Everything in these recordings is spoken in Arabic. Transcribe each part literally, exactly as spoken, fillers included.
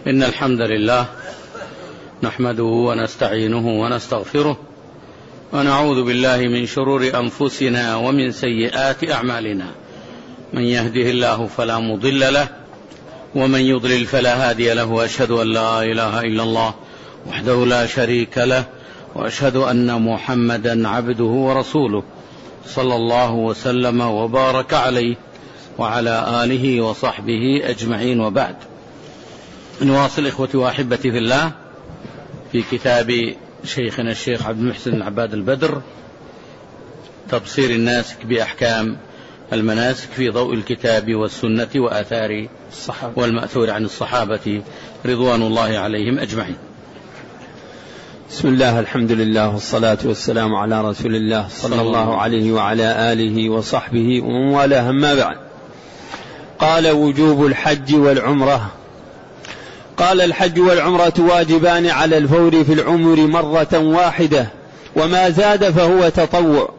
إن الحمد لله نحمده ونستعينه ونستغفره ونعوذ بالله من شرور أنفسنا ومن سيئات أعمالنا. من يهده الله فلا مضل له ومن يضلل فلا هادي له، وأشهد أن لا إله إلا الله وحده لا شريك له، وأشهد أن محمدا عبده ورسوله صلى الله وسلم وبارك عليه وعلى آله وصحبه أجمعين، وبعد. نواصل إخوتي وأحبتي في الله في كتاب شيخنا الشيخ عبد المحسن العباد البدر، تبصير الناسك بأحكام المناسك في ضوء الكتاب والسنة وآثار الصحابة والمأثور عن الصحابة رضوان الله عليهم أجمعين. بسم الله، الحمد لله والصلاة والسلام على رسول الله صلى الله عليه وعلى آله وصحبه ومن والاه، أما بعد. قال: وجوب الحج والعمرة. قال: الحج والعمرة واجبان على الفور في العمر مرة واحدة، وما زاد فهو تطوع،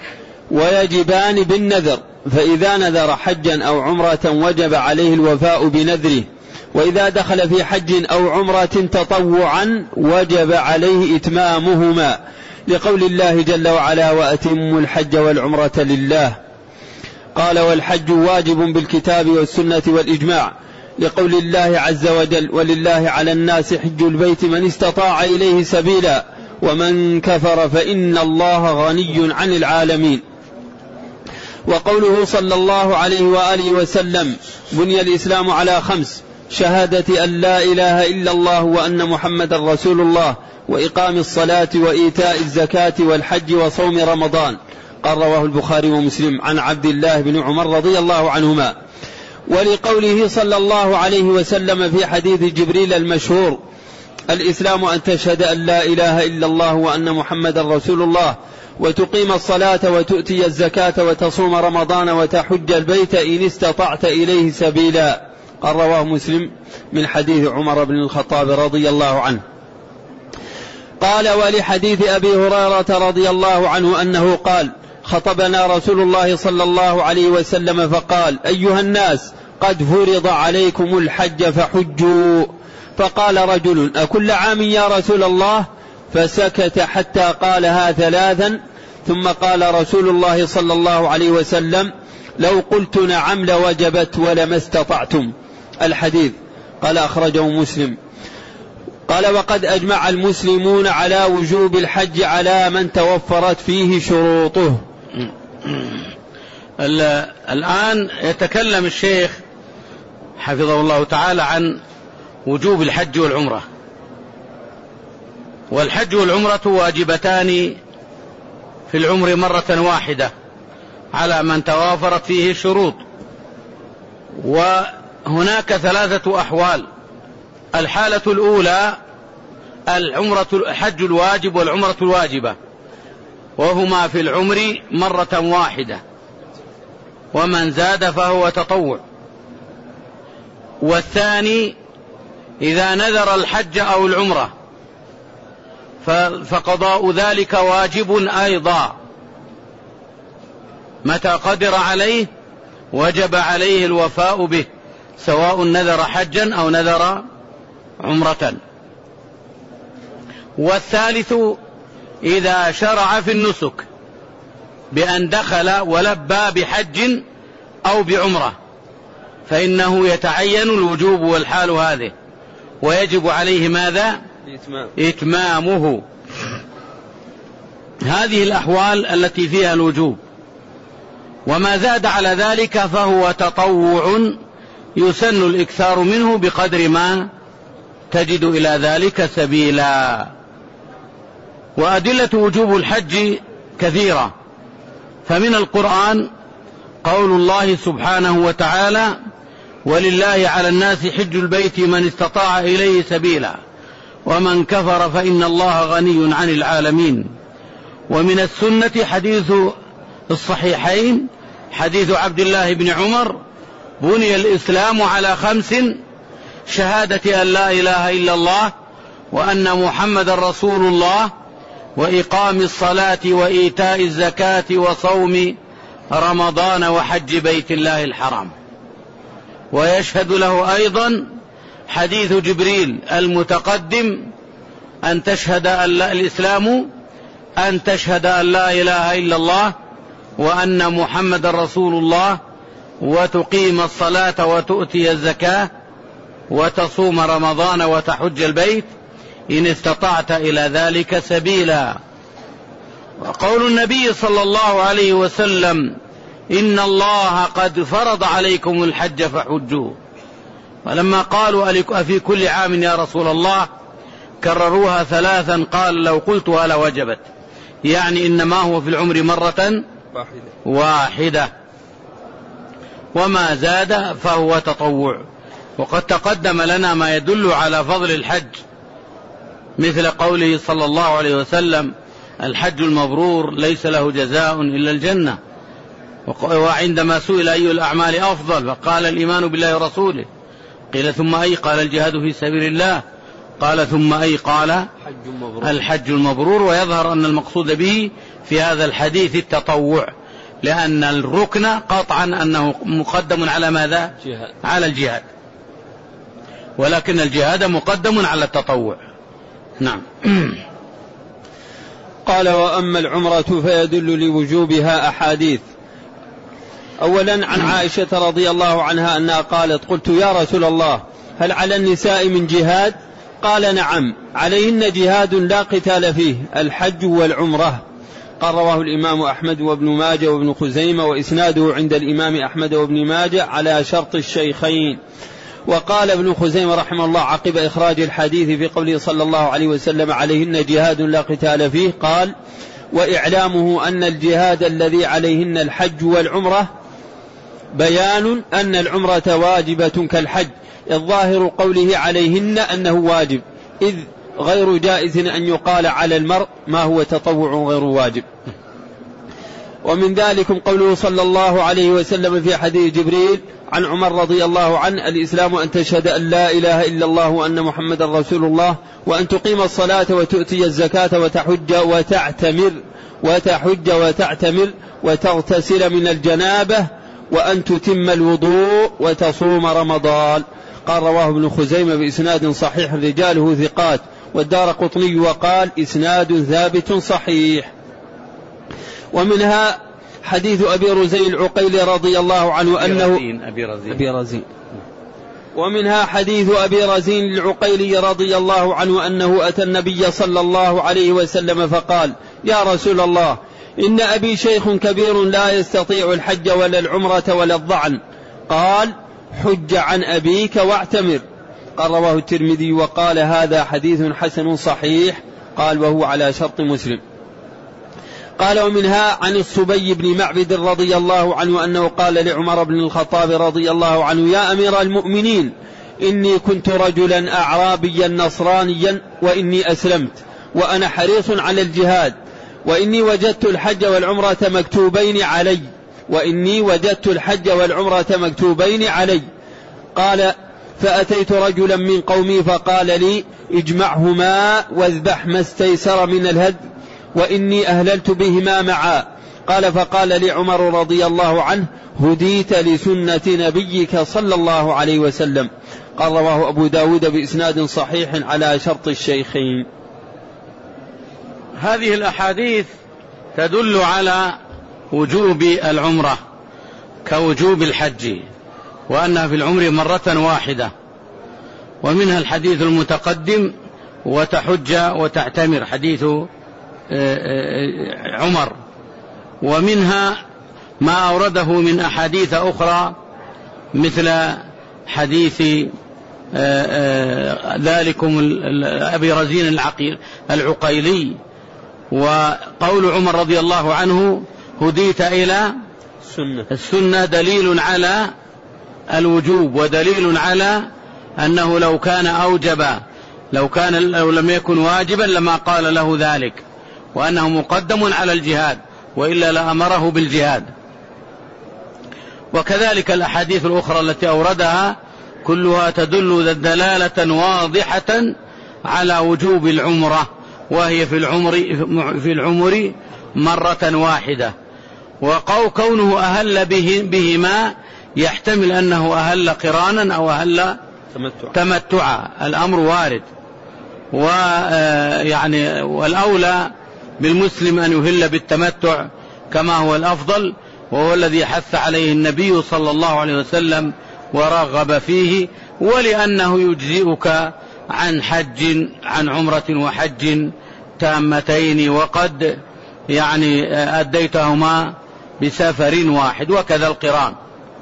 ويجبان بالنذر، فإذا نذر حجا أو عمرة وجب عليه الوفاء بنذره، وإذا دخل في حج أو عمرة تطوعا وجب عليه إتمامهما، لقول الله جل وعلا: وأتموا الحج والعمرة لله. قال: والحج واجب بالكتاب والسنة والإجماع، لقول الله عز وجل: ولله على الناس حج البيت من استطاع إليه سبيلا ومن كفر فإن الله غني عن العالمين. وقوله صلى الله عليه وآله وسلم: بني الإسلام على خمس: شهادة أن لا إله إلا الله وأن محمد رسول الله، وإقام الصلاة وإيتاء الزكاة والحج وصوم رمضان. قال: رواه البخاري ومسلم عن عبد الله بن عمر رضي الله عنهما. ولقوله صلى الله عليه وسلم في حديث جبريل المشهور: الإسلام أن تشهد أن لا إله إلا الله وأن محمد رسول الله، وتقيم الصلاة وتؤتي الزكاة وتصوم رمضان وتحج البيت إن استطعت إليه سبيلا. قال: رواه مسلم من حديث عمر بن الخطاب رضي الله عنه. قال: ولحديث أبي هريرة رضي الله عنه أنه قال: خطبنا رسول الله صلى الله عليه وسلم فقال: أيها الناس، قد فرض عليكم الحج فحجوا. فقال رجل: أكل عام يا رسول الله؟ فسكت حتى قالها ثلاثا، ثم قال رسول الله صلى الله عليه وسلم: لو قلت نعم لوجبت ولما استطعتم. الحديث. قال: أخرجه مسلم. قال: وقد أجمع المسلمون على وجوب الحج على من توفرت فيه شروطه. الآن يتكلم الشيخ حفظه الله تعالى عن وجوب الحج والعمرة. والحج والعمرة واجبتان في العمر مرة واحدة على من توافرت فيه الشروط. وهناك ثلاثة أحوال. الحالة الأولى العمرة الحج الواجب والعمرة الواجبة، وهما في العمر مرة واحدة، ومن زاد فهو تطوع. والثاني إذا نذر الحج أو العمرة فقضاء ذلك واجب أيضا، متى قدر عليه وجب عليه الوفاء به، سواء نذر حجا أو نذر عمرة. والثالث إذا شرع في النسك بأن دخل ولبى بحج أو بعمرة، فإنه يتعين الوجوب والحال هذه، ويجب عليه ماذا؟ إتمام. إتمامه. هذه الأحوال التي فيها الوجوب. وما زاد على ذلك فهو تطوع يسن الإكثار منه بقدر ما تجد إلى ذلك سبيلا. وأدلة وجوب الحج كثيرة، فمن القرآن قول الله سبحانه وتعالى: ولله على الناس حج البيت من استطاع إليه سبيلا ومن كفر فإن الله غني عن العالمين. ومن السنة حديث الصحيحين حديث عبد الله بن عمر: بني الإسلام على خمس: شهادة أن لا إله إلا الله وأن محمد رسول الله، وإقام الصلاة وإيتاء الزكاة وصوم رمضان وحج بيت الله الحرام. ويشهد له أيضا حديث جبريل المتقدم أن تشهد أن لا الإسلام أن تشهد أن لا إله إلا الله وأن محمد رسول الله وتقيم الصلاة وتؤتي الزكاة وتصوم رمضان وتحج البيت إن استطعت إلى ذلك سبيلا. وقول النبي صلى الله عليه وسلم إن الله قد فرض عليكم الحج فحجوا، ولما قالوا أفي كل عام يا رسول الله كرروها ثلاثا قال لو قلتها لوجبت، يعني إنما هو في العمر مرة واحدة وما زاد فهو تطوع. وقد تقدم لنا ما يدل على فضل الحج مثل قوله صلى الله عليه وسلم الحج المبرور ليس له جزاء إلا الجنة. وعندما سئل أي الأعمال أفضل فقال الإيمان بالله ورسوله، قيل ثم أي؟ قال الجهاد في سبيل الله، قال ثم أي؟ قال الحج المبرور. ويظهر أن المقصود به في هذا الحديث التطوع، لأن الركن قطعا أنه مقدم على ماذا؟ جهاد. على الجهاد، ولكن الجهاد مقدم على التطوع. نعم. قال وأما العمرة فيدل لوجوبها أحاديث. أولا عن عائشة رضي الله عنها أنها قالت قلت يا رسول الله هل على النساء من جهاد؟ قال نعم عليهن جهاد لا قتال فيه الحج والعمرة. قال رواه الإمام أحمد وابن ماجه وابن خزيمة وإسناده عند الإمام أحمد وابن ماجه على شرط الشيخين. وقال ابن خزيمة رحمه الله عقب إخراج الحديث في قوله صلى الله عليه وسلم عليهن جهاد لا قتال فيه قال وإعلامه أن الجهاد الذي عليهن الحج والعمرة بيان أن العمرة واجبة كالحج، الظاهر قوله عليهن أنه واجب، إذ غير جائز أن يقال على المرء ما هو تطوع غير واجب. ومن ذلك قوله صلى الله عليه وسلم في حديث جبريل عن عمر رضي الله عنه الإسلام أن تشهد أن لا إله إلا الله وأن محمد رسول الله وأن تقيم الصلاة وتؤتي الزكاة وتحج وتعتمر وتحج وتعتمر وتغتسل من الجنابة وأن تتم الوضوء وتصوم رمضان. قال رواه ابن خزيمة بإسناد صحيح رجاله ثقات، والدارقطني وقال إسناد ثابت صحيح. ومنها حديث أبي رزين العقيلي رضي الله عنه أنه أبي رزين. أبي رزين. ومنها حديث أبي رزين العقيلي رضي الله عنه أنه أتى النبي صلى الله عليه وسلم فقال يا رسول الله إن أبي شيخ كبير لا يستطيع الحج ولا العمرة ولا الضعن، قال حج عن أبيك واعتمر. قال رواه الترمذي وقال هذا حديث حسن صحيح، قال وهو على شرط مسلم. قال ومنها عن الصبي بن معبد رضي الله عنه أنه قال لعمر بن الخطاب رضي الله عنه يا أمير المؤمنين إني كنت رجلا أعرابيا نصرانيا وإني أسلمت وأنا حريص على الجهاد وإني وجدت الحج والعمرة مكتوبين علي وإني وجدت الحج والعمرة مكتوبين علي. قال فأتيت رجلا من قومي فقال لي اجمعهما واذبح ما استيسر من الهدي وإني أهللت بهما معا. قال فقال لي عمر رضي الله عنه هديت لسنة نبيك صلى الله عليه وسلم. قال رواه أبو داود بإسناد صحيح على شرط الشيخين. هذه الأحاديث تدل على وجوب العمرة كوجوب الحج، وأنها في العمر مرة واحدة. ومنها الحديث المتقدم وتحج وتعتمر حديث عمر. ومنها ما أورده من أحاديث أخرى مثل حديث ذلكم أبي رزين العقيلي، وقول عمر رضي الله عنه هديت إلى السنة. السنة دليل على الوجوب ودليل على أنه لو كان أوجب لو كان لو لم يكن واجبا لما قال له ذلك، وأنه مقدم على الجهاد وإلا لأمره بالجهاد. وكذلك الأحاديث الأخرى التي أوردها كلها تدل دلالة واضحة على وجوب العمرة، وهي في العمر في العمر مرة واحدة. وكونه أهل به بهما يحتمل أنه أهل قرانا أو أهل تمتع. تمتعا، الأمر وارد، ويعني والأولى بالمسلم أن يهل بالتمتع كما هو الأفضل، وهو الذي حث عليه النبي صلى الله عليه وسلم ورغب فيه، ولأنه يجزئك عن حج عن عمرة وحج تامتين وقد يعني أديتهما بسفر واحد، وكذا القران.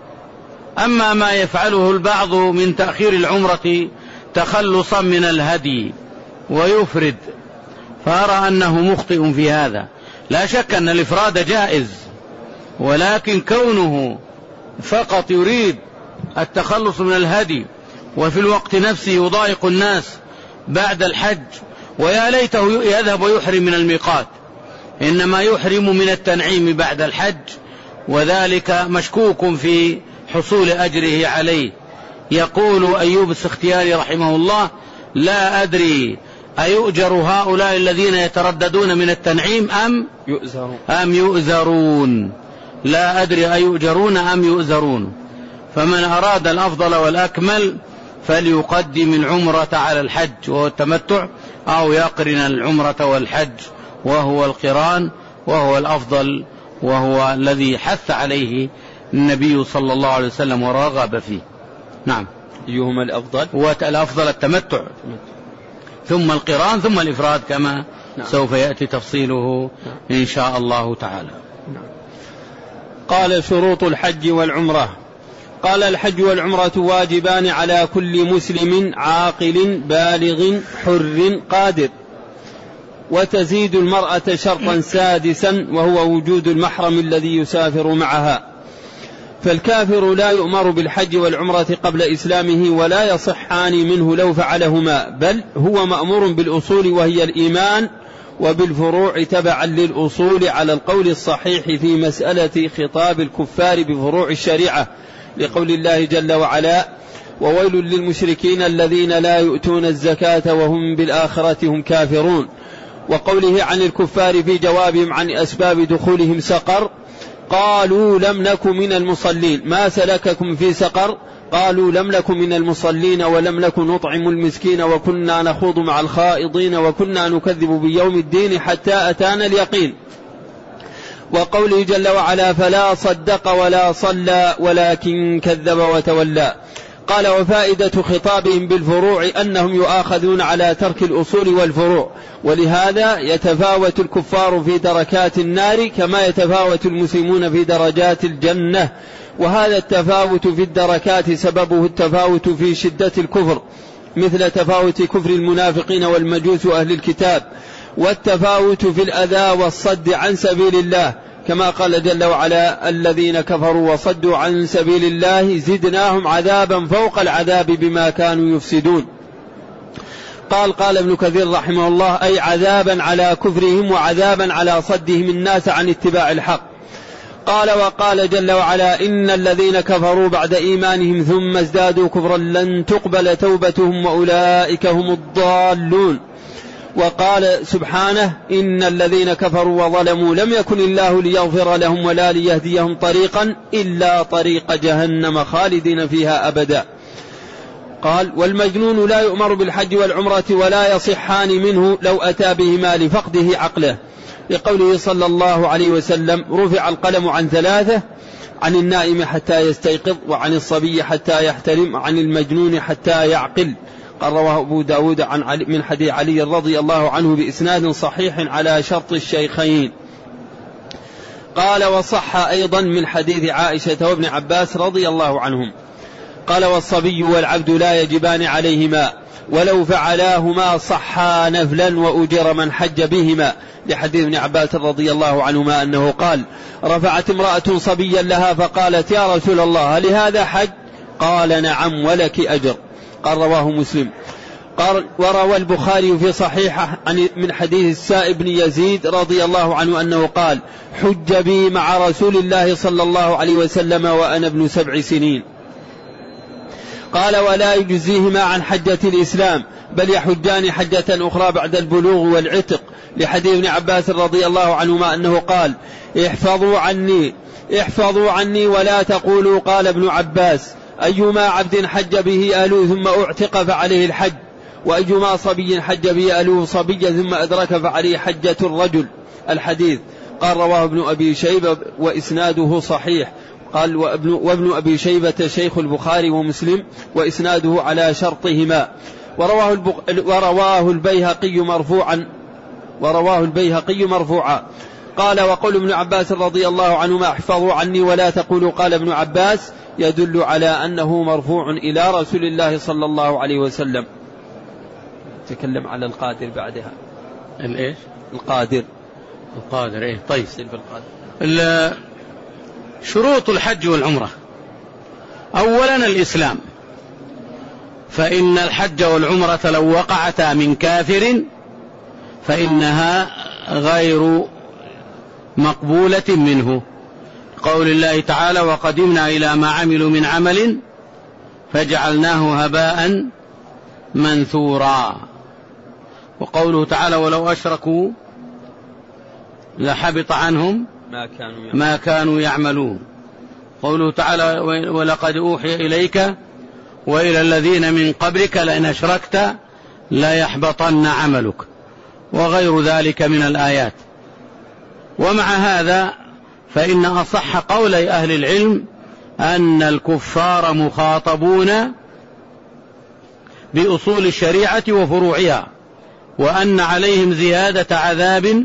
أما ما يفعله البعض من تأخير العمرة تخلصا من الهدي ويفرد، فأرى أنه مخطئ في هذا. لا شك أن الإفراد جائز، ولكن كونه فقط يريد التخلص من الهدي وفي الوقت نفسه يضايق الناس بعد الحج، ويا ليته يذهب ويحرم من الميقات، إنما يحرم من التنعيم بعد الحج، وذلك مشكوك في حصول أجره عليه. يقول أيوب السختياني رحمه الله: لا أدري أيؤجر هؤلاء الذين يترددون من التنعيم أم يؤزرون, أم يؤزرون لا أدري أيؤجرون أم يؤزرون. فمن أراد الأفضل والأكمل فليقدم العمرة على الحج وهو التمتع، أو يقرن العمرة والحج وهو القران، وهو الأفضل، وهو الذي حث عليه النبي صلى الله عليه وسلم ورغب فيه. نعم. أيهما الأفضل؟ والأفضل التمتع ثم القران ثم الإفراد، كما نعم. سوف يأتي تفصيله نعم. إن شاء الله تعالى. نعم. قال: شروط الحج والعمرة. قال: الحج والعمرة واجبان على كل مسلم عاقل بالغ حر قادر، وتزيد المرأة شرطا سادسا وهو وجود المحرم الذي يسافر معها. فالكافر لا يؤمر بالحج والعمرة قبل إسلامه ولا يصحان منه لو فعلهما، بل هو مأمور بالأصول وهي الإيمان، وبالفروع تبعا للأصول على القول الصحيح في مسألة خطاب الكفار بفروع الشريعة، لقول الله جل وعلا: وويل للمشركين الذين لا يؤتون الزكاة وهم بالآخرة هم كافرون، وقوله عن الكفار في جوابهم عن أسباب دخولهم سقر: قالوا لم نك من المصلين. ما سلككم في سقر؟ قالوا لم نك من المصلين ولم نك نطعم المسكين وكنا نخوض مع الخائضين وكنا نكذب بيوم الدين حتى أتانا اليقين. وقوله جل وعلا: فلا صدق ولا صلى ولكن كذب وتولى. قال: وفائدة خطابهم بالفروع أنهم يؤاخذون على ترك الأصول والفروع، ولهذا يتفاوت الكفار في دركات النار كما يتفاوت المسلمون في درجات الجنة، وهذا التفاوت في الدركات سببه التفاوت في شدة الكفر، مثل تفاوت كفر المنافقين والمجوس وأهل الكتاب، والتفاوت في الأذى والصد عن سبيل الله، كما قال جل وعلا: الذين كفروا وصدوا عن سبيل الله زدناهم عذابا فوق العذاب بما كانوا يفسدون. قال قال ابن كثير رحمه الله: أي عذابا على كفرهم وعذابا على صدهم الناس عن اتباع الحق. قال: وقال جل وعلا: إن الذين كفروا بعد إيمانهم ثم ازدادوا كفرا لن تقبل توبتهم وأولئك هم الضالون. وقال سبحانه: إن الذين كفروا وظلموا لم يكن الله ليغفر لهم ولا ليهديهم طريقا إلا طريق جهنم خالدين فيها أبدا. قال: والمجنون لا يؤمر بالحج والعمرة ولا يصحان منه لو أتى بهما لفقده عقله، لقوله صلى الله عليه وسلم: رفع القلم عن ثلاثة: عن النائم حتى يستيقظ، وعن الصبي حتى يحتلم، وعن المجنون حتى يعقل. قال: رواه أبو داود عن علي من حديث علي رضي الله عنه بإسناد صحيح على شرط الشيخين. قال: وصح أيضا من حديث عائشة وابن عباس رضي الله عنهم. قال: والصبي والعبد لا يجبان عليهما، ولو فعلاهما صحا نفلا وأجر من حج بهما، لحديث ابن عباس رضي الله عنهما أنه قال: رفعت امرأة صبيا لها فقالت: يا رسول الله هل هذا حج؟ قال: نعم ولك أجر. قال: رواه مسلم. قال: وروى البخاري في صحيحه من حديث السائب بن يزيد رضي الله عنه أنه قال: حج بي مع رسول الله صلى الله عليه وسلم وأنا ابن سبع سنين. قال: ولا يجزيهما عن حجة الإسلام، بل يحجان حجة أخرى بعد البلوغ والعتق، لحديث ابن عباس رضي الله عنهما أنه قال: احفظوا عني احفظوا عني ولا تقولوا قال ابن عباس، أيما عبد حج به أهله ثم أعتق فعليه الحج، وأيما صبي حج به أهله صبيا ثم أدرك فعليه حجة الرجل. الحديث. قال رواه ابن أبي شيبة وإسناده صحيح. قال وابن, وابن أبي شيبة شيخ البخاري ومسلم وإسناده على شرطهما. ورواه, البق... ورواه البيهقي مرفوعا ورواه البيهقي مرفوعا. قال وقول ابن عباس رضي الله عنهما احفظوا عني ولا تقولوا قال ابن عباس يدل على أنه مرفوع إلى رسول الله صلى الله عليه وسلم. تكلم على القادر بعدها. الإيش؟ القادر. القادر إيه طيب. شروط الحج والعمرة. أولا الإسلام، فإن الحج والعمرة لو وقعتا من كافر فإنها غير مقبولة منه. قول الله تعالى وقدمنا إلى ما عملوا من عمل فجعلناه هباء منثورا. وقوله تعالى ولو أشركوا لحبط عنهم ما كانوا, ما كانوا يعملون. قوله تعالى ولقد أوحي إليك وإلى الذين من قبلك لئن أشركت لا يحبطن عملك، وغير ذلك من الآيات. ومع هذا فإن أصح قولي أهل العلم أن الكفار مخاطبون بأصول الشريعة وفروعها، وأن عليهم زيادة عذاب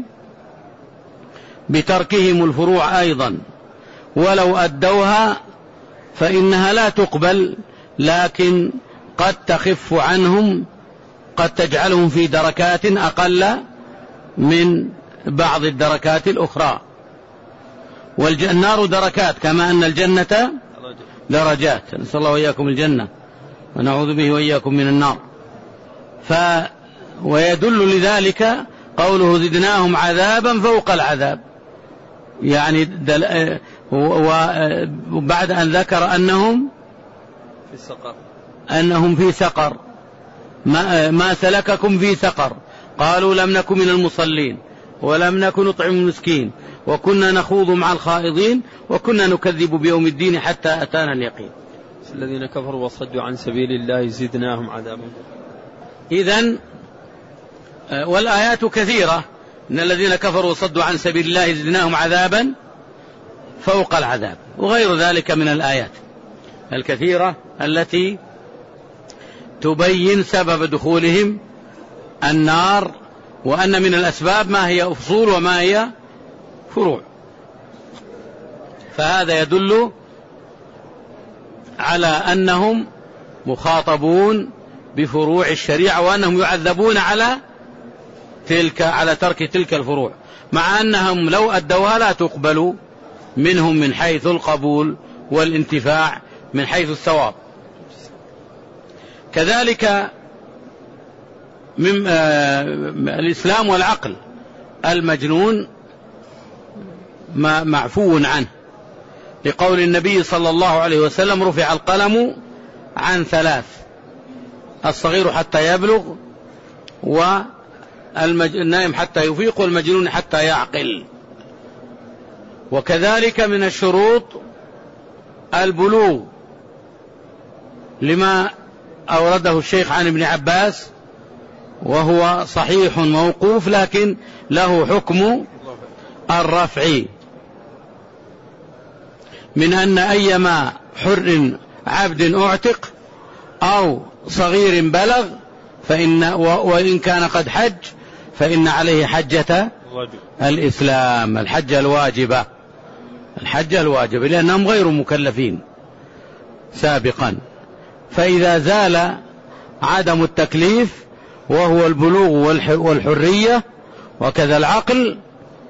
بتركهم الفروع أيضا، ولو أدوها فإنها لا تقبل، لكن قد تخف عنهم، قد تجعلهم في دركات أقل من بعض الدركات الأخرى. والنار دركات كما أن الجنة درجات، نسأل الله وإياكم الجنة ونعوذ به وإياكم من النار. ف ويدل لذلك قوله زدناهم عذابا فوق العذاب، يعني دل... وبعد أن ذكر أنهم في سقر أنهم في سقر ما... ما سلككم في سقر قالوا لم نكن من المصلين ولم نكن نطعم المسكين وكنا نخوض مع الخائضين وكنا نكذب بيوم الدين حتى أتانا اليقين. الذين كفروا وصدوا عن سبيل الله زدناهم عذابا. إذن والآيات كثيرة، إن الذين كفروا وصدوا عن سبيل الله زدناهم عذابا فوق العذاب، وغير ذلك من الآيات الكثيرة التي تبين سبب دخولهم النار، وأن من الأسباب ما هي أصول وما هي فروع. فهذا يدل على أنهم مخاطبون بفروع الشريعة، وأنهم يعذبون على تلك على ترك تلك الفروع، مع أنهم لو أدوها لا تقبل منهم من حيث القبول والانتفاع من حيث الثواب. كذلك من الإسلام والعقل. المجنون معفو عنه، لقول النبي صلى الله عليه وسلم رفع القلم عن ثلاث: الصغير حتى يبلغ، والنائم حتى يفيق، والمجنون حتى يعقل. وكذلك من الشروط البلوغ، لما أورده الشيخ عن ابن عباس وهو صحيح موقوف، لكن له حكم الرفع، من أن أيما حر عبد أعتق أو صغير بلغ فإن وإن كان قد حج فإن عليه حجة الإسلام، الحجة الواجبة الحجة الواجبة لأنهم غير مكلفين سابقا. فإذا زال عدم التكليف وهو البلوغ والحرية وكذا العقل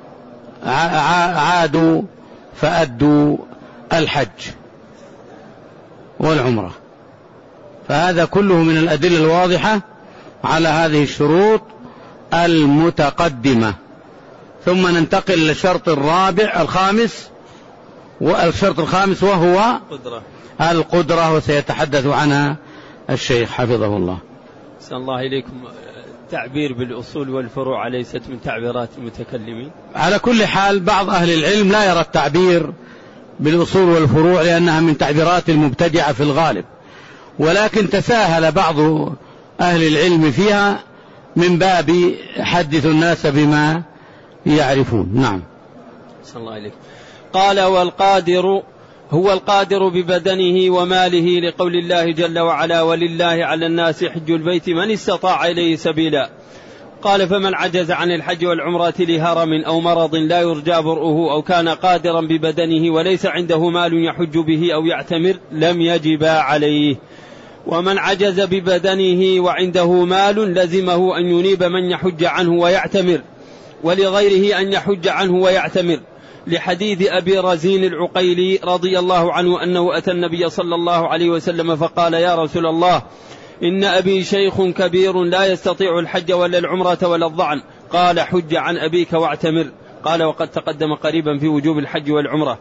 عادوا فأدوا الحج والعمرة. فهذا كله من الأدلة الواضحة على هذه الشروط المتقدمة. ثم ننتقل للشرط الرابع الخامس والشرط الخامس وهو القدرة. القدرة، وسيتحدث عنها الشيخ حفظه الله. أحسن الله إليكم. التعبير بالأصول والفروع ليست من تعبيرات المتكلمين؟ على كل حال بعض أهل العلم لا يرى التعبير بالأصول والفروع لأنها من تعبيرات المبتدعة في الغالب، ولكن تساهل بعض أهل العلم فيها من باب حدث الناس بما يعرفون. نعم. صلى الله عليه. قال والقادر هو القادر ببدنه وماله، لقول الله جل وعلا ولله على الناس حج البيت من استطاع إليه سبيلا. قال فمن عجز عن الحج والعمرة لهرم أو مرض لا يرجى برؤه أو كان قادرا ببدنه وليس عنده مال يحج به أو يعتمر لم يجب عليه. ومن عجز ببدنه وعنده مال لزمه أن ينيب من يحج عنه ويعتمر، ولغيره أن يحج عنه ويعتمر، لحديث أبي رزين العقيلي رضي الله عنه أنه أتى النبي صلى الله عليه وسلم فقال يا رسول الله إن أبي شيخ كبير لا يستطيع الحج ولا العمرة ولا الضعن. قال حج عن أبيك واعتمر. قال وقد تقدم قريبا في وجوب الحج والعمرة.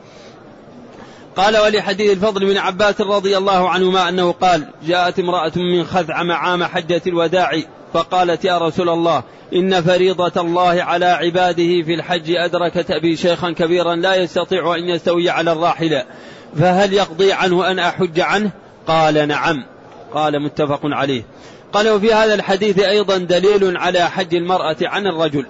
قال ولحديث الفضل بن عباس رضي الله عنهما أنه قال جاءت امرأة من خثعم عام حجة الوداع فقالت يا رسول الله إن فريضة الله على عباده في الحج أدركت أبي شيخا كبيرا لا يستطيع أن يستوي على الراحلة فهل يقضي عنه أن أحج عنه؟ قال نعم. قال متفق عليه. قال وفي هذا الحديث أيضا دليل على حج المرأة عن الرجل.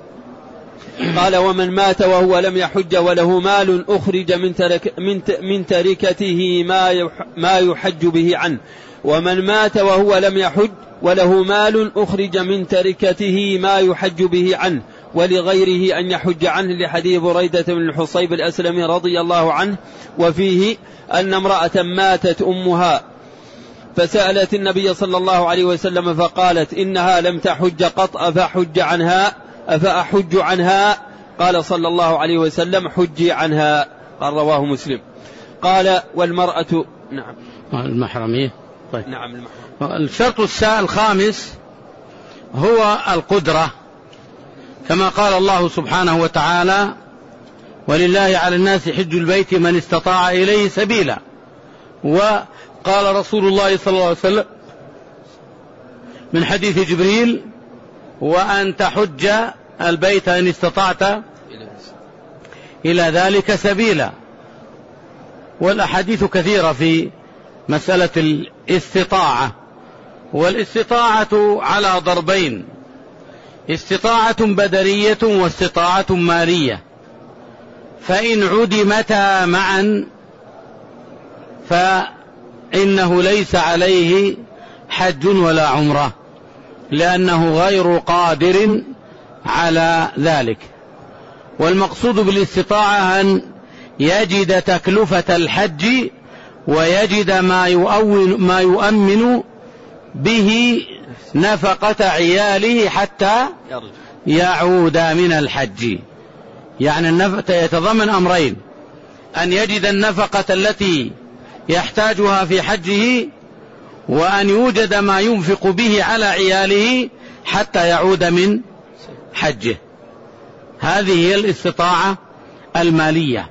قال ومن مات وهو لم يحج وله مال أخرج من, ترك من, من تركته ما, ما يحج به عنه. ومن مات وهو لم يحج وله مال أخرج من تركته ما يحج به عنه، ولغيره أن يحج عنه، لحديث بريدة بن الحصيب الأسلمي رضي الله عنه. وفيه أن امرأة ماتت أمها فسألت النبي صلى الله عليه وسلم فقالت إنها لم تحج قط أفأحج عنها أفأحج عنها؟ قال صلى الله عليه وسلم حجي عنها. قال رواه مسلم. قال والمرأة نعم المحرمية. طيب. نعم المحرم. الشرط الخامس هو القدرة، كما قال الله سبحانه وتعالى ولله على الناس حج البيت من استطاع إليه سبيلا. وقال رسول الله صلى الله عليه وسلم من حديث جبريل وأن تحج البيت إن استطعت إلى ذلك سبيلا. والأحاديث كثيرة في مسألة الاستطاعة، والاستطاعة على ضربين: استطاعة بدنية واستطاعة مالية. فإن عدمتا معا فإنه ليس عليه حج ولا عمرة، لأنه غير قادر على ذلك. والمقصود بالاستطاعة أن يجد تكلفة الحج ويجد ما يؤمن, ما يؤمن به نفقة عياله حتى يعود من الحج. يعني النفقة يتضمن أمرين: أن يجد النفقة التي يحتاجها في حجه، وأن يوجد ما ينفق به على عياله حتى يعود من حجه. هذه هي الاستطاعة المالية.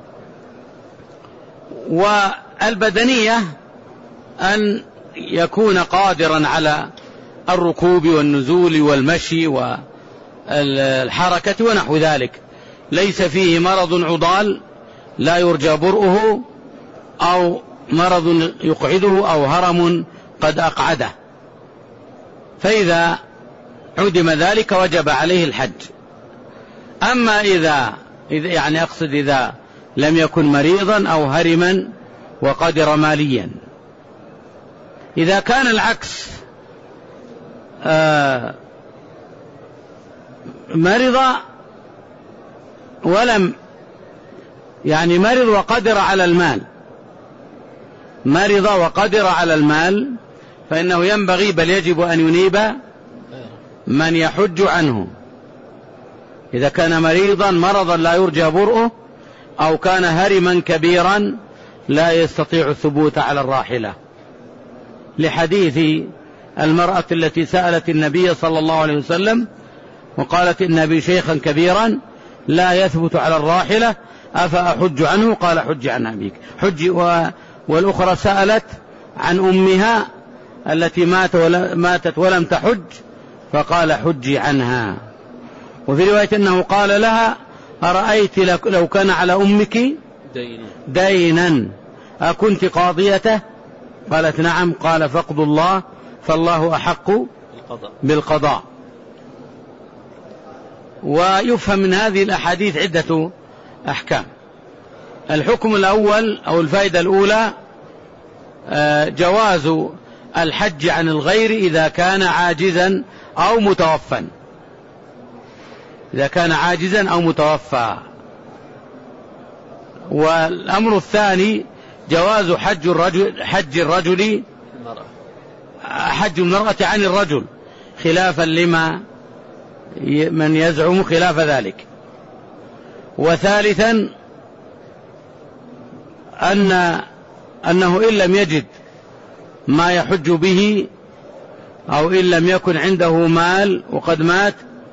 والبدنية أن يكون قادرا على الركوب والنزول والمشي والحركة ونحو ذلك، ليس فيه مرض عضال لا يرجى برؤه، أو مرض يقعده، أو هرم قد أقعده. فإذا عدم ذلك وجب عليه الحج. أما إذا يعني أقصد إذا لم يكن مريضا أو هرما وقدر ماليا. إذا كان العكس، آه مرض ولم يعني مرض وقدر على المال مرض وقدر على المال فإنه ينبغي بل يجب أن ينيب من يحج عنه. إذا كان مريضا مرضا لا يرجى برؤه، أو كان هرما كبيرا لا يستطيع الثبوت على الراحلة، لحديث المرأة التي سألت النبي صلى الله عليه وسلم وقالت إن أبي شيخا كبيرا لا يثبت على الراحلة أفأحج عنه؟ قال حج عن أبيك. حج. والأخرى سألت عن أمها التي مات ولا ماتت ولم تحج، فقال حجي عنها. وفي رواية أنه قال لها أرأيت لو كان على أمك دين دينا أكنت قاضيته؟ قالت نعم. قال فاقضوا الله فالله أحق بالقضاء. ويفهم من هذه الأحاديث عدة أحكام. الحكم الأول أو الفائدة الأولى جواز الحج عن الغير إذا كان عاجزا أو متوفى، إذا كان عاجزا أو متوفى. والأمر الثاني جواز حج الرجل حج الرجل حج المرأة عن الرجل، خلافا لما من يزعم خلاف ذلك. وثالثا أن أنه إن لم يجد ما يحج به أو إن لم يكن عنده مال وقد مات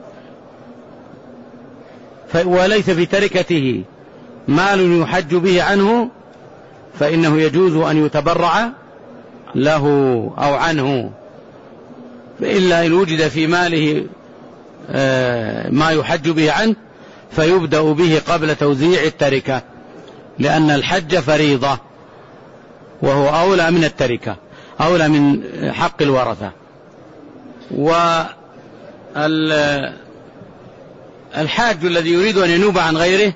وليس في تركته مال يحج به عنه، فإنه يجوز أن يتبرع له أو عنه، إلا إن وجد في ماله ما يحج به عنه فيبدأ به قبل توزيع التركة، لأن الحج فريضة وهو أولى من التركة، أولى من حق الورثة. والحاج الذي يريد أن ينوب عن غيره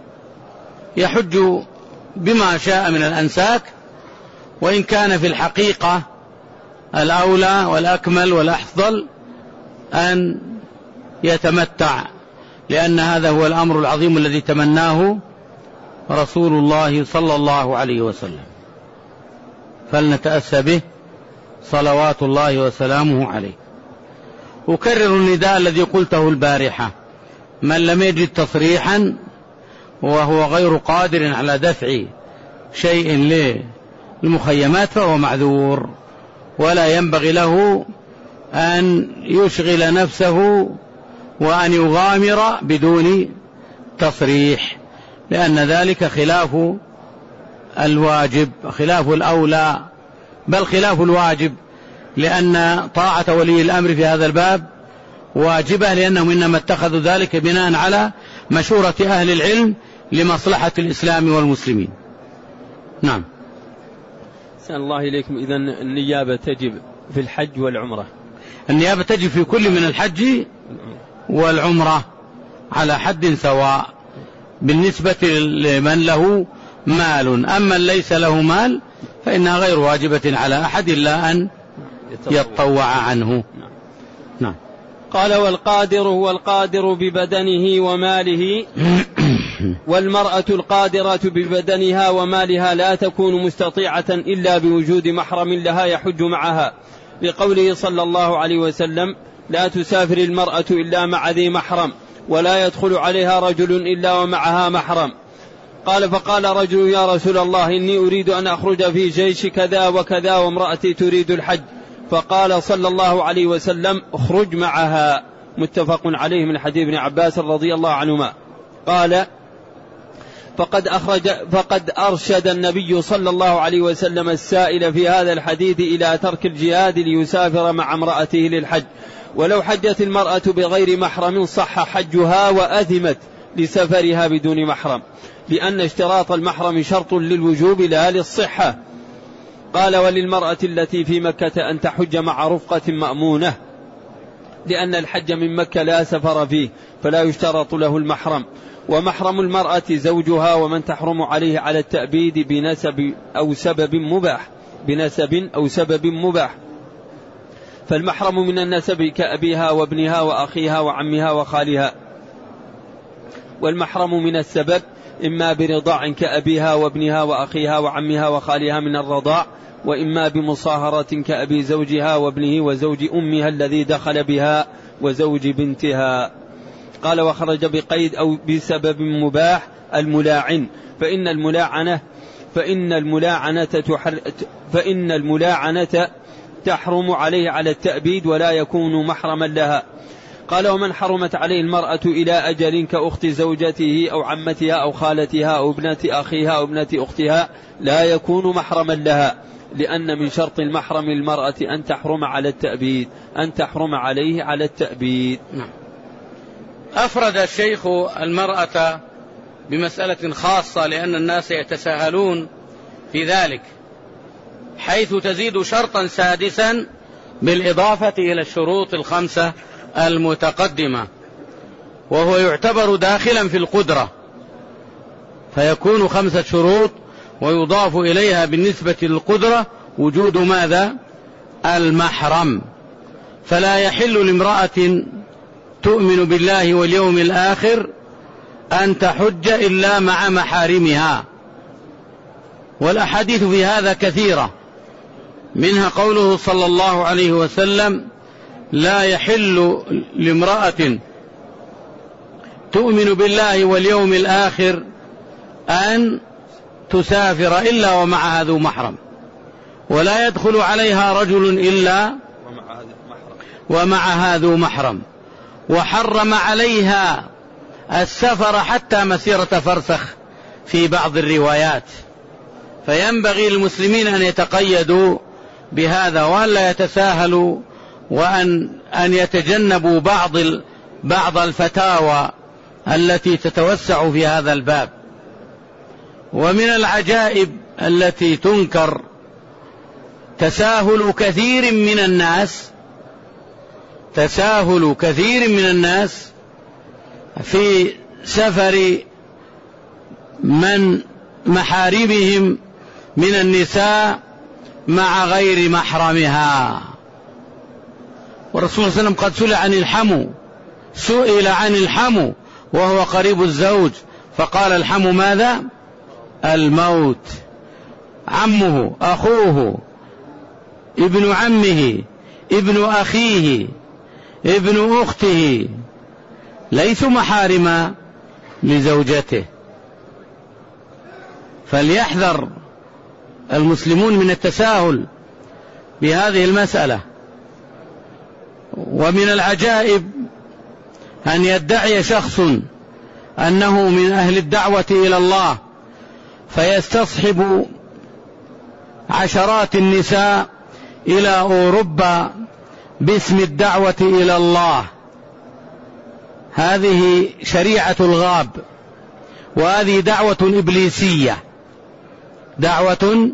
يحج بما شاء من الأنساك، وإن كان في الحقيقة الأولى والأكمل والأفضل أن يتمتع، لأن هذا هو الأمر العظيم الذي تمناه رسول الله صلى الله عليه وسلم، فلنتأسى به صلوات الله وسلامه عليه. أكرر النداء الذي قلته البارحة: من لم يجد تصريحا وهو غير قادر على دفع شيء للمخيمات فهو معذور، ولا ينبغي له أن يشغل نفسه وأن يغامر بدون تصريح، لأن ذلك خلاف الواجب، خلاف الأولى، بل خلاف الواجب، لأن طاعة ولي الأمر في هذا الباب واجبة، لأنهم إنما اتخذوا ذلك بناء على مشورة أهل العلم لمصلحة الإسلام والمسلمين. نعم. سأل الله إليكم، إذن النيابة تجب في الحج والعمرة؟ النيابة تجب في كل من الحج والعمرة على حد سواء بالنسبة لمن له مال، أما ليس له مال فإنها غير واجبة على أحد إلا أن يتطوع عنه. نعم. قال: والقادر هو القادر ببدنه وماله، والمرأة القادرة ببدنها ومالها لا تكون مستطيعة إلا بوجود محرم لها يحج معها، لقوله صلى الله عليه وسلم: لا تسافر المرأة إلا مع ذي محرم، ولا يدخل عليها رجل إلا ومعها محرم. قال: فقال رجل: يا رسول الله، إني أريد أن أخرج في جيش كذا وكذا وامرأتي تريد الحج. فقال صلى الله عليه وسلم: اخرج معها. متفق عليه من حديث ابن عباس رضي الله عنهما. قال: فقد أخرج فقد أرشد النبي صلى الله عليه وسلم السائل في هذا الحديث إلى ترك الجهاد ليسافر مع امرأته للحج، ولو حجت المرأة بغير محرم صح حجها وأثمت لسفرها بدون محرم، لأن اشتراط المحرم شرط للوجوب لا للصحة. قال: وللمرأة التي في مكة أن تحج مع رفقة مأمونة، لأن الحج من مكة لا سفر فيه فلا يشترط له المحرم. ومحرم المرأة زوجها، ومن تحرم عليه على التأبيد بنسب أو سبب مباح بنسب أو سبب مباح. فالمحرم من النسب كأبيها وابنها وأخيها وعمها وخالها، والمحرم من السبب إما برضاع كأبيها وابنها وأخيها وعمها وخالها من الرضاع، وإما بمصاهرة كأبي زوجها وابنه وزوج أمها الذي دخل بها وزوج بنتها. قال: وخرج بقيد أو بسبب مباح الملاعن، فإن الملاعنة فإن الملاعنة تحر فإن الملاعنة تحرم عليه على التأبيد ولا يكون محرما لها. قال: ومن حرمت عليه المرأة إلى أجل كأخت زوجته أو عمتها أو خالتها أو ابنة أخيها أو ابنة أختها لا يكون محرما لها، لأن من شرط المحرم المرأة أن تحرم على التأبيد أن تحرم عليه على التأبيد. أفرد الشيخ المرأة بمسألة خاصة لأن الناس يتساهلون في ذلك، حيث تزيد شرطا سادسا بالإضافة إلى الشروط الخمسة المتقدمة، وهو يعتبر داخلا في القدرة، فيكون خمسة شروط ويضاف إليها بالنسبة للقدرة وجود ماذا؟ المحرم. فلا يحل لامرأة تؤمن بالله واليوم الآخر أن تحج إلا مع محارمها، والأحاديث في هذا كثيرة، منها قوله صلى الله عليه وسلم: لا يحل لامرأة تؤمن بالله واليوم الآخر أن تسافر إلا ومعها ذو محرم، ولا يدخل عليها رجل إلا ومعها ذو محرم، وحرم عليها السفر حتى مسيرة فرسخ في بعض الروايات. فينبغي للمسلمين أن يتقيدوا بهذا وأن لا يتساهلوا، وأن أن يتجنبوا بعض بعض الفتاوى التي تتوسع في هذا الباب. ومن العجائب التي تنكر تساهل كثير من الناس تساهل كثير من الناس في سفر من محارمهم من النساء مع غير محرمها. والرسول صلى الله عليه وسلم قد سئل عن الحمو سئل عن الحمو وهو قريب الزوج، فقال: الحمو ماذا؟ الموت. عمه، أخوه، ابن عمه، ابن أخيه، ابن أخته ليسوا محارم لزوجته. فليحذر المسلمون من التساهل بهذه المسألة. ومن العجائب أن يدعي شخص أنه من أهل الدعوة إلى الله فيستصحب عشرات النساء إلى أوروبا باسم الدعوة إلى الله. هذه شريعة الغاب، وهذه دعوة إبليسية دعوة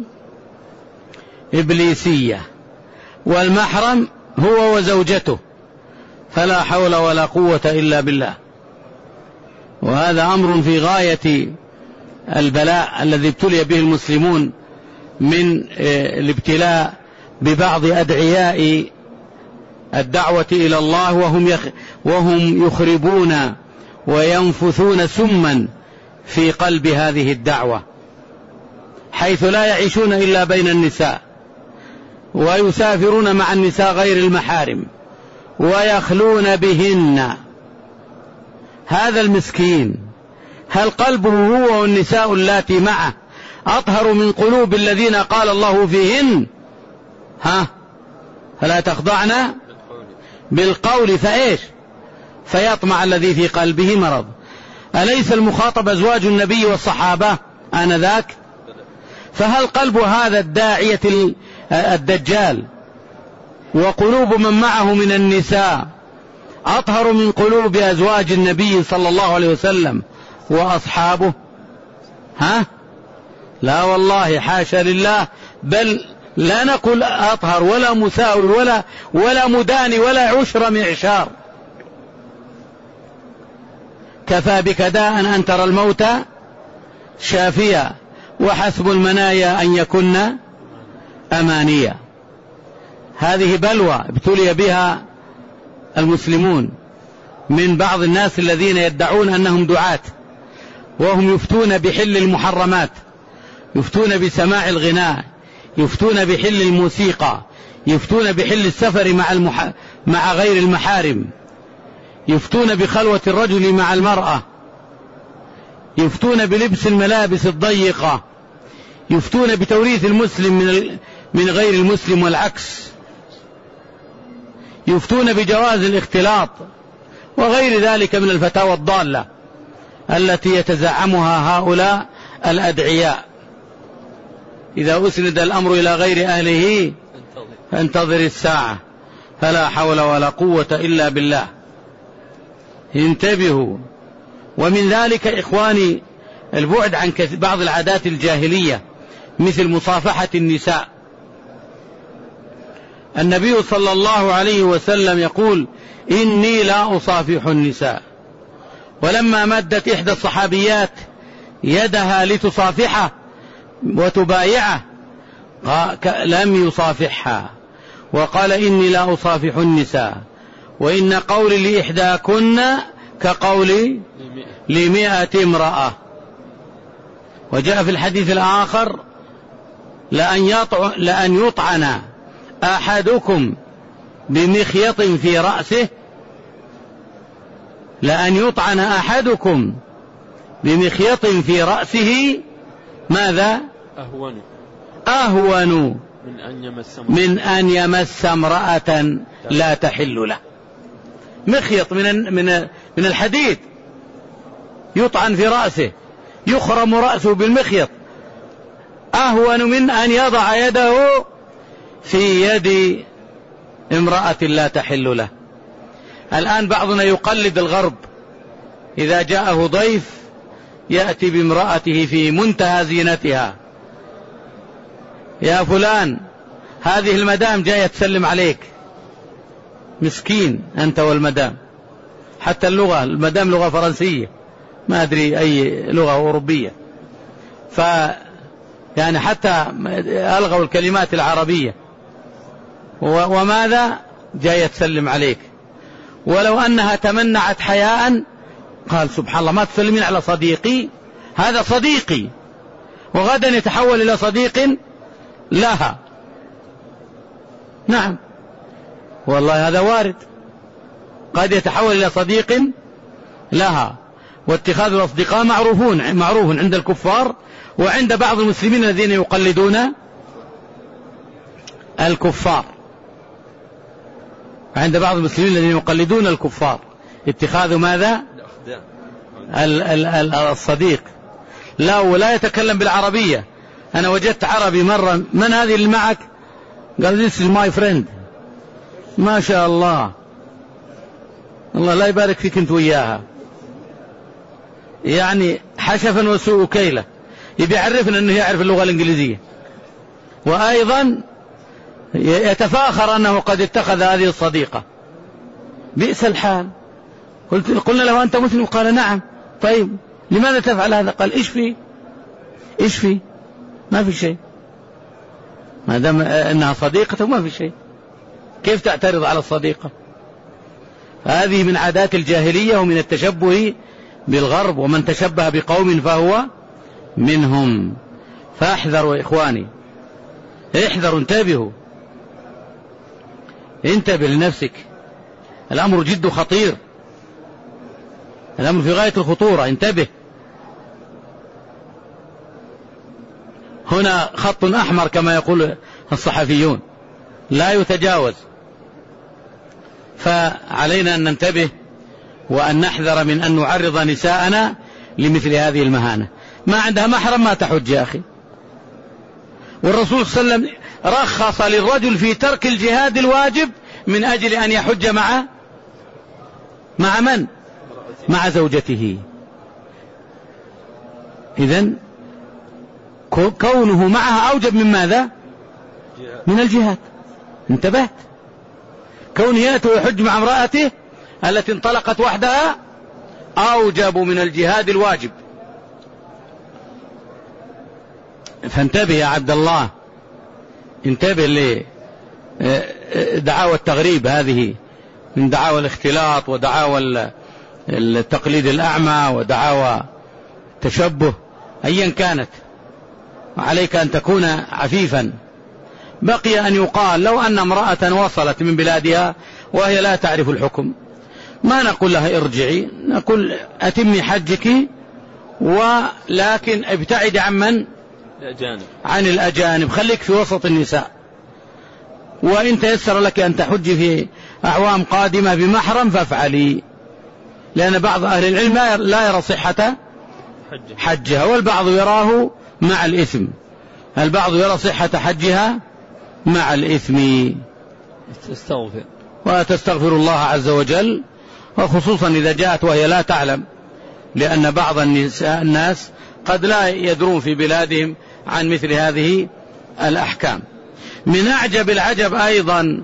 إبليسية والمحرم هو وزوجته، فلا حول ولا قوة إلا بالله. وهذا أمر في غاية البلاء الذي ابتلي به المسلمون من الابتلاء ببعض أدعياء الدعوة إلى الله وهم وهم يخربون وينفثون سما في قلب هذه الدعوة، حيث لا يعيشون إلا بين النساء، ويسافرون مع النساء غير المحارم ويخلون بهن. هذا المسكين هل قلبه هو والنساء اللاتي معه أطهر من قلوب الذين قال الله فيهن؟ ها فلا تخضعن بالقول فإيش فيطمع الذي في قلبه مرض. أليس المخاطب أزواج النبي والصحابة آنذاك؟ فهل قلب هذا الداعية الدجال وقلوب من معه من النساء أطهر من قلوب أزواج النبي صلى الله عليه وسلم وأصحابه؟ ها لا والله، حاشا لله، بل لا نقول أطهر ولا مساوي ولا ولا مداني ولا عشر معشار. كفى بك داء أن ترى الموت شافيا، وحسب المنايا أن يكن أمانيا. هذه بلوى ابتلي بها المسلمون من بعض الناس الذين يدعون أنهم دعاة، وهم يفتون بحل المحرمات، يفتون بسماع الغناء، يفتون بحل الموسيقى، يفتون بحل السفر مع, المح... مع غير المحارم، يفتون بخلوة الرجل مع المرأة، يفتون بلبس الملابس الضيقة، يفتون بتوريث المسلم من, ال... من غير المسلم والعكس، يفتون بجواز الاختلاط وغير ذلك من الفتاوى الضالة التي يتزعمها هؤلاء الأدعياء. إذا أسند الأمر إلى غير أهله فانتظر الساعة، فلا حول ولا قوة إلا بالله. انتبهوا. ومن ذلك إخواني البعد عن بعض العادات الجاهلية مثل مصافحة النساء. النبي صلى الله عليه وسلم يقول: إني لا أصافح النساء. ولما مدت إحدى الصحابيات يدها لتصافحه وتبايعه لم يصافحها، وقال: إني لا أصافح النساء، وإن قولي لإحداكن كقولي لمئة امرأة. وجاء في الحديث الآخر: لأن يطعن أحدكم بمخيط في رأسه لأن يطعن أحدكم بمخيط في رأسه ماذا؟ أهون أهون من أن يمس من أن يمس امرأة لا تحل له. مخيط من من من الحديد يطعن في رأسه، يخرم رأسه بالمخيط، أهون من أن يضع يده في يد امرأة لا تحل له. الآن بعضنا يقلد الغرب، إذا جاءه ضيف يأتي بامرأته في منتهى زينتها: يا فلان هذه المدام جاية تسلم عليك. مسكين أنت والمدام. حتى اللغة، المدام لغة فرنسية، ما أدري أي لغة أوروبية، ف يعني حتى ألغوا الكلمات العربية. وماذا؟ جاية تسلم عليك. ولو أنها تمنعت حياء قال: سبحان الله، ما تسلمين على صديقي؟ هذا صديقي، وغدا يتحول إلى صديق لها. نعم والله هذا وارد، قد يتحول إلى صديق لها. واتخاذ الأصدقاء معروفون معروف عند الكفار وعند بعض المسلمين الذين يقلدون الكفار. عند بعض المسلمين الذين يقلدون الكفار اتخاذ ماذا؟ ال ال ال الصديق. لا، ولا يتكلم بالعربية. أنا وجدت عربي مرة: من هذه اللي معك؟ قال: this is my friend. ما شاء الله، الله لا يبارك فيك أنت وياها. يعني حشفا وسوء كيلة، يبي يعرفنا أنه يعرف اللغة الإنجليزية، وأيضا يتفاخر أنه قد اتخذ هذه الصديقة. بئس الحال. قلت قلنا له: أنت مسلم؟ قال: نعم. طيب لماذا تفعل هذا؟ قال: إيش في إيش في ما في شيء، ما دام أنها صديقته ما في شيء، كيف تعترض على الصديقة؟ هذه من عادات الجاهلية ومن التشبه بالغرب، ومن تشبه بقوم فهو منهم. فاحذروا يا إخواني، احذروا، انتبهوا، انتبه لنفسك. الأمر جد خطير، الأمر في غاية الخطورة، انتبه. هنا خط أحمر كما يقول الصحفيون لا يتجاوز، فعلينا أن ننتبه وأن نحذر من أن نعرض نساءنا لمثل هذه المهانة. ما عندها محرم ما تحج يا أخي. والرسول صلى الله عليه وسلم رخص للرجل في ترك الجهاد الواجب من أجل أن يحج مع مع من؟ مع زوجته. إذن كونه معها أوجب من ماذا؟ من الجهاد. انتبهت؟ كونه يأتي ويحج مع امرأته التي انطلقت وحدها أوجب من الجهاد الواجب. فانتبه يا عبد الله، انتبه لدعاوى التغريب، هذه من دعاوى الاختلاط ودعاوى التقليد الأعمى ودعاوى التشبه أيا كانت. عليك أن تكون عفيفا. بقي أن يقال: لو أن امرأة وصلت من بلادها وهي لا تعرف الحكم، ما نقول لها ارجعي، نقول أتمي حجك، ولكن ابتعد عن من؟ الأجانب. عن الأجانب، خليك في وسط النساء. وإن تيسر لك أن تحجي في أعوام قادمة بمحرم فافعلي، لأن بعض أهل العلم لا يرى صحة حجها، والبعض يراه مع الإثم. البعض يرى صحة حجها مع الإثم. تستغفر وتستغفر الله عز وجل، وخصوصا إذا جاءت وهي لا تعلم، لأن بعض الناس قد لا يدرون في بلادهم عن مثل هذه الأحكام. من أعجب العجب أيضا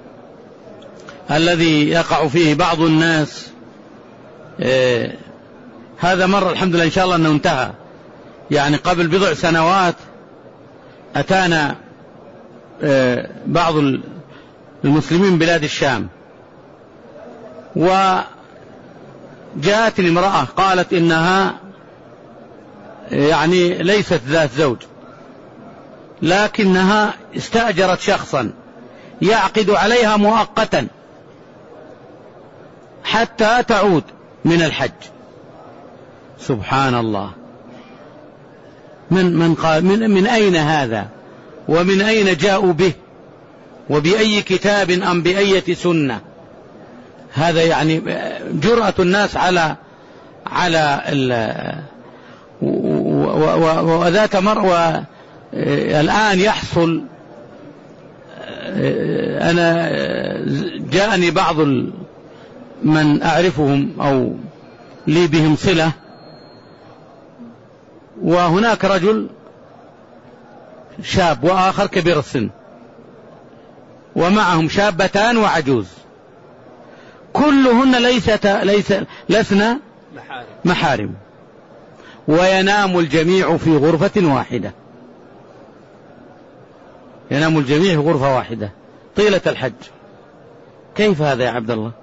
الذي يقع فيه بعض الناس، إيه هذا مر الحمد لله إن شاء الله أنه انتهى، يعني قبل بضع سنوات أتانا إيه بعض المسلمين من بلاد الشام، وجاءت المرأة قالت إنها يعني ليست ذات زوج، لكنها استأجرت شخصا يعقد عليها مؤقتا حتى تعود من الحج. سبحان الله، من من قال من, من أين هذا ومن أين جاءوا به وبأي كتاب أم بأية سنة؟ هذا يعني جرأة الناس على على وذات مرة. الآن يحصل، أنا جاءني بعض من أعرفهم أو لي بهم صلة، وهناك رجل شاب وآخر كبير السن، ومعهم شابتان وعجوز، كلهن ليست ليس لسنا محارم، وينام الجميع في غرفة واحدة، ينام الجميع في غرفة واحدة طيلة الحج. كيف هذا يا عبد الله؟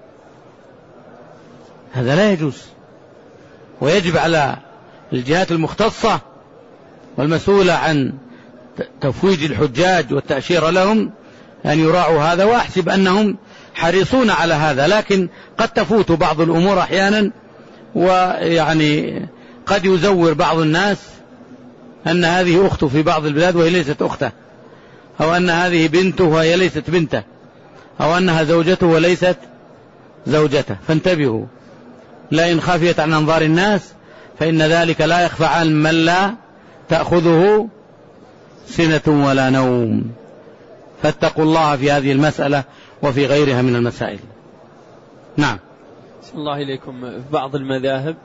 هذا لا يجوز، ويجب على الجهات المختصة والمسؤولة عن تفويج الحجاج والتأشير لهم أن يراعوا هذا، وأحسب أنهم حريصون على هذا، لكن قد تفوت بعض الأمور أحيانا، ويعني قد يزور بعض الناس أن هذه أخته في بعض البلاد وهي ليست أخته، أو أن هذه بنته وهي ليست بنته، أو أنها زوجته وليست زوجته. فانتبهوا، لئن خافيت عن أنظار الناس فإن ذلك لا يخفى عن من لا تأخذه سنة ولا نوم. فاتقوا الله في هذه المسألة وفي غيرها من المسائل. نعم. صلى الله إليكم. في بعض المذاهب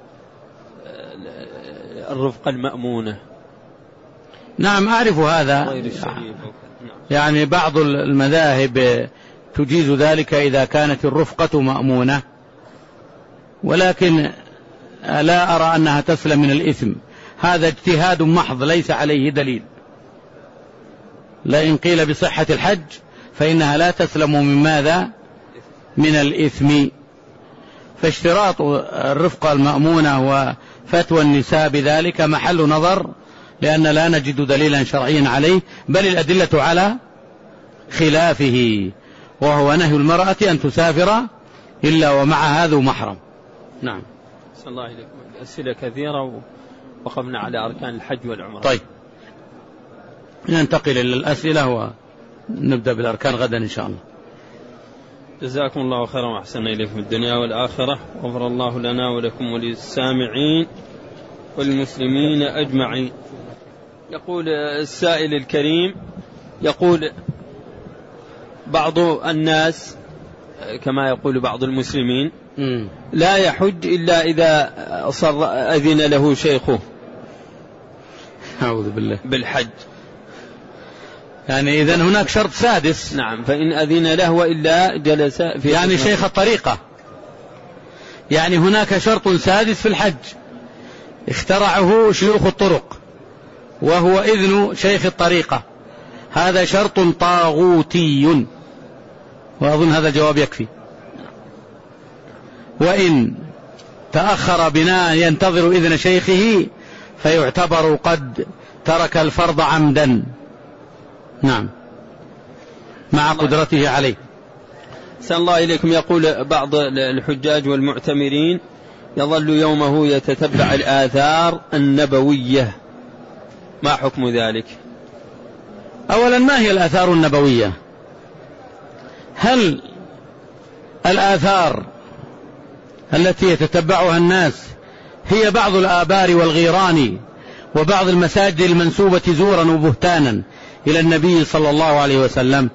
الرفقة المأمونة. نعم أعرف هذا، يعني بعض المذاهب تجيز ذلك إذا كانت الرفقة مأمونة، ولكن لا أرى أنها تسلم من الإثم، هذا اجتهاد محض ليس عليه دليل. لئن قيل بصحة الحج فإنها لا تسلم من ماذا؟ من الإثم. فاشتراط الرفقة المأمونة وفتوى النساء بذلك محل نظر، لأن لا نجد دليلا شرعيا عليه، بل الأدلة على خلافه، وهو نهي المرأة أن تسافر إلا ومعها ذو محرم. نعم. صلى الله عليكم. أسئلة كثيرة وقفنا على أركان الحج والعمرة. طيب ننتقل إلى الأسئلة ونبدأ بالأركان غدا إن شاء الله. جزاكم الله خيرا وأحسن إليكم في الدنيا والآخرة، وغفر الله لنا ولكم وللسامعين والمسلمين أجمعين. يقول السائل الكريم، يقول بعض الناس كما يقول بعض المسلمين لا يحج إلا إذا صر أذن له شيخه. أعوذ بالله. بالحج، يعني إذن هناك شرط سادس. نعم، فإن أذن له وإلا جلس في يعني شيخ الطريقة، يعني هناك شرط سادس في الحج اخترعه شيوخ الطرق، وهو إذن شيخ الطريقة. هذا شرط طاغوتي، وأظن هذا الجواب يكفي. وإن تأخر بناء ينتظر إذن شيخه فيعتبر قد ترك الفرض عمدا، نعم، مع قدرته عليه. سأل الله إليكم. يقول بعض الحجاج والمعتمرين يظل يومه يتتبع الآثار النبوية، ما حكم ذلك؟ أولا، ما هي الآثار النبوية؟ هل الآثار التي يتتبعها الناس هي بعض الآبار والغيران وبعض المساجد المنسوبة زورا وبهتانا إلى النبي صلى الله عليه وسلم؟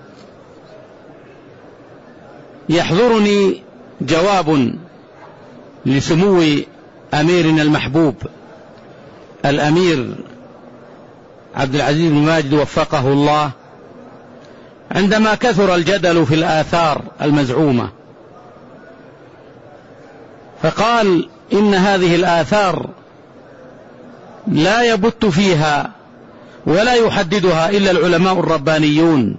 يحضرني جواب لسمو أميرنا المحبوب الأمير عبد العزيز بن ماجد وفقه الله عندما كثر الجدل في الآثار المزعومة، فقال إن هذه الآثار لا يبت فيها ولا يحددها إلا العلماء الربانيون.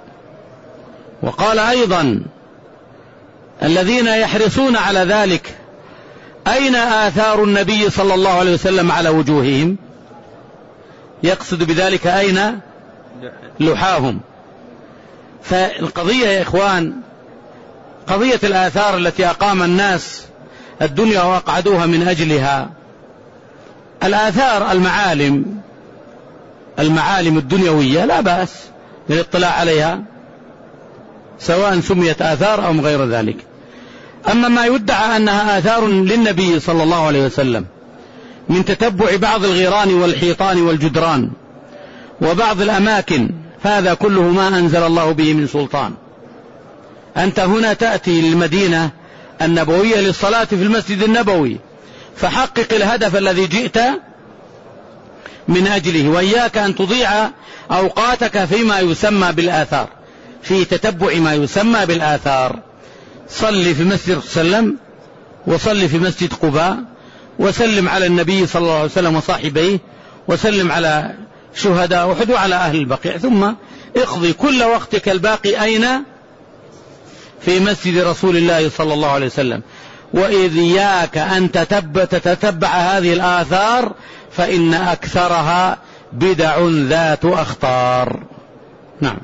وقال أيضا الذين يحرصون على ذلك أين آثار النبي صلى الله عليه وسلم على وجوههم؟ يقصد بذلك أين لحاهم. فالقضية يا إخوان قضية الآثار التي أقام الناس الدنيا وأقعدوها من أجلها، الآثار المعالم المعالم الدنيوية لا بأس بالاطلاع عليها سواء سميت آثار أو غير ذلك. أما ما يدعى أنها آثار للنبي صلى الله عليه وسلم من تتبع بعض الغيران والحيطان والجدران وبعض الأماكن، هذا كله ما أنزل الله به من سلطان. أنت هنا تأتي للمدينة النبوية للصلاة في المسجد النبوي، فحقق الهدف الذي جئت من أجله، وإياك أن تضيع أوقاتك فيما يسمى بالآثار، في تتبع ما يسمى بالآثار. صل في مسجد سلم، وصل في مسجد قباء، وسلم على النبي صلى الله عليه وسلم وصاحبيه، وسلم على شهداء أحد وعلى أهل البقيع، ثم اقضي كل وقتك الباقي أين؟ في مسجد رسول الله صلى الله عليه وسلم. وإذ إياك أن تتبع هذه الآثار فإن أكثرها بدع ذات أخطار. نعم.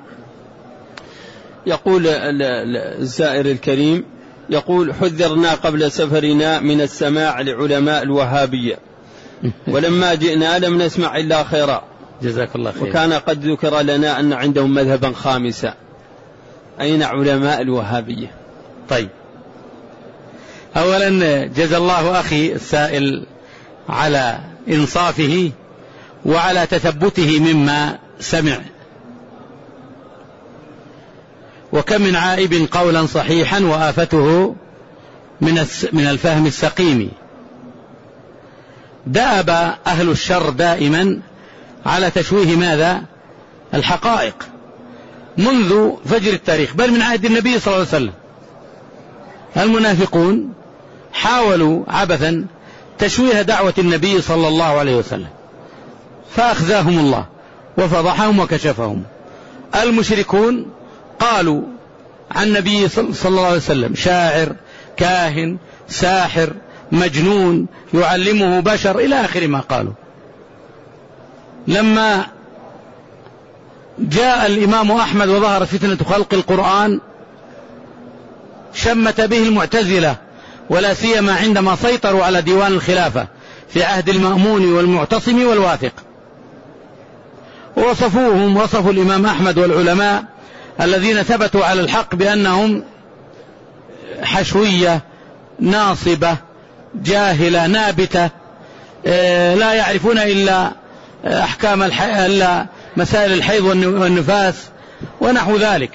يقول الزائر الكريم، يقول حذرنا قبل سفرنا من السماع لعلماء الوهابية، ولما جئنا لم نسمع إلا خيرا، جزاك الله خير. وكان قد ذكر لنا أن عندهم مذهبا خامسا، أين علماء الوهابية؟ طيب، أولا جزا الله أخي السائل على إنصافه وعلى تثبته مما سمع. وكم من عائب قولا صحيحا وآفته من من الفهم السقيم. دأب أهل الشر دائما على تشويه ماذا؟ الحقائق منذ فجر التاريخ، بل من عهد النبي صلى الله عليه وسلم. المنافقون حاولوا عبثا تشويه دعوة النبي صلى الله عليه وسلم، فأخذاهم الله وفضحهم وكشفهم. المشركون قالوا عن النبي صلى الله عليه وسلم شاعر، كاهن، ساحر، مجنون، يعلمه بشر، إلى آخر ما قالوا. لما جاء الإمام أحمد وظهر فتنة خلق القرآن شمت به المعتزلة، ولا سيما عندما سيطروا على ديوان الخلافة في عهد المأمون والمعتصم والواثق، ووصفوهم وصفوا الإمام أحمد والعلماء الذين ثبتوا على الحق بأنهم حشوية ناصبة جاهلة نابتة، لا يعرفون إلا أحكام الحي... إلا مسائل الحيض والنفاس ونحو ذلك.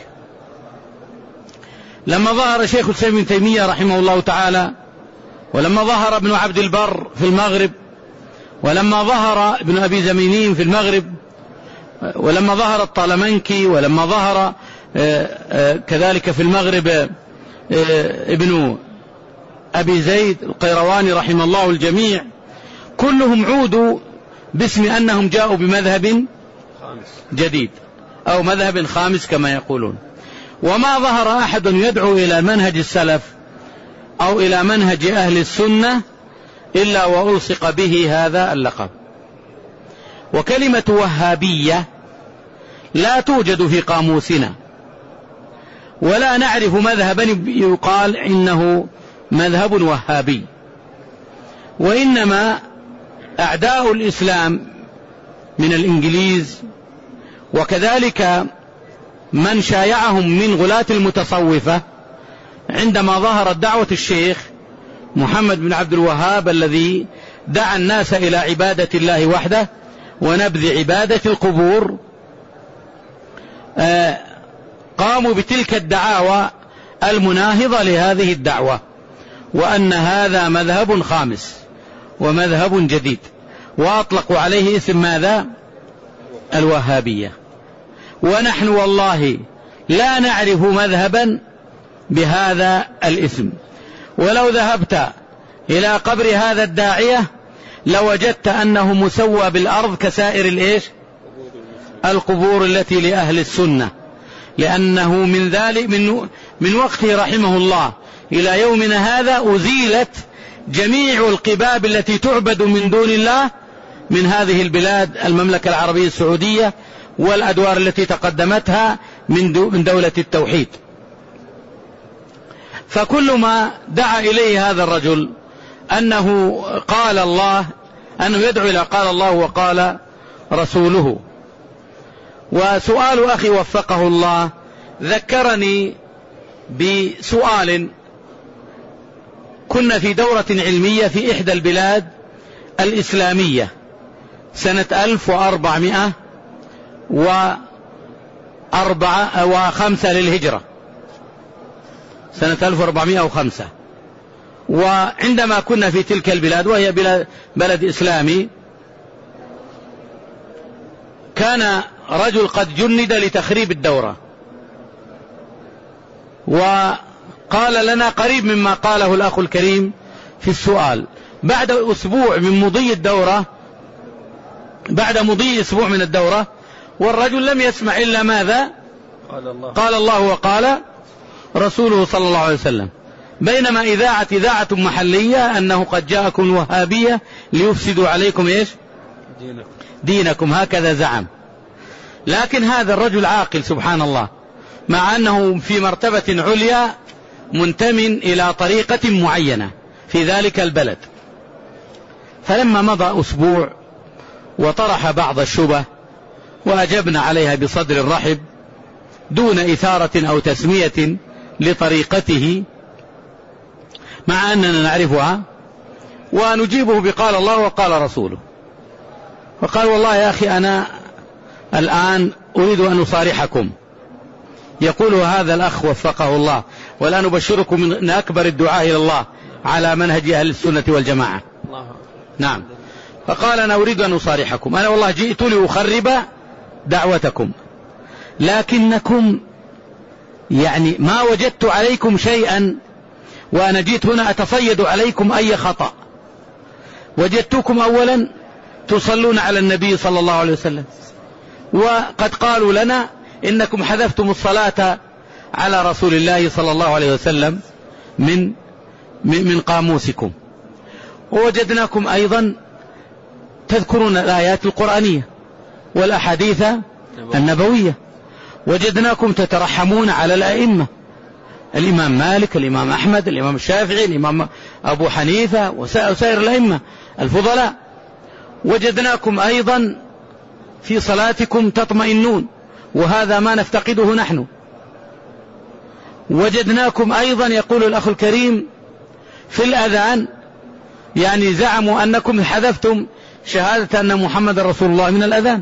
لما ظهر شيخ الإسلام ابن تيمية رحمه الله تعالى، ولما ظهر ابن عبد البر في المغرب، ولما ظهر ابن أبي زمينين في المغرب، ولما ظهر الطالمنكي، ولما ظهر كذلك في المغرب ابن أبي زيد القيرواني رحمه الله الجميع، كلهم عودوا باسم أنهم جاءوا بمذهب جديد أو مذهب خامس كما يقولون. وما ظهر أحد يدعو إلى منهج السلف أو إلى منهج أهل السنة إلا وألصق به هذا اللقب. وكلمة وهابية لا توجد في قاموسنا، ولا نعرف مذهبا يقال إنه مذهب وهابي، وإنما أعداء الإسلام من الإنجليز وكذلك من شايعهم من غلاة المتصوفة عندما ظهرت دعوة الشيخ محمد بن عبد الوهاب الذي دعا الناس إلى عبادة الله وحده ونبذ عبادة القبور، قاموا بتلك الدعاوى المناهضة لهذه الدعوة، وأن هذا مذهب خامس ومذهب جديد، وأطلقوا عليه اسم ماذا؟ الوهابية. ونحن والله لا نعرف مذهبا بهذا الاسم، ولو ذهبت إلى قبر هذا الداعية لوجدت أنه مسوى بالأرض كسائر الإيش؟ القبور التي لأهل السنة، لأنه من ذلك من, من وقته رحمه الله إلى يومنا هذا أزيلت جميع القباب التي تعبد من دون الله من هذه البلاد، المملكة العربية السعودية والأدوار التي تقدمتها من دولة التوحيد. فكل ما دعا إليه هذا الرجل أنه قال الله، أنه يدعو إلى قال الله وقال رسوله. وسؤال أخي وفقه الله ذكرني بسؤال، كنا في دورة علمية في إحدى البلاد الإسلامية سنة ألف وأربعمائة وخمسة للهجرة، سنة ألف وأربعمائة وخمسة. وعندما كنا في تلك البلاد وهي بلد إسلامي، كان رجل قد جند لتخريب الدورة، وقال لنا قريب مما قاله الأخ الكريم في السؤال. بعد أسبوع من مضي الدورة، بعد مضي أسبوع من الدورة، والرجل لم يسمع إلا ماذا؟ قال الله, قال الله وقال رسوله صلى الله عليه وسلم. بينما إذاعة إذاعة محلية أنه قد جاءكم الوهابية ليفسدوا عليكم إيش؟ دينكم. دينكم، هكذا زعم. لكن هذا الرجل عاقل سبحان الله، مع أنه في مرتبة عليا منتمٍ إلى طريقة معينة في ذلك البلد. فلما مضى أسبوع وطرح بعض الشبه وأجبنا عليها بصدر رحب دون إثارة أو تسمية لطريقته، مع أننا نعرفها، ونجيبه بقال الله وقال رسوله. فقال والله يا أخي أنا الآن أريد أن أصارحكم. يقول هذا الأخ وفقه الله، ولا نبشركم من أكبر الدعاء إلى الله على منهج أهل السنة والجماعة. نعم. فقال أنا أريد أن أصارحكم، أنا والله جئت لأخرب دعوتكم، لكنكم يعني ما وجدت عليكم شيئا، وأنا جئت هنا أتصيد عليكم أي خطأ. وجدتكم أولا تصلون على النبي صلى الله عليه وسلم، وقد قالوا لنا إنكم حذفتم الصلاة على رسول الله صلى الله عليه وسلم من من قاموسكم. ووجدناكم أيضا تذكرون الآيات القرآنية والأحاديث النبوية. وجدناكم تترحمون على الأئمة، الإمام مالك، الإمام أحمد، الإمام الشافعي، الإمام أبو حنيفة وسائر الأئمة الفضلاء. وجدناكم أيضا في صلاتكم تطمئنون، وهذا ما نفتقده نحن. وجدناكم أيضا يقول الأخ الكريم في الأذان، يعني زعموا أنكم حذفتم شهادة أن محمد رسول الله من الأذان.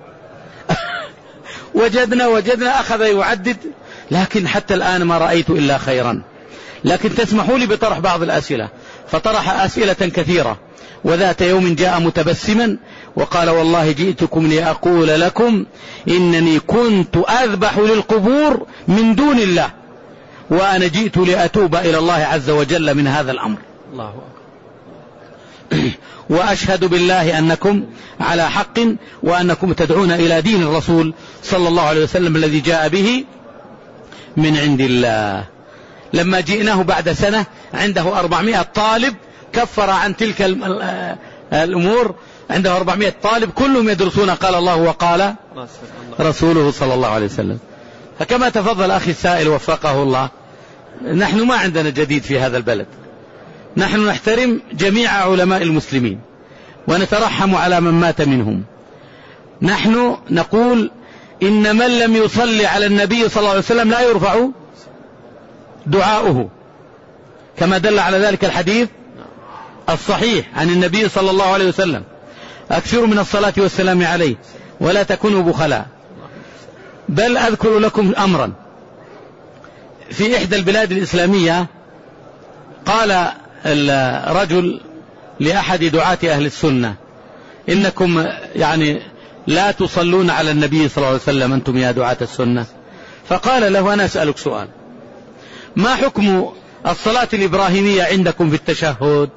وجدنا وجدنا أخذ يعدد، لكن حتى الآن ما رأيت إلا خيرا. لكن تسمحوا لي بطرح بعض الأسئلة. فطرح أسئلة كثيرة، وذات يوم جاء متبسما وقال والله جئتكم لأقول لكم إنني كنت أذبح للقبور من دون الله، وأنا جئت لأتوب إلى الله عز وجل من هذا الأمر. الله أكبر. وأشهد بالله أنكم على حق، وأنكم تدعون إلى دين الرسول صلى الله عليه وسلم الذي جاء به من عند الله. لما جئناه بعد سنة عنده أربعمائة طالب كفر عن تلك الأمور، عنده أربعمائة طالب كلهم يدرسون قال الله وقال رسوله صلى الله عليه وسلم. فكما تفضل أخي السائل وفقه الله، نحن ما عندنا جديد في هذا البلد، نحن نحترم جميع علماء المسلمين ونترحم على من مات منهم. نحن نقول إن من لم يصلي على النبي صلى الله عليه وسلم لا يرفع دعاؤه، كما دل على ذلك الحديث الصحيح عن النبي صلى الله عليه وسلم: أكثروا من الصلاة والسلام عليه ولا تكونوا بخلاء. بل أذكر لكم أمرا، في إحدى البلاد الإسلامية قال الرجل لأحد دعاة أهل السنة: إنكم يعني لا تصلون على النبي صلى الله عليه وسلم أنتم يا دعاة السنة. فقال له أنا أسألك سؤال، ما حكم الصلاة الإبراهيمية عندكم في التشهد؟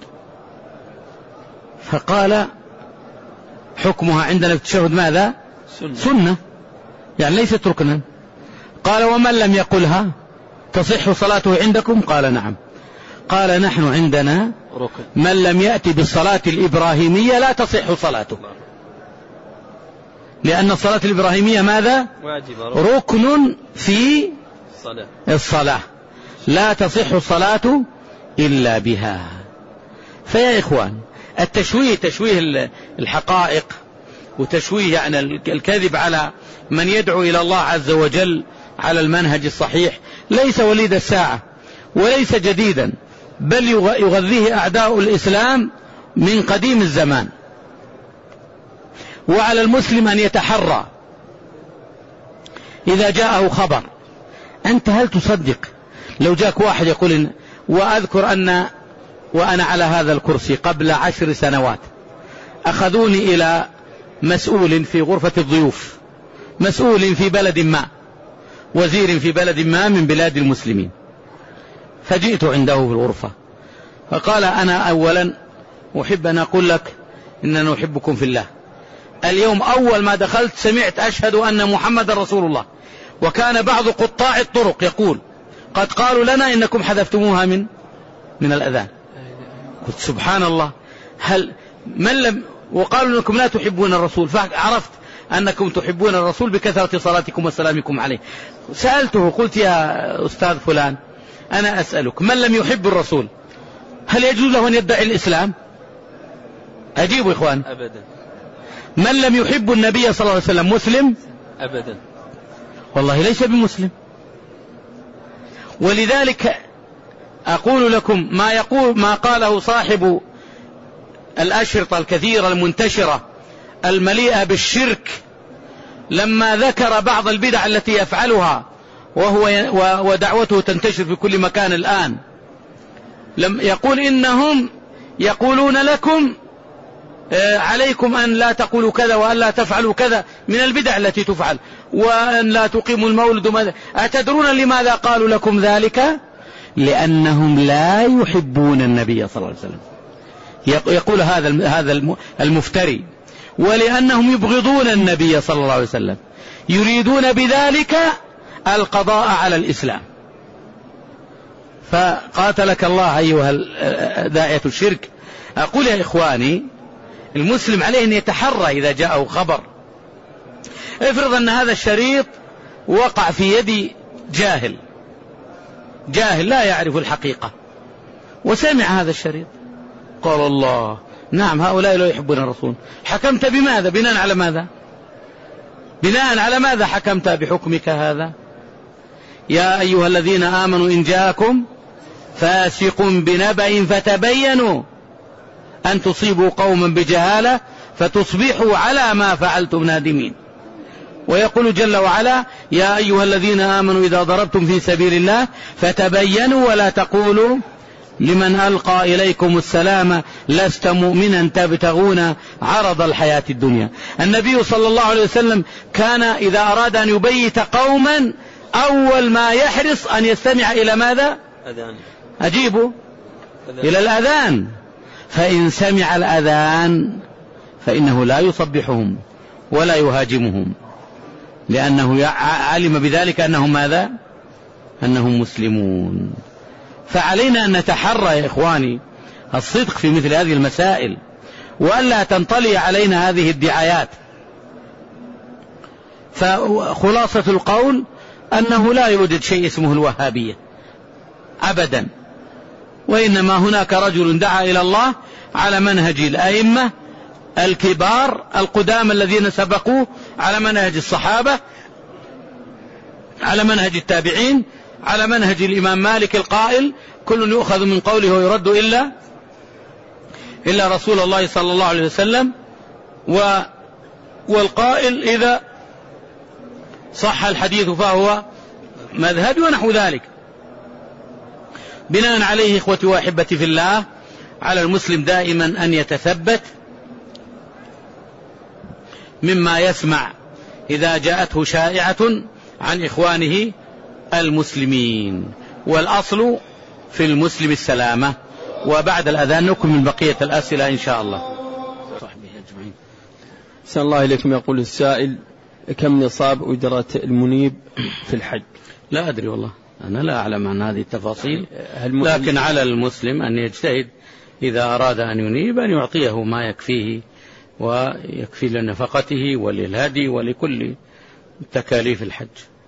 فقال حكمها عندنا في التشهد ماذا؟ سنة, سنة يعني ليست ركنا. قال ومن لم يقلها تصح صلاته عندكم؟ قال نعم. قال نحن عندنا ركن، من لم يأتي بالصلاة الإبراهيمية لا تصح صلاته، لأن الصلاة الإبراهيمية ماذا؟ ركن في الصلاة لا تصح الصلاة إلا بها. فيا إخوان التشويه تشويه الحقائق وتشويه يعني الكذب على من يدعو إلى الله عز وجل على المنهج الصحيح ليس وليد الساعة وليس جديدا، بل يغذيه أعداء الإسلام من قديم الزمان. وعلى المسلم أن يتحرى إذا جاءه خبر. أنت هل تصدق لو جاءك واحد يقول إن وأذكر أن وأنا على هذا الكرسي قبل عشر سنوات أخذوني إلى مسؤول في غرفة الضيوف، مسؤول في بلد ما، وزير في بلد ما من بلاد المسلمين، فجئت عنده في الغرفة فقال أنا أولا أحب أن أقول لك إننا نحبكم في الله. اليوم أول ما دخلت سمعت أشهد أن محمد رسول الله، وكان بعض قطاع الطرق يقول قد قالوا لنا إنكم حذفتموها من من الأذان. قلت سبحان الله، هل من لم وقالوا أنكم لا تحبون الرسول، فعرفت أنكم تحبون الرسول بكثرة صلاتكم وسلامكم عليه. سألته قلت يا أستاذ فلان أنا أسألك، من لم يحب الرسول هل يجوز له أن يدعي الإسلام؟ أجيبوا إخوان. أبدا. من لم يحب النبي صلى الله عليه وسلم مسلم؟ أبدا. والله ليس بمسلم. ولذلك أقول لكم ما يقول ما قاله صاحب الأشرطة الكثيرة المنتشرة المليئة بالشرك لما ذكر بعض البدع التي يفعلها وهو ودعوته تنتشر في كل مكان الآن. لم يقول إنهم يقولون لكم عليكم أن لا تقولوا كذا وأن لا تفعلوا كذا من البدع التي تفعل، وأن لا تقيموا المولد وماذا. أتدرون لماذا قالوا لكم ذلك؟ لأنهم لا يحبون النبي صلى الله عليه وسلم. يقول هذا هذا المفتري، ولأنهم يبغضون النبي صلى الله عليه وسلم، يريدون بذلك القضاء على الإسلام. فقاتلك الله أيها داعية الشرك. أقول يا إخواني المسلم عليه أن يتحرى إذا جاءه خبر. افرض أن هذا الشريط وقع في يد جاهل جاهل لا يعرف الحقيقة وسمع هذا الشريط قال الله نعم هؤلاء لا يحبون الرسول، حكمت بماذا؟ بناء على ماذا؟ بناء على ماذا حكمت بحكمك هذا؟ يا أيها الذين آمنوا إن جاءكم فاسق بنبأ فتبينوا أن تصيبوا قوما بجهالة فتصبحوا على ما فعلتم نادمين. ويقول جل وعلا يا أيها الذين آمنوا إذا ضربتم في سبيل الله فتبينوا ولا تقولوا لمن ألقى إليكم السلام لست مؤمنا تبتغون عرض الحياة الدنيا. النبي صلى الله عليه وسلم كان إذا أراد أن يبيت قوما أول ما يحرص أن يستمع إلى ماذا؟ أذان. أجيبوا أذان. إلى الأذان. فإن سمع الأذان فإنه لا يصبحهم ولا يهاجمهم، لأنه علم بذلك أنهم ماذا؟ أنهم مسلمون. فعلينا أن نتحرى يا إخواني الصدق في مثل هذه المسائل، وألا تنطلي علينا هذه الدعايات. فخلاصة القول أنه لا يوجد شيء اسمه الوهابية أبدا، وإنما هناك رجل دعا إلى الله على منهج الأئمة الكبار القدام الذين سبقوه، على منهج الصحابة، على منهج التابعين، على منهج الإمام مالك القائل كل يؤخذ من قوله ويرد إلا إلا رسول الله صلى الله عليه وسلم، والقائل إذا صح الحديث فهو مذهبي ونحو ذلك. بناء عليه إخوتي وأحبتي في الله على المسلم دائما أن يتثبت مما يسمع إذا جاءته شائعة عن إخوانه المسلمين. والأصل في المسلم السلامة. وبعد الأذان نكمل بقية الأسئلة إن شاء الله. أحسن الله إليكم. يقول السائل: كم نصاب أجرة المنيب في الحج؟ لا أدري والله، أنا لا أعلم عن هذه التفاصيل، لكن على المسلم أن يجتهد إذا أراد أن ينيب أن يعطيه ما يكفيه ويكفي لنفقته وللهدي ولكل تكاليف الحج.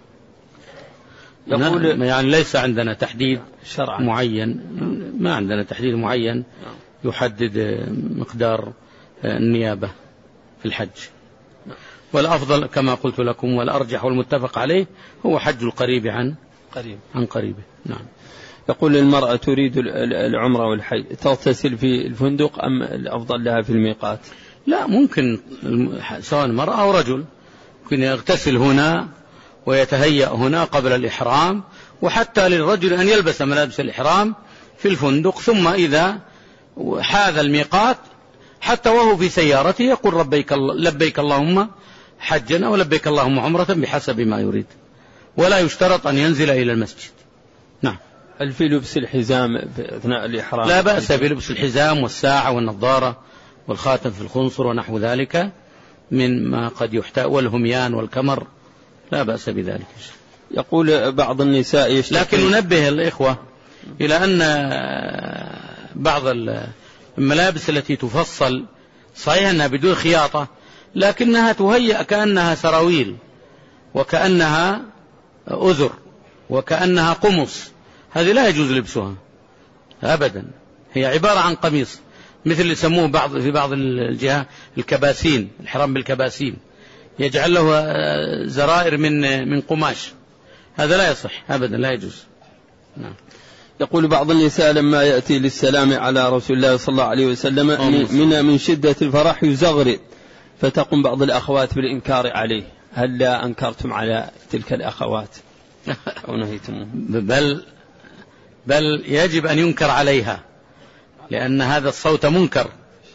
يقول يعني ليس عندنا تحديد شرعا معين، ما عندنا تحديد معين يحدد مقدار النيابة في الحج. والأفضل كما قلت لكم والأرجح والمتفق عليه هو حج القريب عن قريب عن قريبه. نعم. يقول: المرأة تريد العمرة والحج تغتسل في الفندق أم الأفضل لها في الميقات؟ لا، ممكن سواء مرأة أو رجل ممكن يغتسل هنا ويتهيأ هنا قبل الإحرام، وحتى للرجل أن يلبس ملابس الإحرام في الفندق، ثم إذا حاذ الميقات حتى وهو في سيارته يقول ربيك لبيك اللهم حجا أو لبيك اللهم عمرة بحسب ما يريد، ولا يشترط أن ينزل إلى المسجد. نعم. هل في لبس الحزام في أثناء الإحرام؟ لا بأس بلبس الحزام والساعة والنظارة والخاتم في الخنصر ونحو ذلك مما قد يحتاج، والهميان والكمر، لا بأس بذلك. يقول بعض النساء يشتكي، لكن ننبه الإخوة إلى أن بعض الملابس التي تفصل صحيح أنها بدون خياطة، لكنها تهيأ كأنها سراويل وكأنها أذر وكأنها قمص، هذه لا يجوز لبسها أبدا. هي عبارة عن قميص، مثل اللي يسموه بعض في بعض الجهات الكباسين، الحرام بالكباسين، يجعل له زرائر من من قماش، هذا لا يصح أبدا، لا يجوز. نعم. يقول بعض النساء لما يأتي للسلام على رسول الله صلى الله عليه وسلم من من شدة الفرح يزغرد، فتقوم بعض الأخوات بالإنكار عليه، هل لا أنكرتم على تلك الأخوات أو نهيتم؟ بل بل يجب أن ينكر عليها، لأن هذا الصوت منكر،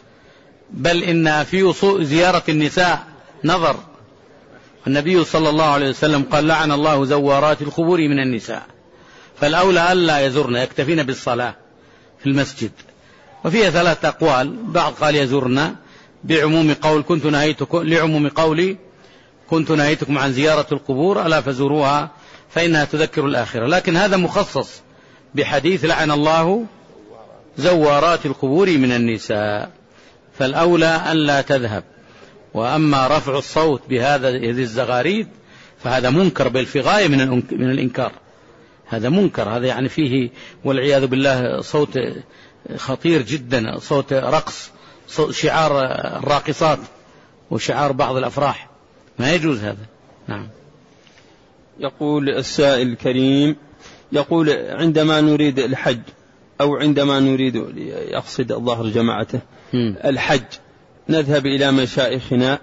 بل إن في زيارة النساء نظر. النبي صلى الله عليه وسلم قال: لعن الله زوارات القبور من النساء، فالأولى ألا يزرن، يكتفين بالصلاة في المسجد. وفيها ثلاث أقوال، بعض قال يزرن بعموم قول كنت نهيتكم، لعموم قولي كنت نهيتكم عن زيارة القبور ألا فزوروها فإنها تذكر الآخرة، لكن هذا مخصص بحديث لعن الله زوارات القبور من النساء، فالأولى أن لا تذهب. وأما رفع الصوت بهذا هذه الزغاريد فهذا منكر، بل في غاية من من الإنكار، هذا منكر، هذا يعني فيه والعياذ بالله صوت خطير جدا، صوت رقص، صوت شعار الراقصات وشعار بعض الأفراح، ما يجوز هذا. نعم. يقول السائل الكريم، يقول: عندما نريد الحج أو عندما نريد، يقصد الظاهر جماعته، الحج، نذهب إلى مشايخنا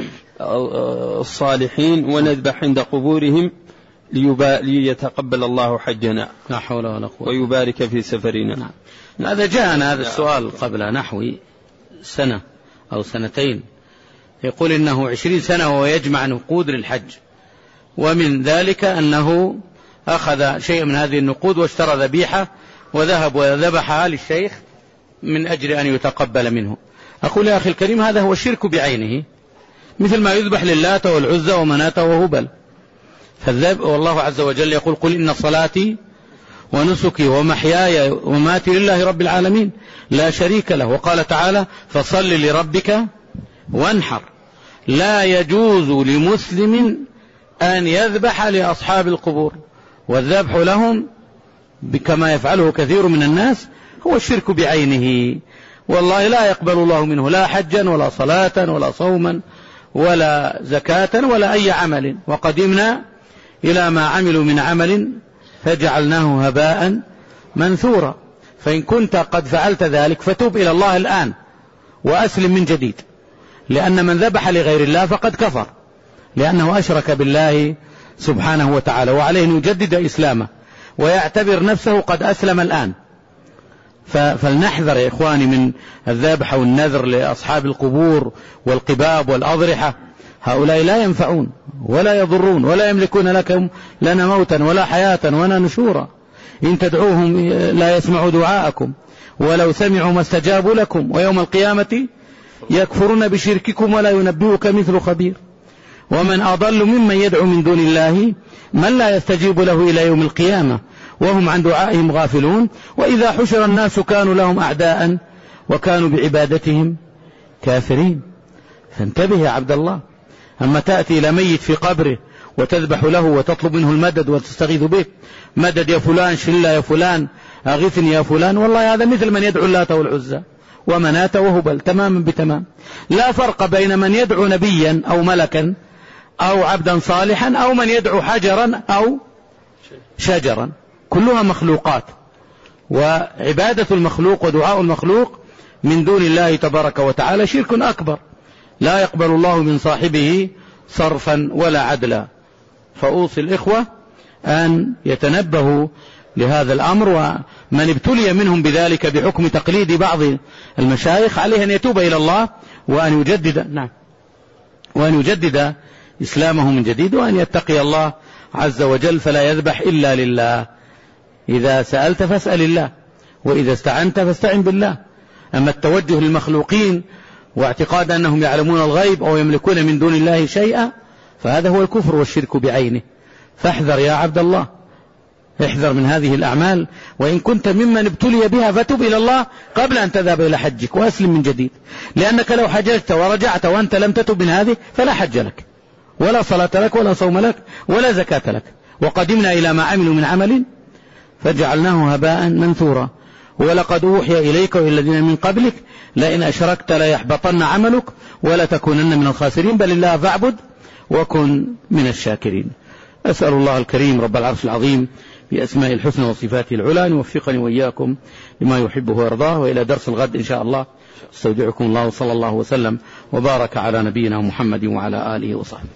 الصالحين ونذبح عند قبورهم ليتقبل الله حجنا، لا حول ولا قوة، ويبارك في سفرنا. نعم. هذا جاءنا هذا السؤال قبل نحو سنة أو سنتين، يقول إنه عشرين سنة وهو يجمع نقود للحج، ومن ذلك أنه أخذ شيء من هذه النقود واشترى ذبيحة وذهب وذبحها للشيخ من أجل أن يتقبل منه. أقول يا أخي الكريم، هذا هو الشرك بعينه، مثل ما يذبح للات والعزى ومناة وهبل. فالذب والله عز وجل يقول: قل إن صلاتي ونسكي ومحياي وماتي لله رب العالمين لا شريك له. وقال تعالى: فصل لربك وانحر. لا يجوز لمسلم أن يذبح لأصحاب القبور، والذبح لهم كما يفعله كثير من الناس هو الشرك بعينه، والله لا يقبل الله منه لا حجا ولا صلاة ولا صوما ولا زكاة ولا أي عمل. وقدمنا إلى ما عملوا من عمل فجعلناه هباء منثورا. فإن كنت قد فعلت ذلك فتوب إلى الله الآن وأسلم من جديد، لأن من ذبح لغير الله فقد كفر، لأنه أشرك بالله سبحانه وتعالى، وعليه أن يجدد إسلامه ويعتبر نفسه قد أسلم الآن. فلنحذر يا إخواني من الذبح والنذر لأصحاب القبور والقباب والأضرحة، هؤلاء لا ينفعون ولا يضرون ولا يملكون لكم لنا موتا ولا حياة ولا نشورا، إن تدعوهم لا يسمعوا دعاءكم ولو سمعوا ما استجابوا لكم، ويوم القيامة يكفرون بشرككم ولا ينبئك مثل خبير. ومن أضل ممن يدعو من دون الله من لا يستجيب له إلى يوم القيامة وهم عن دعائهم غافلون، وإذا حشر الناس كانوا لهم أعداء وكانوا بعبادتهم كافرين. فانتبه يا عبد الله، أما تأتي إلى ميت في قبره وتذبح له وتطلب منه المدد وتستغيث به، مدد يا فلان، شلة يا فلان، أغثني يا فلان، والله هذا مثل من يدعو اللات والعزى ومناة وهبل تماما بتمام. لا فرق بين من يدعو نبيا أو ملكا أو عبدا صالحا أو من يدعو حجرا أو شجرا، كلها مخلوقات، وعبادة المخلوق ودعاء المخلوق من دون الله تبارك وتعالى شرك أكبر، لا يقبل الله من صاحبه صرفا ولا عدلا. فأوصي الإخوة أن يتنبهوا لهذا الأمر، ومن ابتلي منهم بذلك بحكم تقليد بعض المشايخ عليه أن يتوب إلى الله وأن يجدد نعم وأن يجدد إسلامه من جديد، وأن يتقي الله عز وجل فلا يذبح إلا لله. إذا سألت فاسأل الله، وإذا استعنت فاستعن بالله. أما التوجه للمخلوقين واعتقاد أنهم يعلمون الغيب أو يملكون من دون الله شيئا فهذا هو الكفر والشرك بعينه. فاحذر يا عبد الله، احذر من هذه الأعمال، وإن كنت ممن ابتلي بها فتب إلى الله قبل أن تذهب إلى حجك وأسلم من جديد، لأنك لو حججت ورجعت وأنت لم تتب من هذه فلا حج لك ولا صلاة لك ولا صوم لك ولا زكاة لك. وقدمنا إلى ما عملوا من عمل فجعلناه هباء منثورا. ولقد أوحي إليك وإلى الذين من قبلك لئن أشركت ليحبطن عملك ولتكونن من الخاسرين، بل الله فاعبد وكن من الشاكرين. أسأل الله الكريم رب العرش العظيم بأسماء الحسنى وصفاته العلى أن يوفقني وإياكم لما يحبه ويرضاه. وإلى درس الغد إن شاء الله استودعكم الله، صلى الله وسلم وبارك على نبينا محمد وعلى آله وصحبه.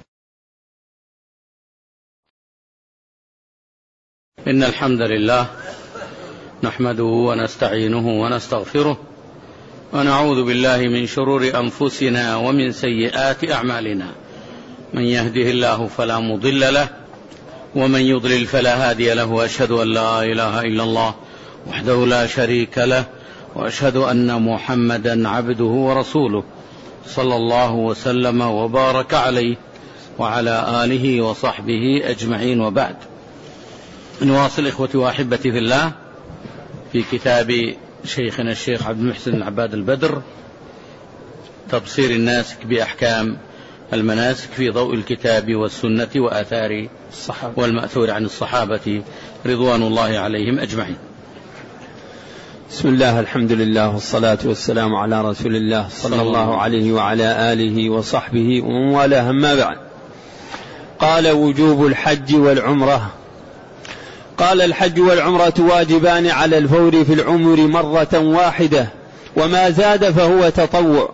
إن الحمد لله نحمده ونستعينه ونستغفره ونعوذ بالله من شرور أنفسنا ومن سيئات أعمالنا، من يهده الله فلا مضل له ومن يضلل فلا هادي له، وأشهد أن لا إله إلا الله وحده لا شريك له، وأشهد أن محمدا عبده ورسوله صلى الله وسلم وبارك عليه وعلى آله وصحبه أجمعين. وبعد، نواصل إخوتي وأحبتي في الله في كتاب شيخنا الشيخ عبد المحسن العباد البدر، تبصير الناسك بأحكام المناسك في ضوء الكتاب والسنة وآثار الصحابة والمأثور عن الصحابة رضوان الله عليهم أجمعين. بسم الله، الحمد لله والصلاة والسلام على رسول الله صلى الله عليه وعلى آله وصحبه ومن والاه. أما بعد، قال: وجوب الحج والعمرة. قال: الحج والعمرة واجبان على الفور في العمر مرة واحدة، وما زاد فهو تطوع،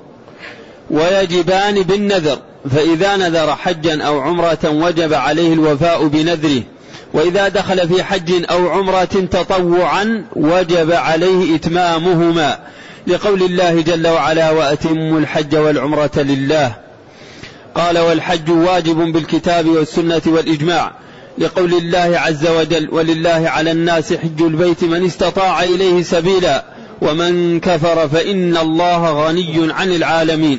ويجبان بالنذر، فإذا نذر حجا أو عمرة وجب عليه الوفاء بنذره، وإذا دخل في حج أو عمرة تطوعا وجب عليه إتمامهما، لقول الله جل وعلا: وأتموا الحج والعمرة لله. قال: والحج واجب بالكتاب والسنة والإجماع، لقول الله عز وجل: ولله على الناس حج البيت من استطاع إليه سبيلا ومن كفر فإن الله غني عن العالمين.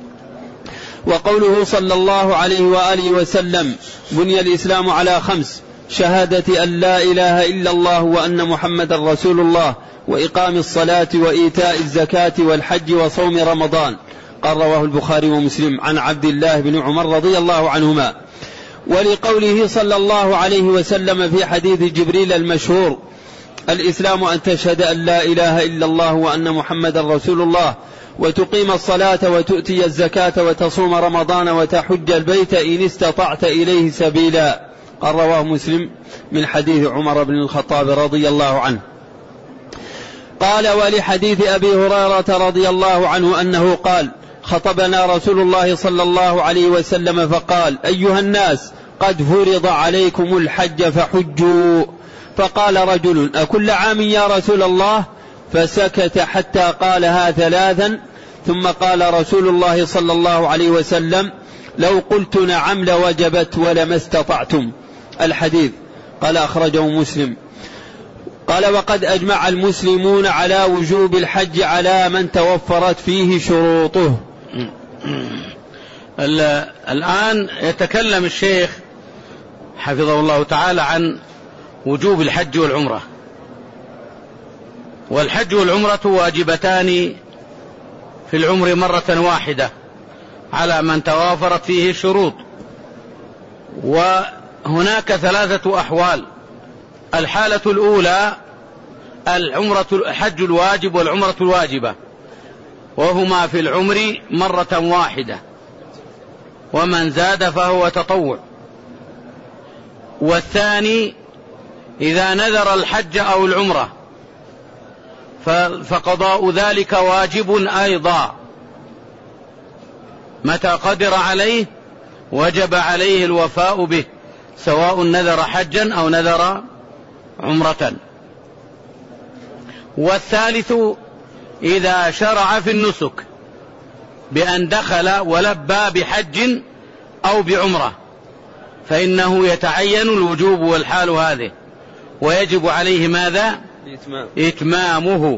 وقوله صلى الله عليه وآله وسلم: بني الإسلام على خمس: شهادة أن لا إله إلا الله وأن محمد رسول الله، وإقام الصلاة وإيتاء الزكاة والحج وصوم رمضان. قال: رواه البخاري ومسلم عن عبد الله بن عمر رضي الله عنهما. ولقوله صلى الله عليه وسلم في حديث جبريل المشهور: الإسلام أن تشهد أن لا إله إلا الله وأن محمد رسول الله، وتقيم الصلاة وتؤتي الزكاة وتصوم رمضان وتحج البيت إن استطعت إليه سبيلا. قال: رواه مسلم من حديث عمر بن الخطاب رضي الله عنه. قال: ولحديث أبي هريرة رضي الله عنه أنه قال: خطبنا رسول الله صلى الله عليه وسلم فقال: أيها الناس، قد فرض عليكم الحج فحجوا. فقال رجل: أكل عام يا رسول الله؟ فسكت حتى قالها ثلاثا، ثم قال رسول الله صلى الله عليه وسلم: لو قلت نعم لوجبت ولما استطعتم. الحديث. قال أخرجه مسلم. قال وقد أجمع المسلمون على وجوب الحج على من توفرت فيه شروطه. الآن يتكلم الشيخ حفظه الله تعالى عن وجوب الحج والعمرة. والحج والعمرة واجبتان في العمر مرة واحدة على من توافرت فيه الشروط. وهناك ثلاثة أحوال. الحالة الأولى العمرة الحج الواجب والعمرة الواجبة، وهما في العمر مرة واحدة، ومن زاد فهو تطوع. والثاني إذا نذر الحج أو العمرة فقضاء ذلك واجب أيضا، متى قدر عليه وجب عليه الوفاء به، سواء نذر حجا أو نذر عمرة. والثالث إذا شرع في النسك بأن دخل ولبى بحج أو بعمرة فإنه يتعين الوجوب والحال هذه، ويجب عليه ماذا؟ إتمام. إتمامه.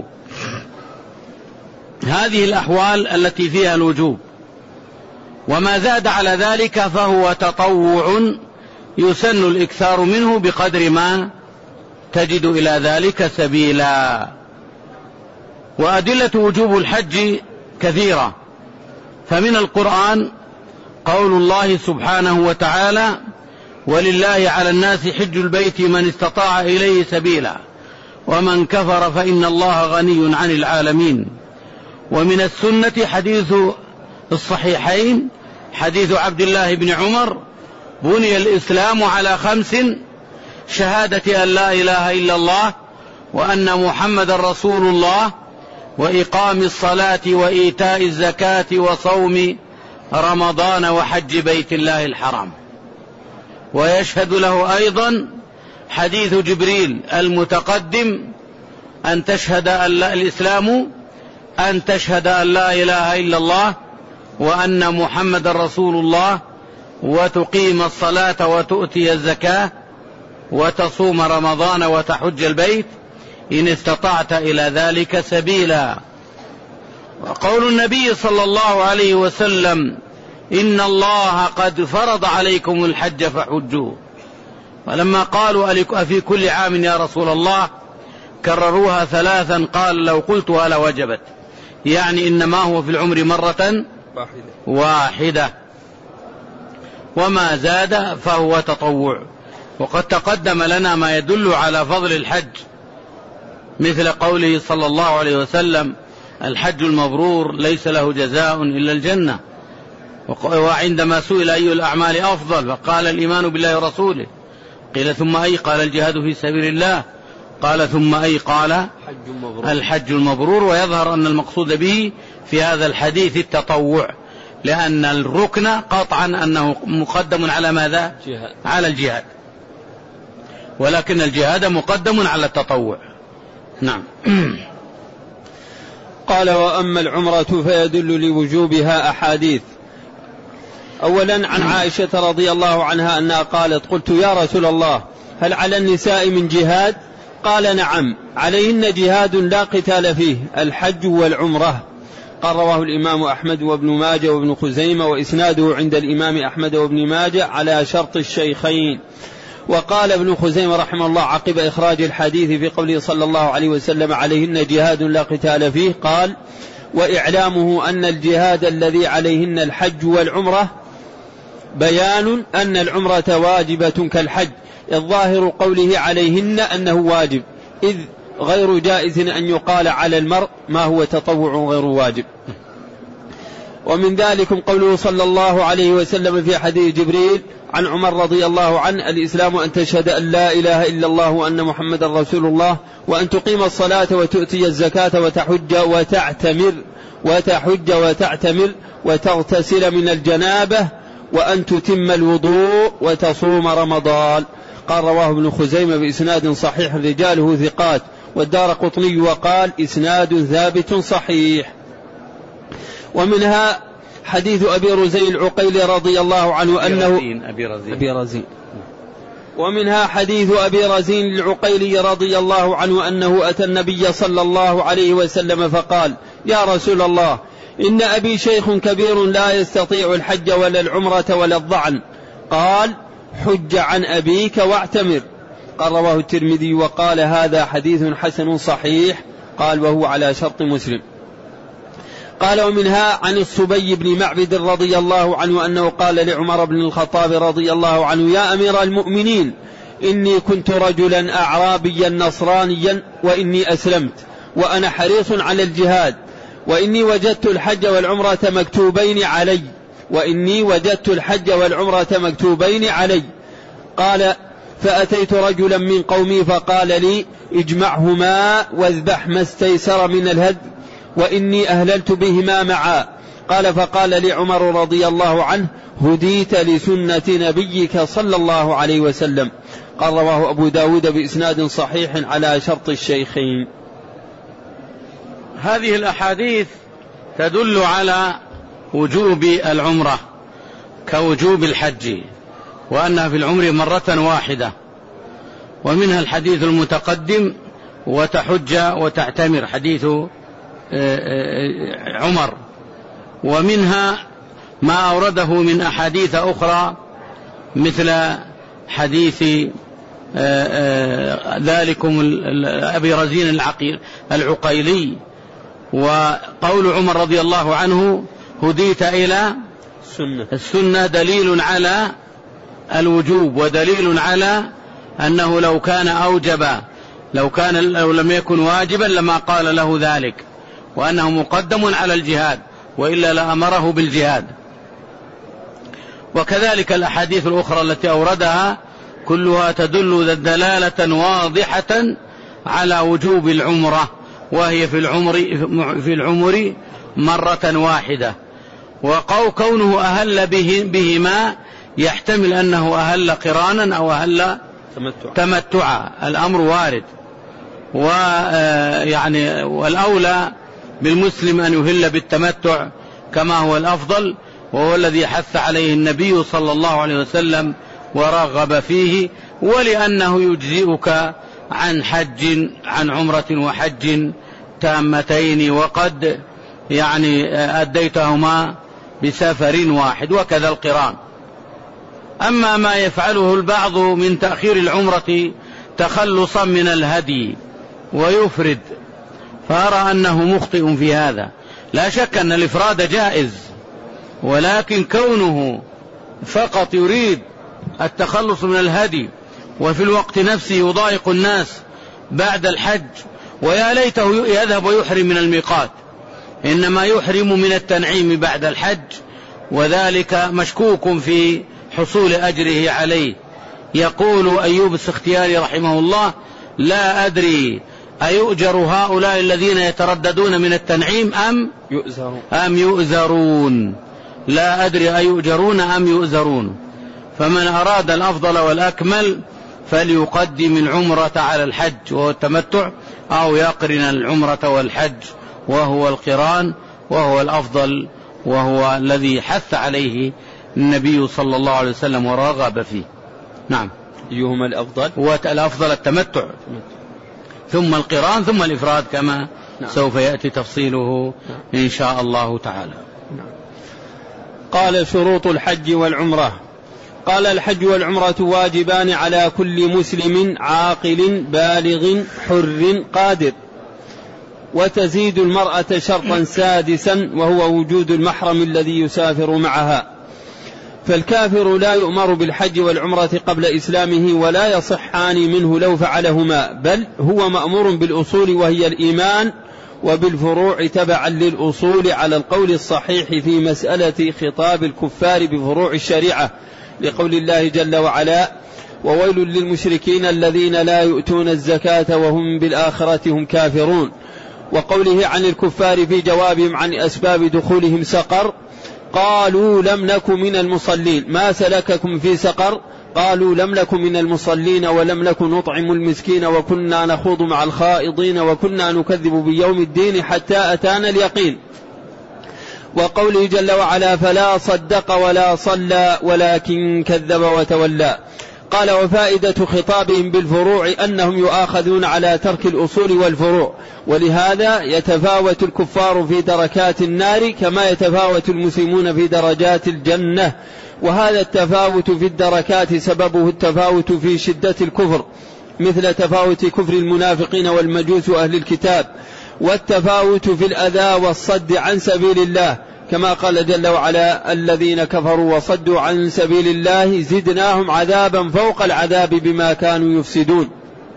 هذه الأحوال التي فيها الوجوب. وما زاد على ذلك فهو تطوع يسن الإكثار منه بقدر ما تجد إلى ذلك سبيلا. وأدلة وجوب الحج كثيرة، فمن القرآن قول الله سبحانه وتعالى ولله على الناس حج البيت من استطاع إليه سبيلا ومن كفر فإن الله غني عن العالمين. ومن السنة حديث الصحيحين حديث عبد الله بن عمر بني الإسلام على خمس: شهادة أن لا إله إلا الله وأن محمد رسول الله وإقام الصلاة وإيتاء الزكاة وصوم رمضان وحج بيت الله الحرام. ويشهد له أيضا حديث جبريل المتقدم أن تشهد أن لا الإسلام أن تشهد أن لا إله إلا الله وأن محمد رسول الله وتقيم الصلاة وتؤتي الزكاة وتصوم رمضان وتحج البيت إن استطعت إلى ذلك سبيلا. وقول النبي صلى الله عليه وسلم إن الله قد فرض عليكم الحج فحجوا. ولما قالوا أفي كل عام يا رسول الله كرروها ثلاثا قال لو قلتها لوجبت، يعني إنما هو في العمر مرة واحدة، وما زاد فهو تطوع. وقد تقدم لنا ما يدل على فضل الحج، مثل قوله صلى الله عليه وسلم الحج المبرور ليس له جزاء إلا الجنة. وعندما سئل أي الأعمال أفضل فقال الإيمان بالله ورسوله، قيل ثم أي؟ قال الجهاد في سبيل الله، قال ثم أي؟ قال الحج المبرور. ويظهر أن المقصود به في هذا الحديث التطوع، لأن الركن قطعا أنه مقدم على ماذا؟ جهاد. على الجهاد، ولكن الجهاد مقدم على التطوع. نعم. قال وأما العمرة فيدل لوجوبها أحاديث. أولا عن عائشة رضي الله عنها أنها قالت قلت يا رسول الله هل على النساء من جهاد؟ قال نعم عليهن جهاد لا قتال فيه الحج والعمرة. قال رواه الإمام أحمد وابن ماجه وابن خزيمة وإسناده عند الإمام أحمد وابن ماجه على شرط الشيخين. وقال ابن خزيمة رحمه الله عقب إخراج الحديث في قوله صلى الله عليه وسلم عليهن جهاد لا قتال فيه قال وإعلامه أن الجهاد الذي عليهن الحج والعمرة بيان أن العمرة واجبة كالحج، الظاهر قوله عليهن أنه واجب، إذ غير جائز أن يقال على المرء ما هو تطوع غير واجب. ومن ذلك قوله صلى الله عليه وسلم في حديث جبريل عن عمر رضي الله عنه الإسلام أن تشهد أن لا إله إلا الله وأن محمد رسول الله وأن تقيم الصلاة وتؤتي الزكاة وتحج وتعتمر وتحج وتعتمر وتغتسل من الجنابة وأن تتم الوضوء وتصوم رمضان. قال رواه ابن خزيمة بإسناد صحيح رجاله ثقات، والدار قطني وقال إسناد ثابت صحيح. ومنها حديث أبي رزين العقيلي رضي الله عنه أبي أنه رزين أبي رزين, أبي رزين ومنها حديث أبي رزين العقيلي رضي الله عنه أنه أتى النبي صلى الله عليه وسلم فقال: يا رسول الله، إن أبي شيخ كبير لا يستطيع الحج ولا العمرة ولا الضعن. قال: حج عن أبيك واعتمر. قال: رواه الترمذي وقال: هذا حديث حسن صحيح. قال: وهو على شرط مسلم. قال: ومنها عن الصبي بن معبد رضي الله عنه أنه قال لعمر بن الخطاب رضي الله عنه: يا أمير المؤمنين، إني كنت رجلا أعرابيا نصرانيا وإني أسلمت وأنا حريص على الجهاد، وإني وجدت الحج والعمرة مكتوبين علي وإني وجدت الحج والعمرة مكتوبين علي. قال: فأتيت رجلا من قومي فقال لي: اجمعهما واذبح ما استيسر من الهدي، وإني أهللت بهما معا. قال: فقال لي عمر رضي الله عنه: هديت لسنة نبيك صلى الله عليه وسلم. قال: رواه أبو داود بإسناد صحيح على شرط الشيخين. هذه الأحاديث تدل على وجوب العمرة كوجوب الحج، وأنها في العمر مرة واحدة، ومنها الحديث المتقدم: وتحج وتعتمر، حديث عمر. ومنها ما أورده من أحاديث أخرى مثل حديث ذلكم أبي رزين العقيلي، وقول عمر رضي الله عنه: هديت إلى السنة. السنة دليل على الوجوب، ودليل على أنه لو كان أوجب لو كان لو لم يكن واجبا لما قال له ذلك، وأنه مقدم على الجهاد، وإلا لأمره بالجهاد. وكذلك الأحاديث الأخرى التي أوردها كلها تدل دلالة واضحة على وجوب العمرة، وهي في العمر في العمر مرة واحدة. وكونه أهل بهما يحتمل أنه أهل قرانا أو أهل تمتعا، الأمر وارد. ويعني والأولى بالمسلم أن يهل بالتمتع كما هو الأفضل، وهو الذي حث عليه النبي صلى الله عليه وسلم ورغب فيه، ولأنه يجزئك عن حج عن عمرة وحج تامتين، وقد يعني أديتهما بسفر واحد، وكذا القران. أما ما يفعله البعض من تأخير العمرة تخلصا من الهدي ويفرد، فأرى أنه مخطئ في هذا. لا شك أن الإفراد جائز، ولكن كونه فقط يريد التخلص من الهدي وفي الوقت نفسه يضايق الناس بعد الحج، ويا ليته يذهب ويحرم من الميقات، إنما يحرم من التنعيم بعد الحج، وذلك مشكوك في حصول أجره عليه. يقول أيوب السختياني رحمه الله: لا أدري أيؤجر هؤلاء الذين يترددون من التنعيم أم يؤزرون, أم يؤزرون لا أدري أيؤجرون أم يؤزرون. فمن أراد الأفضل والأكمل فليقدم العمرة على الحج وهو التمتع، أو يقرن العمرة والحج وهو القران، وهو الأفضل، وهو الذي حث عليه النبي صلى الله عليه وسلم ورغب فيه. نعم. أيهما الأفضل؟ والأفضل التمتع، ثم القران، ثم الإفراد، كما نعم. سوف يأتي تفصيله نعم. إن شاء الله تعالى. نعم. قال: شروط الحج والعمرة. قال: الحج والعمرة واجبان على كل مسلم عاقل بالغ حر قادر، وتزيد المرأة شرطا سادسا وهو وجود المحرم الذي يسافر معها. فالكافر لا يؤمر بالحج والعمرة قبل إسلامه، ولا يصحان منه لو فعلهما، بل هو مأمور بالأصول وهي الإيمان، وبالفروع تبعا للأصول على القول الصحيح في مسألة خطاب الكفار بفروع الشريعة، لقول الله جل وعلا: وويل للمشركين الذين لا يؤتون الزكاة وهم بالآخرة هم كافرون. وقوله عن الكفار في جوابهم عن أسباب دخولهم سقر: قالوا لم نكن من المصلين. ما سلككم في سقر؟ قالوا لم نكن من المصلين ولم نكن نطعم المسكين وكنا نخوض مع الخائضين وكنا نكذب بيوم الدين حتى أتانا اليقين. وقوله جل وعلا فلا صدق ولا صلى ولكن كذب وتولى. قال وفائدة خطابهم بالفروع أنهم يؤاخذون على ترك الأصول والفروع، ولهذا يتفاوت الكفار في دركات النار كما يتفاوت المسلمون في درجات الجنة، وهذا التفاوت في الدركات سببه التفاوت في شدة الكفر، مثل تفاوت كفر المنافقين والمجوس وأهل الكتاب، والتفاوت في الأذى والصد عن سبيل الله، كما قال جل وعلا الذين كفروا وصدوا عن سبيل الله زدناهم عذابا فوق العذاب بما كانوا يفسدون.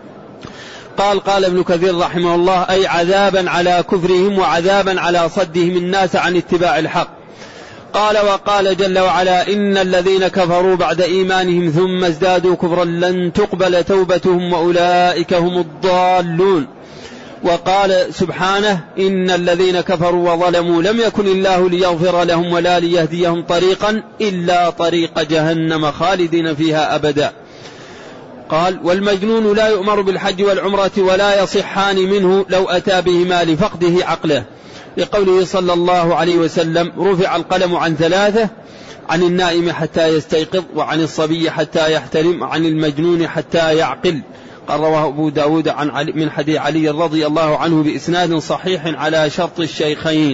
قال قال ابن كثير رحمه الله أي عذابا على كفرهم وعذابا على صدهم الناس عن اتباع الحق. قال وقال جل وعلا إن الذين كفروا بعد إيمانهم ثم ازدادوا كفرا لن تقبل توبتهم وأولئك هم الضالون. وقال سبحانه إن الذين كفروا وظلموا لم يكن الله ليغفر لهم ولا ليهديهم طريقا إلا طريق جهنم خالدين فيها أبدا. قال والمجنون لا يؤمر بالحج والعمرة ولا يصحان منه لو أتى بهما لفقده عقله، لقوله صلى الله عليه وسلم رفع القلم عن ثلاثة: عن النائم حتى يستيقظ، وعن الصبي حتى يحتلم، وعن المجنون حتى يعقل. قال رواه أبو داود عن علي من حديث علي رضي الله عنه بإسناد صحيح على شرط الشيخين.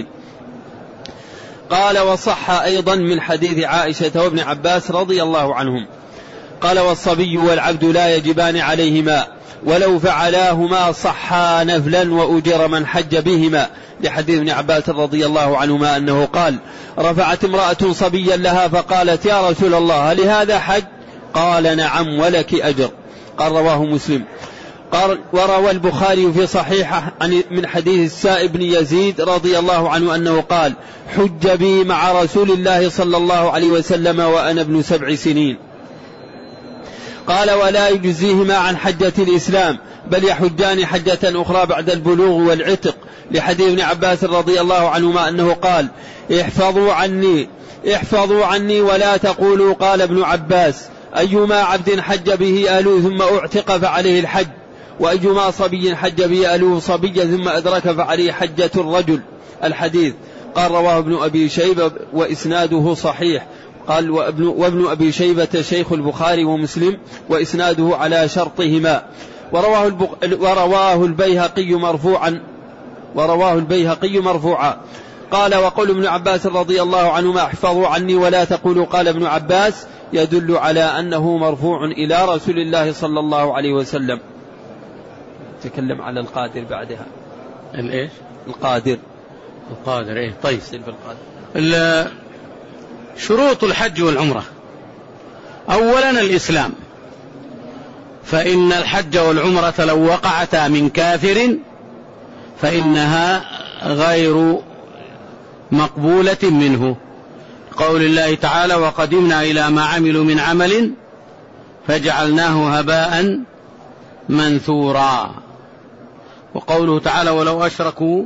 قال وصح أيضا من حديث عائشة وابن عباس رضي الله عنهم. قال والصبي والعبد لا يجبان عليهما ولو فعلاهما صحا نفلا وأجر من حج بهما، لحديث ابن عباس رضي الله عنهما أنه قال رفعت امرأة صبيا لها فقالت يا رسول الله هل هذا حج؟ قال نعم ولك أجر. قال رواه مسلم. قال وروى البخاري في صحيحه من حديث السائب بن يزيد رضي الله عنه أنه قال حج بي مع رسول الله صلى الله عليه وسلم وأنا ابن سبع سنين. قال ولا يجزيهما عن حجة الإسلام بل يحجان حجة أخرى بعد البلوغ والعتق، لحديث ابن عباس رضي الله عنهما أنه قال احفظوا عني احفظوا عني ولا تقولوا قال ابن عباس أيما عبد حج به أهله ثم أعتق فعليه الحج، وأيما صبي حج به أهله صبيا ثم أدرك فعليه حجة الرجل. الحديث. قال رواه ابن أبي شيبة وإسناده صحيح. قال وابن, وابن أبي شيبة شيخ البخاري ومسلم وإسناده على شرطهما. ورواه, البق... ورواه البيهقي مرفوعا ورواه البيهقي مرفوعا. قال وقول ابن عباس رضي الله عنهما احفظوا عني ولا تقولوا قال ابن عباس يدل على أنه مرفوع إلى رسول الله صلى الله عليه وسلم. تكلم على القادر بعدها. الإيش؟ القادر. القادر إيه طيب. القادر. شروط الحج والعمرة: أولا الإسلام، فإن الحج والعمرة لو وقعتا من كافر فإنها غير مقبولة منه، قول الله تعالى وقدمنا إلى ما عملوا من عمل فجعلناه هباء منثورا، وقوله تعالى ولو أشركوا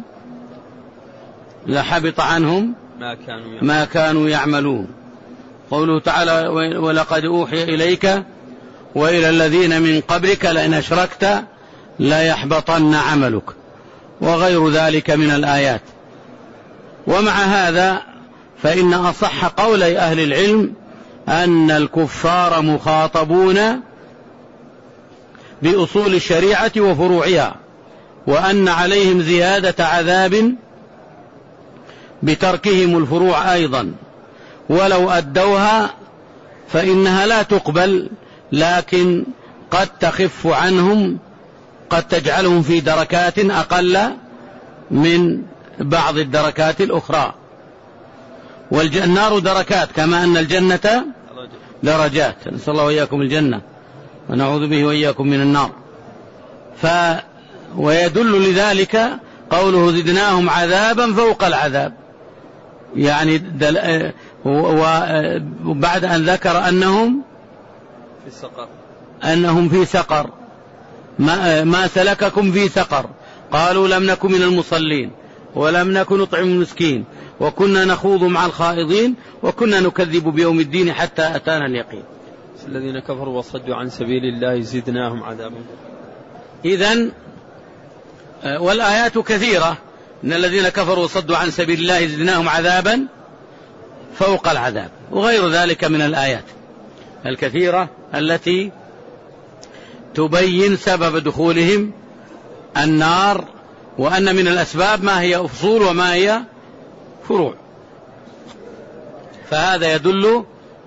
لحبط عنهم ما كانوا يعملون, ما كانوا يعملون. قوله تعالى ولقد أوحي إليك وإلى الذين من قبلك لئن أشركت لا يحبطن عملك، وغير ذلك من الآيات. ومع هذا فإن أصح قولي أهل العلم أن الكفار مخاطبون بأصول الشريعة وفروعها، وأن عليهم زيادة عذاب بتركهم الفروع أيضا، ولو أدوها فإنها لا تقبل، لكن قد تخف عنهم، قد تجعلهم في دركات أقل من بعض الدركات الأخرى. والنار دركات كما أن الجنة درجات، نسأل الله وإياكم الجنة ونعوذ به وإياكم من النار. ف ويدل لذلك قوله زدناهم عذابا فوق العذاب، يعني دل... وبعد أن ذكر أنهم في سقر أنهم في سقر ما... ما سلككم في سقر؟ قالوا لم نكن من المصلين ولم نكن نطعم المسكين وكنا نخوض مع الخائضين وكنا نكذب بيوم الدين حتى أتانا اليقين. الذين كفروا وصدوا عن سبيل الله زدناهم عذابا. إذن والآيات كثيرة إن الذين كفروا وصدوا عن سبيل الله زدناهم عذابا فوق العذاب، وغير ذلك من الآيات الكثيرة التي تبين سبب دخولهم النار، وأن من الأسباب ما هي أصول وما هي فروع. فهذا يدل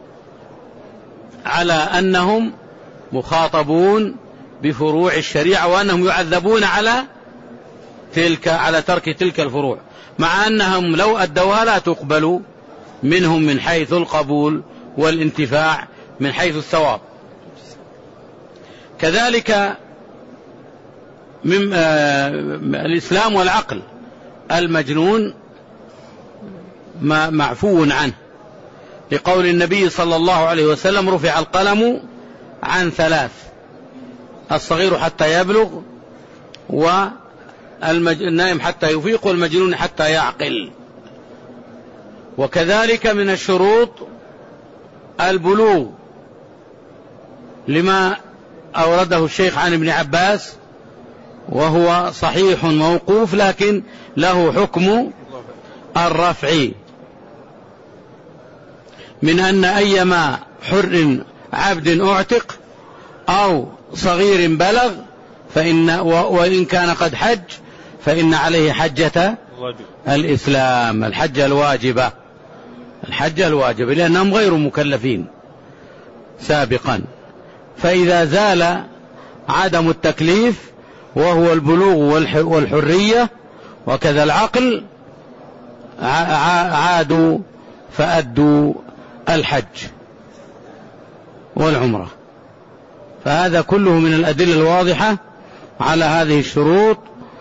على أنهم مخاطبون بفروع الشريعة، وأنهم يعذبون على تلك على ترك تلك الفروع، مع أنهم لو أدوها لا تقبل منهم من حيث القبول والانتفاع من حيث الثواب. كذلك من آه الإسلام والعقل، المجنون معفو عنه، لقول النبي صلى الله عليه وسلم رفع القلم عن ثلاث: الصغير حتى يبلغ، والنائم حتى يفيق، والمجنون حتى يعقل. وكذلك من الشروط البلوغ، لما أورده الشيخ عن ابن عباس وهو صحيح موقوف، لكن له حكم الرفع، من أن أيما حر عبد أعتق أو صغير بلغ فإن وإن كان قد حج فإن عليه حجة الإسلام، الحجة الواجبة، الحجة الواجبة، لأنهم غير مكلفين سابقا. فإذا زال عدم التكليف وهو البلوغ والحرية وكذا العقل عادوا فأدوا الحج والعمرة. فهذا كله من الأدلة الواضحة على هذه الشروط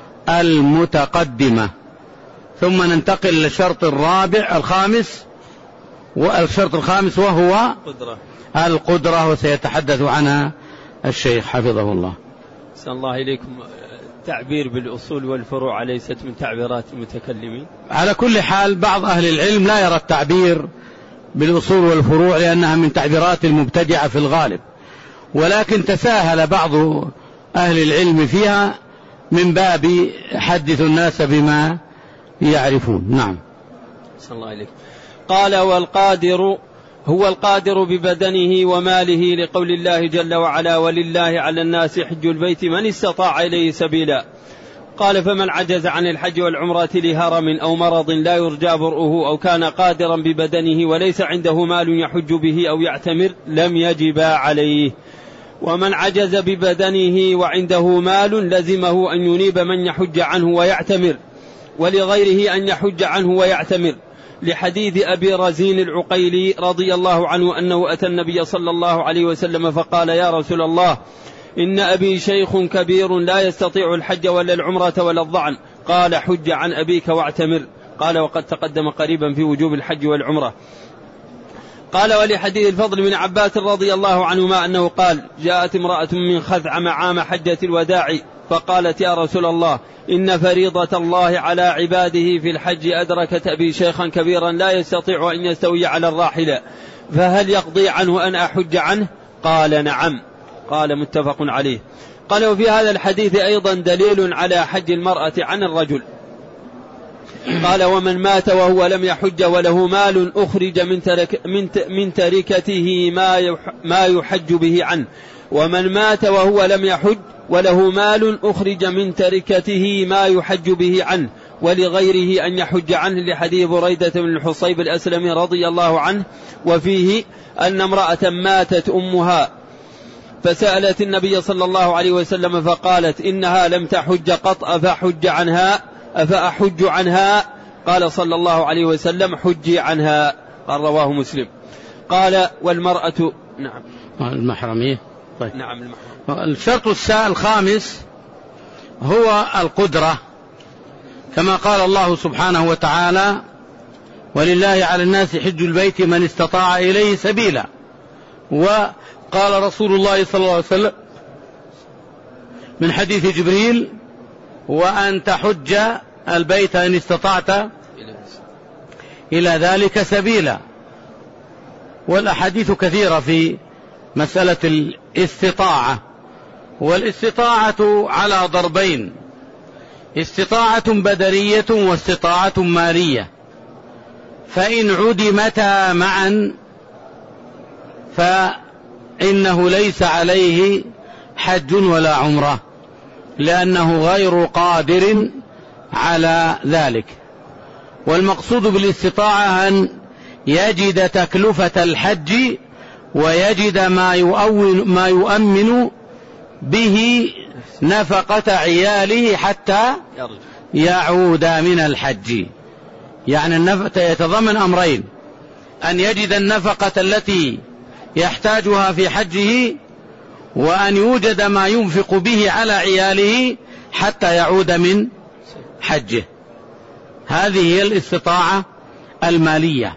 المتقدمة. ثم ننتقل للشرط الرابع الخامس، والشرط الخامس وهو القدرة، وسيتحدث عنها الشيخ حفظه الله. أحسن الله إليكم. التعبير بالأصول والفروع ليست من تعبيرات المتكلمين؟ على كل حال بعض أهل العلم لا يرى التعبير بالأصول والفروع لأنها من تعبيرات المبتدعة في الغالب، ولكن تساهل بعض أهل العلم فيها من باب حدث الناس بما يعرفون. نعم. أحسن الله إليكم. قال: والقادر هو القادر ببدنه وماله، لقول الله جل وعلا: ولله على الناس حج البيت من استطاع إليه سبيلا. قال: فمن عجز عن الحج والعمرة لهرم أو مرض لا يرجى برؤه، أو كان قادرا ببدنه وليس عنده مال يحج به أو يعتمر، لم يجبا عليه. ومن عجز ببدنه وعنده مال لزمه أن ينيب من يحج عنه ويعتمر، ولغيره أن يحج عنه ويعتمر، لحديث أبي رزين العقيلي رضي الله عنه أنه أتى النبي صلى الله عليه وسلم فقال: يا رسول الله، إن أبي شيخ كبير لا يستطيع الحج ولا العمرة ولا الضعن. قال: حج عن أبيك واعتمر. قال: وقد تقدم قريبا في وجوب الحج والعمرة. قال: ولحديث الفضل بن عباس رضي الله عنهما أنه قال: جاءت امرأة من خثعم عام حجة الوداع فقالت: يا رسول الله، إن فريضة الله على عباده في الحج أدركت أبي شيخا كبيرا لا يستطيع أن يستوي على الراحلة، فهل يقضي عنه أن أحج عنه؟ قال: نعم. قال: متفق عليه. قال: وفي هذا الحديث أيضا دليل على حج المرأة عن الرجل. قال: ومن مات وهو لم يحج وله مال أخرج من, ترك من, من تركته ما, ما يحج به عنه. ومن مات وهو لم يحج وله مال أخرج من تركته ما يحج به عنه، ولغيره أن يحج عنه، لحديث بريدة بن الحصيب الأسلمي رضي الله عنه. وفيه أن امرأة ماتت أمها فسألت النبي صلى الله عليه وسلم فقالت: إنها لم تحج قط، أفأحج عنها أفأحج عنها؟ قال صلى الله عليه وسلم: حجي عنها. قال: رواه مسلم. قال: والمرأة نعم المحرمية. طيب. نعم المحرم. الشرط الخامس هو القدرة، كما قال الله سبحانه وتعالى: ولله على الناس حج البيت من استطاع إليه سبيلا. وقال رسول الله صلى الله عليه وسلم من حديث جبريل: وأن تحج البيت إن استطعت إلى ذلك سبيلا. والأحاديث كثيرة في مسألة الاستطاعة، والاستطاعة على ضربين: استطاعة بدنية واستطاعة مالية، فإن عدمتا معا فإنه ليس عليه حج ولا عمرة، لأنه غير قادر على ذلك. والمقصود بالاستطاعة أن يجد تكلفة الحج ويجد ما يؤمن, ما يؤمن به نفقة عياله حتى يعود من الحج. يعني النفقة يتضمن أمرين: أن يجد النفقة التي يحتاجها في حجه، وأن يوجد ما ينفق به على عياله حتى يعود من حجه. هذه هي الاستطاعة المالية.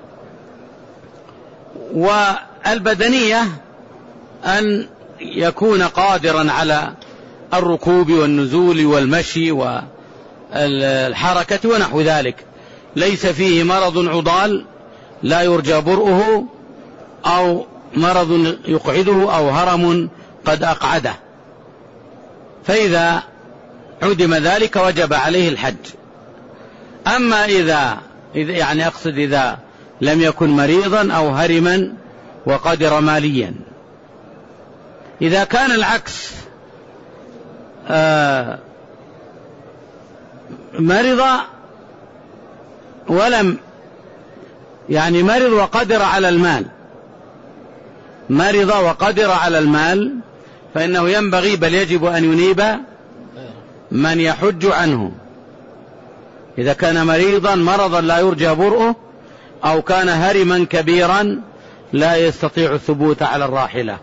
والبدنية أن يكون قادرا على الركوب والنزول والمشي والحركة ونحو ذلك، ليس فيه مرض عضال لا يرجى برؤه، أو مرض يقعده، أو هرم قد أقعده، فإذا عدم ذلك وجب عليه الحج. أما إذا يعني أقصد إذا لم يكن مريضا أو هرما وقدر ماليا. إذا كان العكس، آه مرض ولم يعني مرض وقدر على المال مرض وقدر على المال فإنه ينبغي بل يجب أن ينيب من يحج عنه. إذا كان مريضا مرضا لا يرجى برؤه، أو كان هرما كبيرا لا يستطيع الثبوت على الراحلة،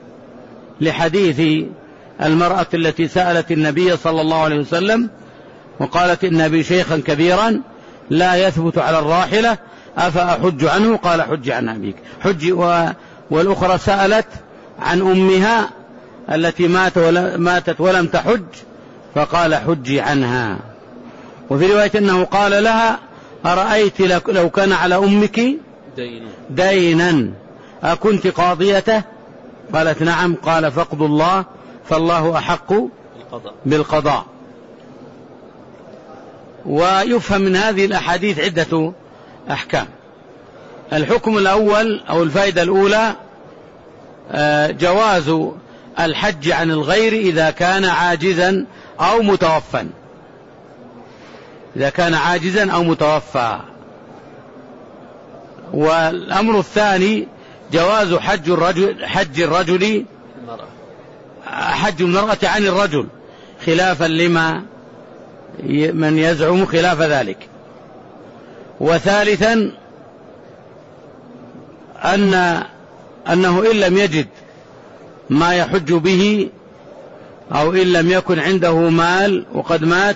لحديث المرأة التي سألت النبي صلى الله عليه وسلم وقالت إن أبي شيخا كبيرا لا يثبت على الراحلة أفأحج عنه؟ قال حج عن أبيك. حج. والأخرى سألت عن أمها التي مات ولا ماتت ولم تحج، فقال حجي عنها. وفي رواية أنه قال لها: أرأيت لو كان على أمك دينا أكنت قاضيته؟ قالت: نعم. قال: فاقضوا الله فالله أحق بالقضاء. ويفهم من هذه الأحاديث عدة أحكام. الحكم الأول أو الفائدة الأولى جواز الحج عن الغير إذا كان عاجزا أو متوفا إذا كان عاجزا أو متوفى. والأمر الثاني جواز حج الرجل حج الرجل حج المرأة عن الرجل، خلافا لما من يزعم خلاف ذلك. وثالثا أن أنه إن لم يجد ما يحج به، أو إن لم يكن عنده مال وقد مات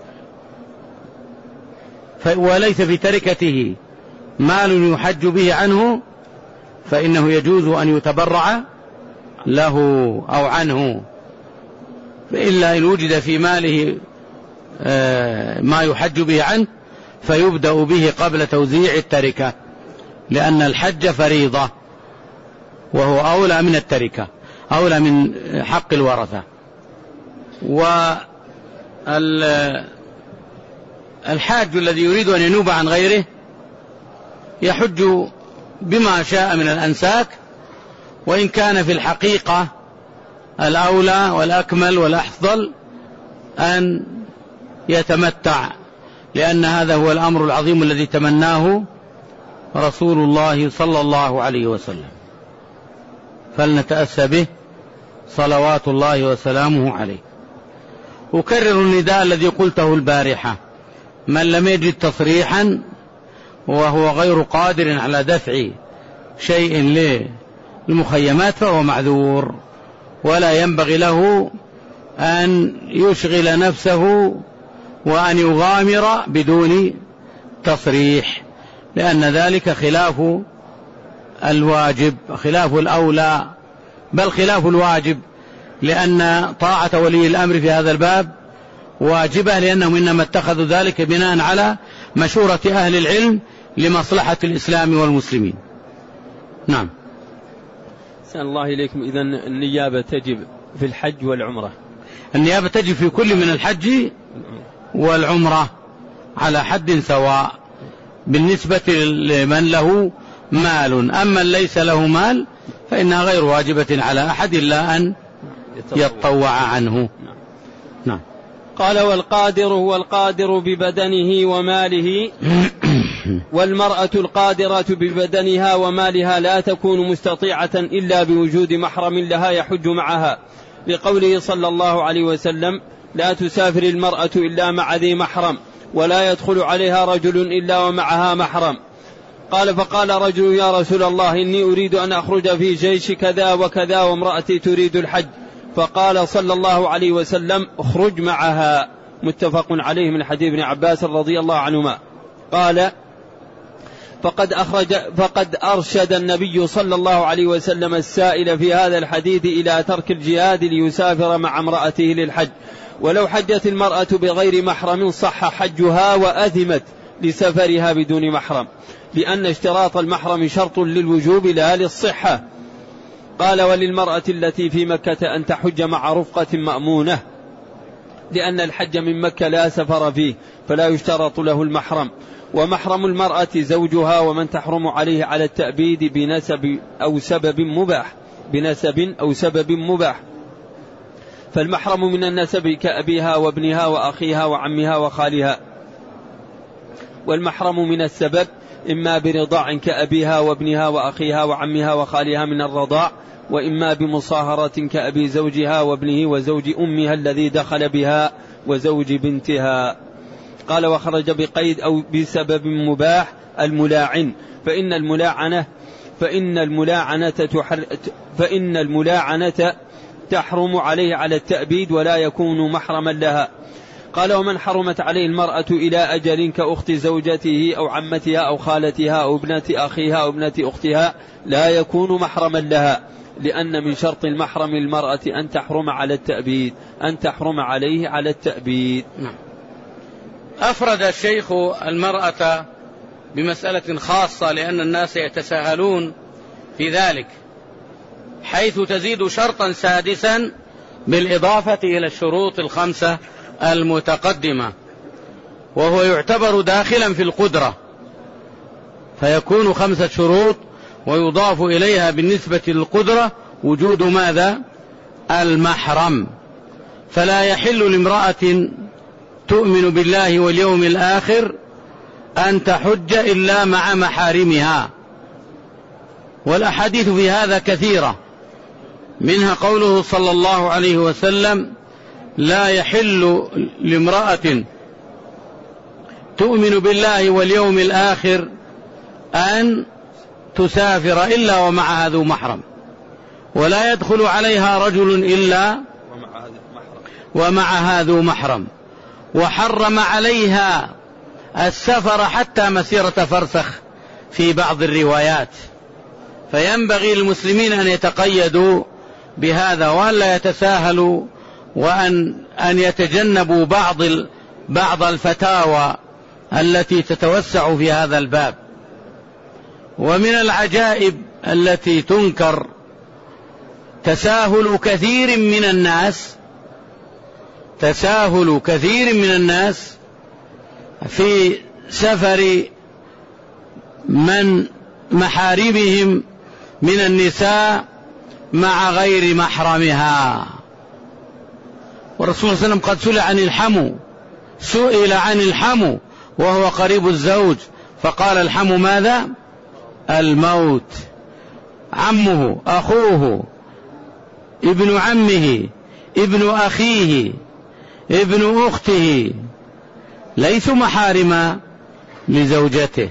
وليس في تركته مال يحج به عنه، فإنه يجوز أن يتبرع له أو عنه، إلا إن وجد في ماله ما يحج به عنه فيبدأ به قبل توزيع التركة، لأن الحج فريضة وهو أولى من التركة، أولى من حق الورثة. والحاج الذي يريد أن ينوب عن غيره يحج بما شاء من الأنساك، وإن كان في الحقيقة الأولى والأكمل والأفضل أن يتمتع، لأن هذا هو الأمر العظيم الذي تمناه رسول الله صلى الله عليه وسلم، فلنتأسى به صلوات الله وسلامه عليه. أكرر النداء الذي قلته البارحة: من لم يجد تصريحا وهو غير قادر على دفع شيء للمخيمات فهو معذور، ولا ينبغي له أن يشغل نفسه وأن يغامر بدون تصريح، لأن ذلك خلاف الواجب، خلاف الأولى، بل خلاف الواجب، لأن طاعة ولي الأمر في هذا الباب واجبة، لأنهم إنما اتخذوا ذلك بناء على مشورة أهل العلم لمصلحة الإسلام والمسلمين. نعم. سأل الله إليكم، إذن النيابة تجب في الحج والعمرة؟ النيابة تجب في كل من الحج والعمرة على حد سواء بالنسبة لمن له مال. أما ليس له مال فإنها غير واجبة على أحد إلا أن يتطوع عنه. نعم. قال والقادر هو القادر ببدنه وماله والمرأة القادرة ببدنها ومالها لا تكون مستطيعة إلا بوجود محرم لها يحج معها، لقوله صلى الله عليه وسلم لا تسافر المرأة إلا مع ذي محرم ولا يدخل عليها رجل إلا ومعها محرم. قال فقال رجل يا رسول الله إني أريد أن أخرج في جيش كذا وكذا وامرأتي تريد الحج، فقال صلى الله عليه وسلم اخرج معها. متفق عليه من حديث ابن عباس رضي الله عنهما. قال فقد, أخرج فقد أرشد النبي صلى الله عليه وسلم السائل في هذا الحديث إلى ترك الجهاد ليسافر مع امرأته للحج، ولو حجت المرأة بغير محرم صح حجها وأثمت لسفرها بدون محرم، لأن اشتراط المحرم شرط للوجوب لا للصحة. قال وللمرأة التي في مكة أن تحج مع رفقة مأمونة، لأن الحج من مكة لا سفر فيه فلا يشترط له المحرم، ومحرم المرأة زوجها ومن تحرم عليه على التأبيد بنسب أو سبب مباح بنسب أو سبب مباح. فالمحرم من النسب كأبيها وابنها وأخيها وعمها وخالها، والمحرم من السبب إما برضاع كأبيها وابنها وأخيها وعمها وخالها من الرضاع، وإما بمصاهرة كأبي زوجها وابنه وزوج أمها الذي دخل بها وزوج بنتها. قال وخرج بقيد أو بسبب مباح الملاعن، فإن الملاعنة فإن الملاعنة تحر فإن الملاعنة تحرم عليه على التأبيد ولا يكون محرما لها. قال ومن حرمت عليه المرأة إلى أجل كأخت زوجته أو عمتها أو خالتها أو ابنة أخيها أو ابنة أختها لا يكون محرما لها، لأن من شرط المحرم المرأة أن تحرم على التأبيد أن تحرم عليه على التأبيد. أفرد الشيخ المرأة بمسألة خاصة لأن الناس يتساهلون في ذلك، حيث تزيد شرطا سادسا بالإضافة إلى الشروط الخمسة المتقدمة، وهو يعتبر داخلا في القدرة، فيكون خمسة شروط ويضاف إليها بالنسبة للقدرة وجود ماذا؟ المحرم. فلا يحل لامرأة تؤمن بالله واليوم الآخر أن تحج إلا مع محارمها، والأحاديث في هذا كثيرة، منها قوله صلى الله عليه وسلم لا يحل لامرأة تؤمن بالله واليوم الآخر أن تسافر إلا ومعها ذو محرم، ولا يدخل عليها رجل إلا ومعها ذو محرم، وحرم عليها السفر حتى مسيرة فرسخ في بعض الروايات. فينبغي للمسلمين أن يتقيدوا بهذا وأن لا يتساهلوا، وأن أن يتجنبوا بعض بعض الفتاوى التي تتوسع في هذا الباب. ومن العجائب التي تنكر تساهل كثير من الناس تساهل كثير من الناس في سفر من محارمهم من النساء مع غير محرمها. والرسول صلى الله عليه وسلم قد سئل عن الحمو سئل عن الحمو وهو قريب الزوج، فقال الحمو ماذا؟ الموت. عمه، أخوه، ابن عمه، ابن أخيه، ابن أخته ليسوا محارم لزوجته.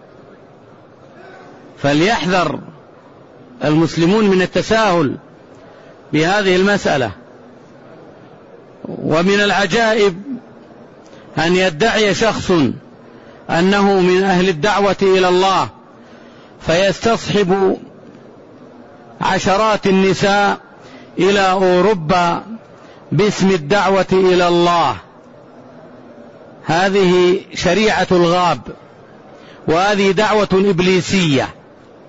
فليحذر المسلمون من التساهل بهذه المسألة. ومن العجائب أن يدعي شخص أنه من أهل الدعوة إلى الله فيستصحب عشرات النساء إلى أوروبا باسم الدعوة إلى الله. هذه شريعة الغاب، وهذه دعوة إبليسية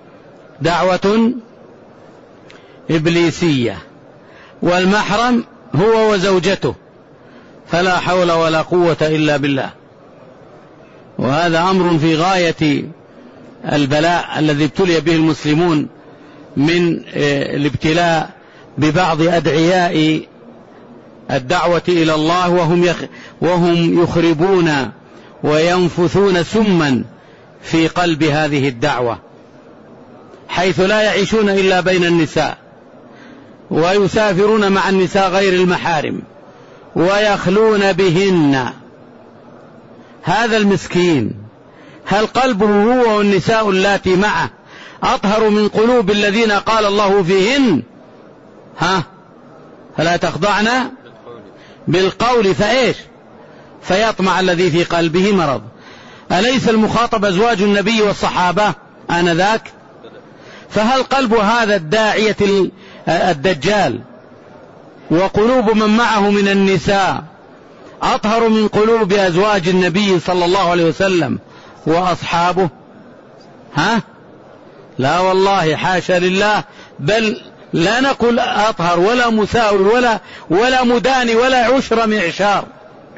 دعوة إبليسية. والمحرم هو وزوجته، فلا حول ولا قوة إلا بالله. وهذا أمر في غاية البلاء الذي ابتلي به المسلمون من الابتلاء ببعض أدعياء الدعوة إلى الله وهم وهم يخربون وينفثون سما في قلب هذه الدعوة، حيث لا يعيشون إلا بين النساء، ويسافرون مع النساء غير المحارم، ويخلون بهن. هذا المسكين هل قلبه هو والنساء اللاتي معه أطهر من قلوب الذين قال الله فيهن؟ ها، فلا تخضعن بالقول فإيش فيطمع الذي في قلبه مرض. أليس المخاطب أزواج النبي والصحابة آنذاك؟ فهل قلب هذا الداعية الدجال وقلوب من معه من النساء أطهر من قلوب أزواج النبي صلى الله عليه وسلم وأصحابه؟ ها؟ لا والله، حاشا لله، بل لا نقول أطهر ولا مساور ولا, ولا مداني ولا عشر معشار.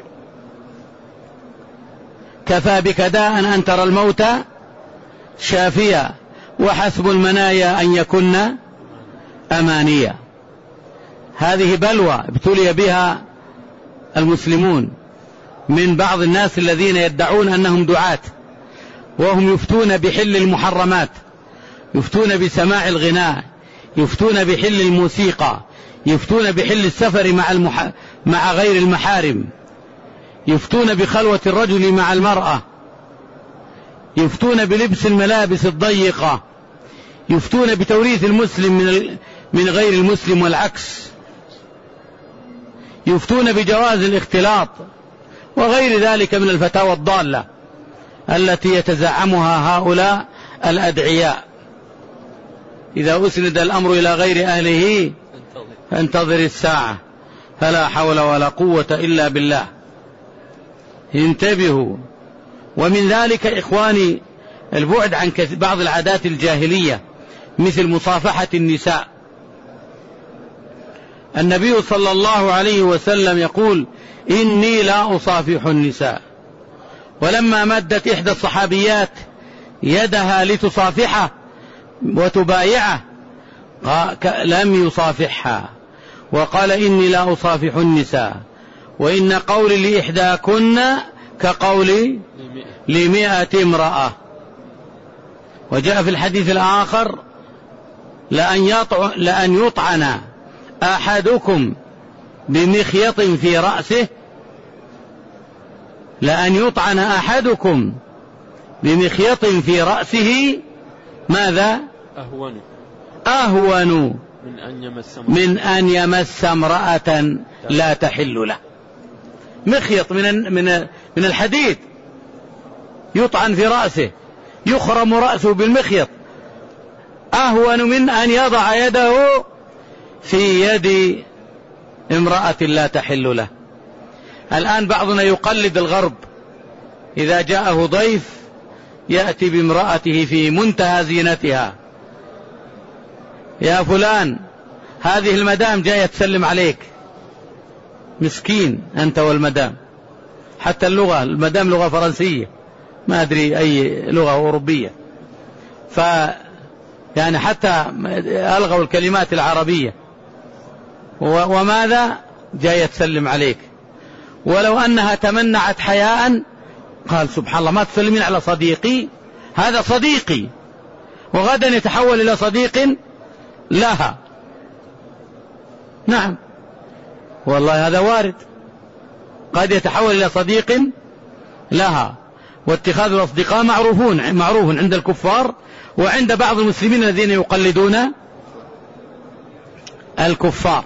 كفى بك داء أن ترى الموت شافيا، وحسب المنايا أن يكن أمانيا. هذه بلوى ابتلي بها المسلمون من بعض الناس الذين يدعون أنهم دعاة، وهم يفتون بحل المحرمات، يفتون بسماع الغناء، يفتون بحل الموسيقى، يفتون بحل السفر مع, المح... مع غير المحارم، يفتون بخلوة الرجل مع المرأة، يفتون بلبس الملابس الضيقة، يفتون بتوريث المسلم من, ال... من غير المسلم والعكس، يفتون بجواز الاختلاط وغير ذلك من الفتاوى الضالة التي يتزعمها هؤلاء الأدعياء. إذا أسند الأمر إلى غير أهله فانتظر الساعة، فلا حول ولا قوة إلا بالله. انتبهوا. ومن ذلك إخواني البعد عن بعض العادات الجاهلية مثل مصافحة النساء. النبي صلى الله عليه وسلم يقول: إني لا أصافح النساء. ولما مدت إحدى الصحابيات يدها لتصافحه وتبايعه لم يصافحها، وقال: إني لا أصافح النساء، وإن قولي لإحداكن كقولي لمئة امرأة. وجاء في الحديث الآخر: لأن يطعن, لأن يطعن أحدكم بمخيط في رأسه لأن يطعن أحدكم بمخيط في رأسه ماذا؟ أهون أهون من أن يمس من أن يمس امرأة لا تحل له. مخيط من من من الحديد يطعن في رأسه، يخرم رأسه بالمخيط، أهون من أن يضع يده في يد امرأة لا تحل له. الآن بعضنا يقلد الغرب، إذا جاءه ضيف يأتي بامرأته في منتهى زينتها: يا فلان، هذه المدام جاية تسلم عليك. مسكين أنت والمدام. حتى اللغة، المدام لغة فرنسية، ما أدري أي لغة أوروبية، ف يعني حتى ألغوا الكلمات العربية. وماذا؟ جاية تسلم عليك. ولو أنها تمنعت حياء قال: سبحان الله، ما تسلمين على صديقي؟ هذا صديقي، وغدا يتحول إلى صديق لها. نعم والله هذا وارد، قد يتحول إلى صديق لها. واتخاذ الأصدقاء معروفون معروف عند الكفار وعند بعض المسلمين الذين يقلدون الكفار.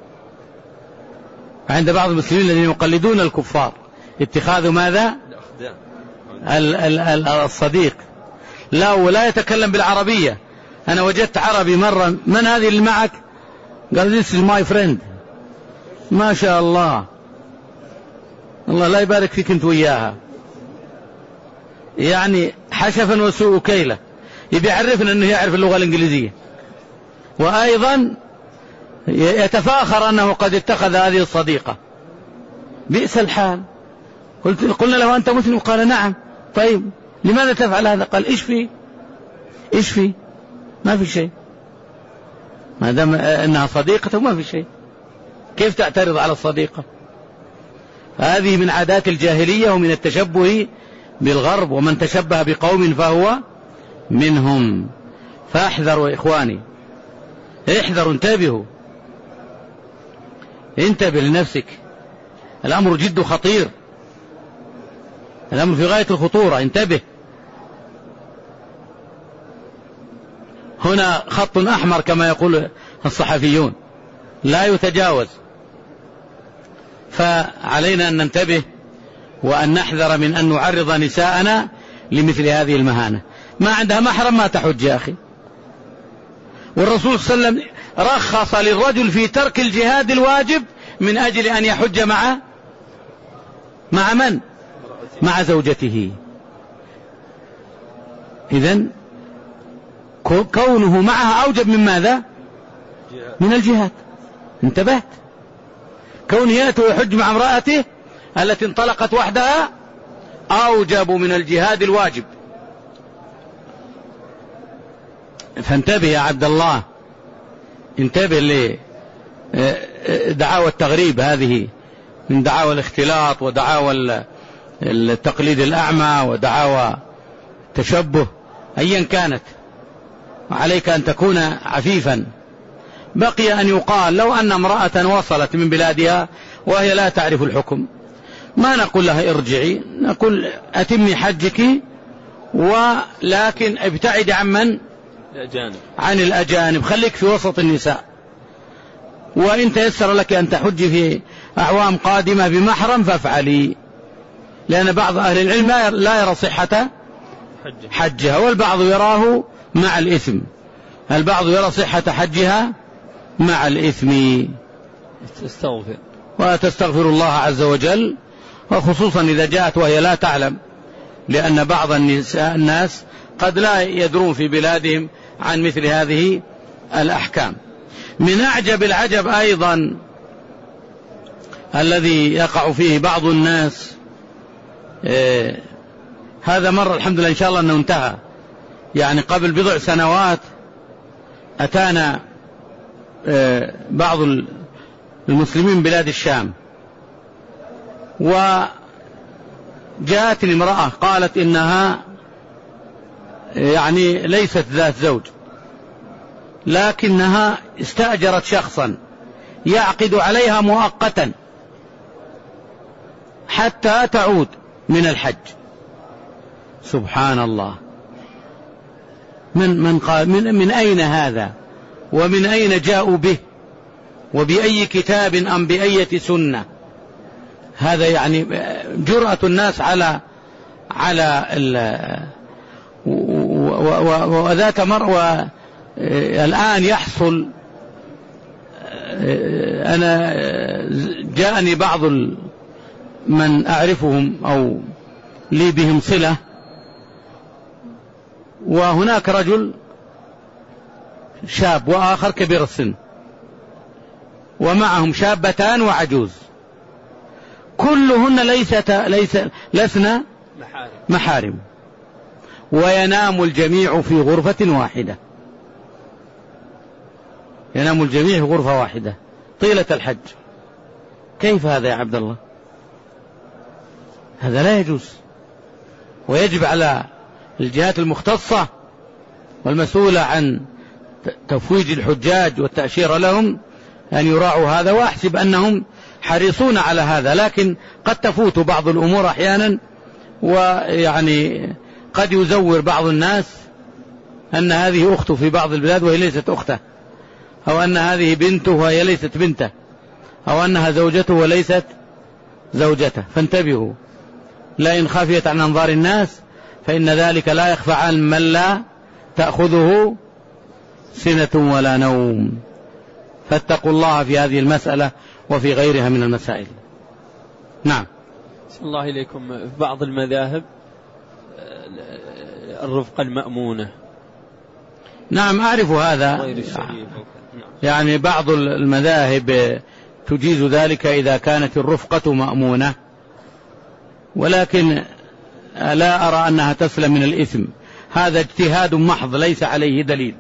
عند بعض المسلمين الذين يقلدون الكفار اتخاذ ماذا؟ ال ال ال الصديق. لا، ولا يتكلم بالعربية. أنا وجدت عربي مرة: من هذه اللي معك؟ قال: this is my friend. ما شاء الله، الله لا يبارك فيك أنت وياها. يعني حشفا وسوء كيلة، يبي يعرفنا أنه يعرف اللغة الإنجليزية، وأيضا يتفاخر أنه قد اتخذ هذه الصديقة. بئس الحال. قلت قلنا له أنت مسلم؟ قال نعم. طيب لماذا تفعل هذا؟ قال إيش في إيش في ما في شيء، ما دام أنها صديقته ما في شيء، كيف تعترض على الصديقة؟ هذه من عادات الجاهلية ومن التشبه بالغرب، ومن تشبه بقوم فهو منهم. فاحذروا يا إخواني، احذروا، انتبهوا، انتبه لنفسك، الأمر جد خطير، الأمر في غاية الخطورة، انتبه. هنا خط أحمر كما يقول الصحفيون لا يتجاوز، فعلينا أن ننتبه وأن نحذر من أن نعرض نساءنا لمثل هذه المهانة. ما عندها محرم ما تحج يا أخي. والرسول صلى الله عليه وسلم رخص للرجل في ترك الجهاد الواجب من أجل أن يحج مع مع من؟ مع زوجته. إذن كونه معها أوجب من ماذا؟ من الجهاد. انتبهت؟ كونه يأتي ويحج مع امرأته التي انطلقت وحدها أوجب من الجهاد الواجب. فانتبه يا عبد الله، انتبه لدعاوى التغريب، هذه من دعاوى الاختلاط ودعاوى التقليد الأعمى ودعاوى التشبه أيا كانت. عليك أن تكون عفيفا. بقي أن يقال لو أن امرأة وصلت من بلادها وهي لا تعرف الحكم، ما نقول لها ارجعي، نقول أتمي حجك، ولكن ابتعد عن من؟ الأجانب. عن الأجانب، خليك في وسط النساء. وإن تيسر لك أن تحجي في أعوام قادمة بمحرم فافعلي، لأن بعض أهل العلم لا يرى صحة حجها، والبعض يراه مع الإثم، البعض يرى صحة حجها مع الإثم. تستغفر وتستغفر الله عز وجل، وخصوصا إذا جاءت وهي لا تعلم، لأن بعض النساء الناس قد لا يدرون في بلادهم عن مثل هذه الأحكام. من أعجب العجب أيضا الذي يقع فيه بعض الناس، إيه هذا مر الحمد لله إن شاء الله أنه انتهى، يعني قبل بضع سنوات أتانا إيه بعض المسلمين من بلاد الشام، وجاءت المرأة قالت إنها يعني ليست ذات زوج، لكنها استأجرت شخصا يعقد عليها مؤقتا حتى تعود من الحج. سبحان الله، من من قال من, من أين هذا؟ ومن أين جاءوا به؟ وبأي كتاب أم بأية سنة؟ هذا يعني جرأة الناس على على وذات مرة. الآن يحصل، أنا جاءني بعض من أعرفهم أو لي بهم صلة، وهناك رجل شاب وآخر كبير السن، ومعهم شابتان وعجوز، كلهن ليست ليس لسنا محارم، وينام الجميع في غرفة واحدة، ينام الجميع في غرفة واحدة طيلة الحج. كيف هذا يا عبد الله؟ هذا لا يجوز، ويجب على الجهات المختصة والمسؤولة عن تفويج الحجاج والتأشير لهم أن يراعوا هذا، وأحسب أنهم حريصون على هذا، لكن قد تفوت بعض الأمور أحيانا، ويعني قد يزور بعض الناس أن هذه أخته في بعض البلاد وهي ليست أخته، أو أن هذه بنته وهي ليست بنته، أو أنها زوجته وليست زوجته. فانتبهوا، لئن خفيت عن أنظار الناس فإن ذلك لا يخفى عن من لا تأخذه سنة ولا نوم. فاتقوا الله في هذه المسألة وفي غيرها من المسائل. نعم. بسم الله إليكم. في بعض المذاهب الرفقة المأمونة. نعم أعرف هذا. غير الشريف. يعني بعض المذاهب تجيز ذلك إذا كانت الرفقة مأمونة، ولكن لا أرى أنها تسلم من الإثم. هذا اجتهاد محض ليس عليه دليل.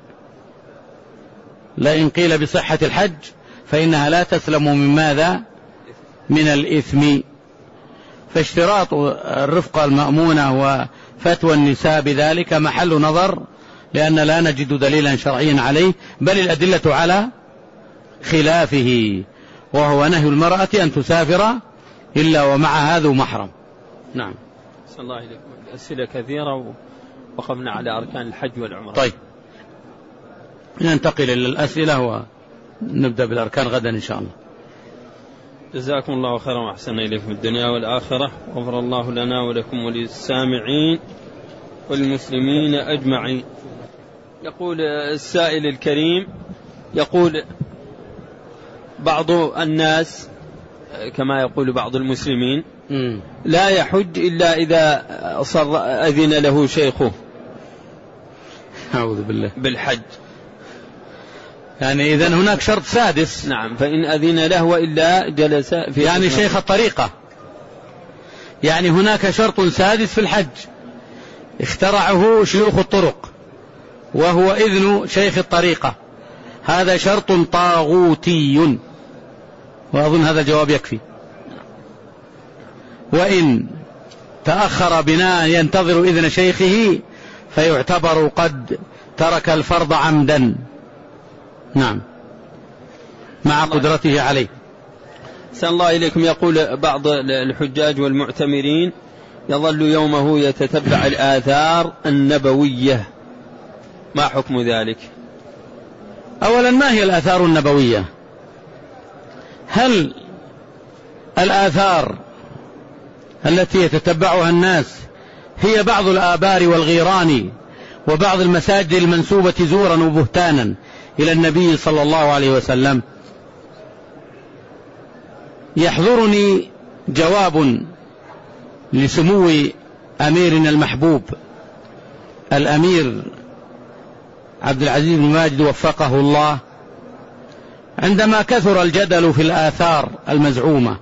لئن قيل بصحة الحج فإنها لا تسلم من ماذا؟ من الإثم. فاشتراط الرفقة المأمونة وفتوى النساء بذلك محل نظر، لأن لا نجد دليلا شرعيا عليه، بل الأدلة على خلافه، وهو نهي المرأة أن تسافر إلا ومعها ذو محرم. نعم. صلى الله عليكم. أسئلة كثيرة وقفنا على أركان الحج والعمرة. طيب ننتقل إلى الأسئلة ونبدأ بالأركان غدا إن شاء الله. جزاكم الله خيرا وأحسن إليكم الدنيا والآخرة، وغفر الله لنا ولكم وللسامعين والمسلمين أجمعين. يقول السائل الكريم، يقول بعض الناس كما يقول بعض المسلمين لا يحج إلا إذا صر أذن له شيخه. أعوذ بالله. بالحج يعني إذن هناك شرط سادس. نعم، فإن أذن له وإلا جلس في يعني شيخ الطريقة. يعني هناك شرط سادس في الحج اخترعه شيوخ الطرق، وهو إذن شيخ الطريقة. هذا شرط طاغوتي، وأظن هذا الجواب يكفي. وإن تأخر بناء ينتظر إذن شيخه فيعتبر قد ترك الفرض عمدا. نعم، مع قدرته عليه. سأل الله إليكم. يقول بعض الحجاج والمعتمرين يظل يومه يتتبع الآثار النبوية، ما حكم ذلك؟ أولا، ما هي الآثار النبوية؟ هل الآثار التي يتتبعها الناس هي بعض الآبار والغيران وبعض المساجد المنسوبة زورا وبهتانا إلى النبي صلى الله عليه وسلم؟ يحضرني جواب لسمو أميرنا المحبوب الأمير عبد العزيز بن ماجد وفقه الله، عندما كثر الجدل في الآثار المزعومة،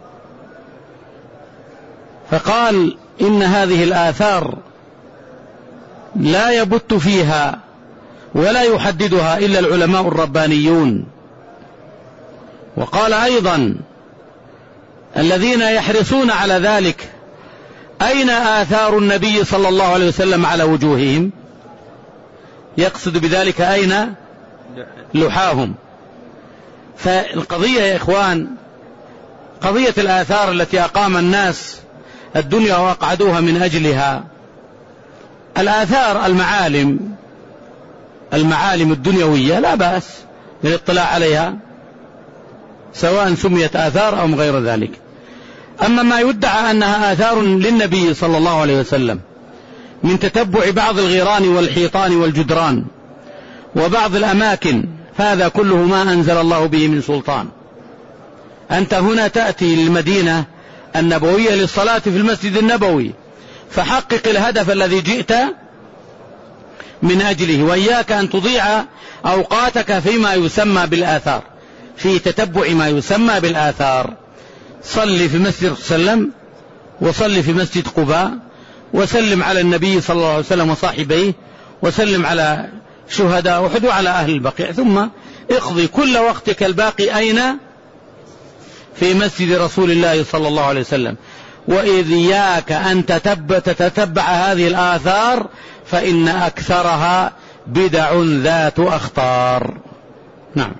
فقال إن هذه الآثار لا يبت فيها ولا يحددها إلا العلماء الربانيون. وقال أيضا الذين يحرصون على ذلك أين آثار النبي صلى الله عليه وسلم على وجوههم؟ يقصد بذلك أين لحاهم. فالقضية يا إخوان قضية الآثار التي أقام الناس الدنيا وأقعدوها من أجلها، الآثار المعالم المعالم الدنيوية لا بأس بالاطلاع عليها، سواء سميت آثار أو غير ذلك. أما ما يدعى أنها آثار للنبي صلى الله عليه وسلم من تتبع بعض الغيران والحيطان والجدران وبعض الأماكن، فهذا كله ما أنزل الله به من سلطان. أنت هنا تأتي للمدينة النبوية للصلاة في المسجد النبوي، فحقق الهدف الذي جئت من أجله، وإياك أن تضيع أوقاتك فيما يسمى بالآثار، في تتبع ما يسمى بالآثار. صل في مسجد سلم، وصل في مسجد قباء، وسلم على النبي صلى الله عليه وسلم وصاحبيه، وسلم على شهداء أحد وعلى أهل البقيع، ثم اقضي كل وقتك الباقي أين؟ في مسجد رسول الله صلى الله عليه وسلم. وإذ إياك أن تتبع هذه الآثار فإن أكثرها بدع ذات أخطار. نعم.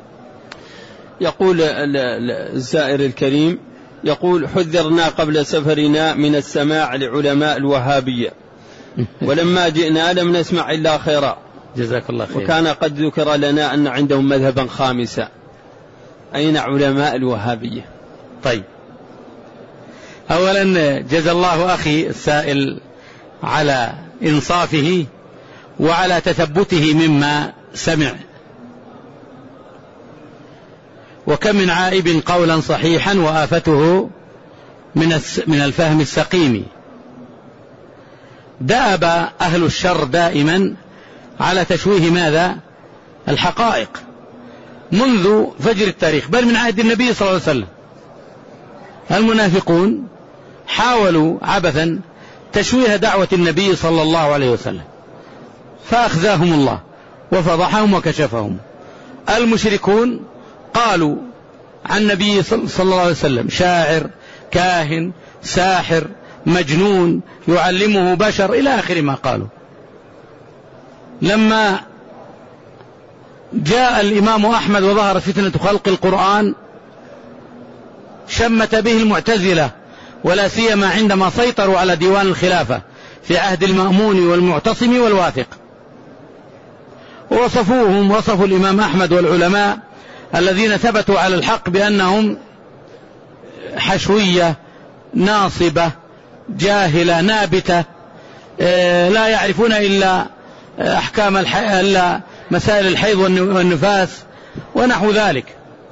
يقول الزائر الكريم، يقول حذرنا قبل سفرنا من السماع لعلماء الوهابية، ولما جئنا لم نسمع إلا خيرا. جزاك الله خير. وكان قد ذكر لنا أن عندهم مذهبا خامسا، أين علماء الوهابية؟ طيب، أولا جزا الله أخي السائل على إنصافه وعلى تثبته مما سمع. وكم من عائب قولا صحيحا وآفته من من الفهم السقيم. دأب أهل الشر دائما على تشويه ماذا؟ الحقائق، منذ فجر التاريخ، بل من عهد النبي صلى الله عليه وسلم. المنافقون حاولوا عبثا تشويه دعوة النبي صلى الله عليه وسلم، فأخزاهم الله وفضحهم وكشفهم. المشركون قالوا عن النبي صلى الله عليه وسلم شاعر، كاهن، ساحر، مجنون، يعلمه بشر، إلى آخر ما قالوا. لما جاء الإمام أحمد وظهر فتنة خلق القرآن شمت به المعتزلة، ولا سيما عندما سيطروا على ديوان الخلافة في عهد المأمون والمعتصم والواثق، ووصفوهم وصفوا الإمام أحمد والعلماء الذين ثبتوا على الحق بأنهم حشوية ناصبة جاهلة نابتة، لا يعرفون إلا أحكام الحي... إلا مسائل الحيض والنفاس ونحو ذلك.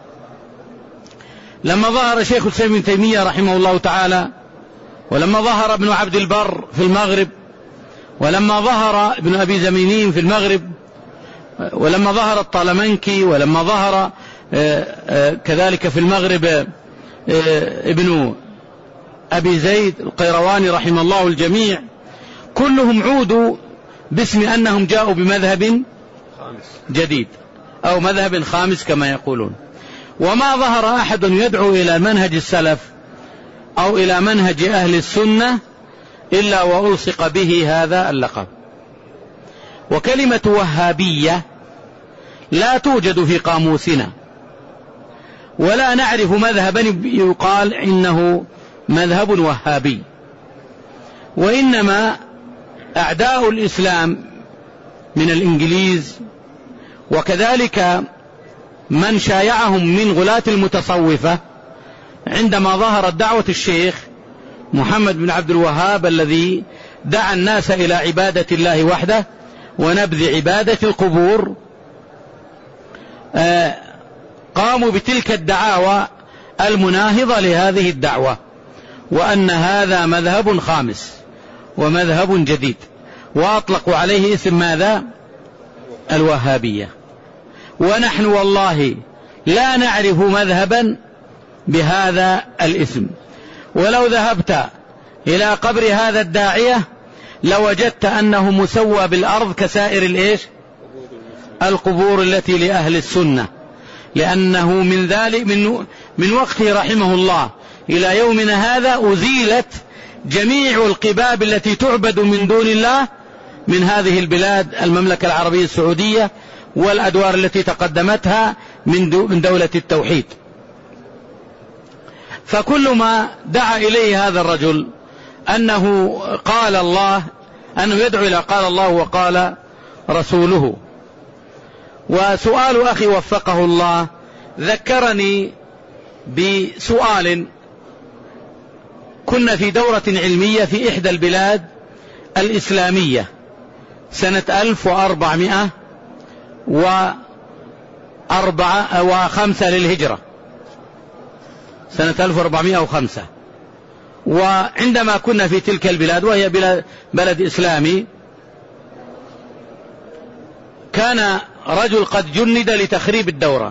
لما ظهر شيخ الإسلام ابن تيمية رحمه الله تعالى، ولما ظهر ابن عبد البر في المغرب، ولما ظهر ابن أبي زمينين في المغرب، ولما ظهر الطالمنكي، ولما ظهر كذلك في المغرب ابن أبي زيد القيرواني رحمه الله الجميع، كلهم عودوا باسم أنهم جاءوا بمذهب جديد أو مذهب خامس كما يقولون. وما ظهر أحد يدعو إلى منهج السلف أو إلى منهج أهل السنة إلا وألصق به هذا اللقب. وكلمة وهابية لا توجد في قاموسنا، ولا نعرف مذهبا يقال إنه مذهب وهابي، وإنما أعداء الإسلام من الإنجليز وكذلك من شايعهم من غلاة المتصوفة عندما ظهرت دعوة الشيخ محمد بن عبد الوهاب الذي دعا الناس إلى عبادة الله وحده ونبذ عبادة القبور، قاموا بتلك الدعاوى المناهضة لهذه الدعوة، وأن هذا مذهب خامس ومذهب جديد، وأطلقوا عليه اسم ماذا؟ الوهابية. ونحن والله لا نعرف مذهبا بهذا الاسم، ولو ذهبت إلى قبر هذا الداعية لوجدت أنه مسوى بالأرض كسائر الإيش؟ القبور التي لأهل السنة، لأنه من ذلك من, من وقته رحمه الله إلى يومنا هذا أزيلت جميع القباب التي تعبد من دون الله من هذه البلاد، المملكة العربية السعودية والأدوار التي تقدمتها من دولة التوحيد. فكل ما دعا إليه هذا الرجل أنه قال الله، أنه يدعو إلى قال الله وقال رسوله. وسؤال أخي وفقه الله ذكرني بسؤال كنا في دورة علمية في إحدى البلاد الإسلامية سنة ألف وأربعمائة وخمسة للهجرة، سنة ألف وأربعمائة وخمسة. وعندما كنا في تلك البلاد وهي بلد, بلد إسلامي، كان رجل قد جند لتخريب الدورة،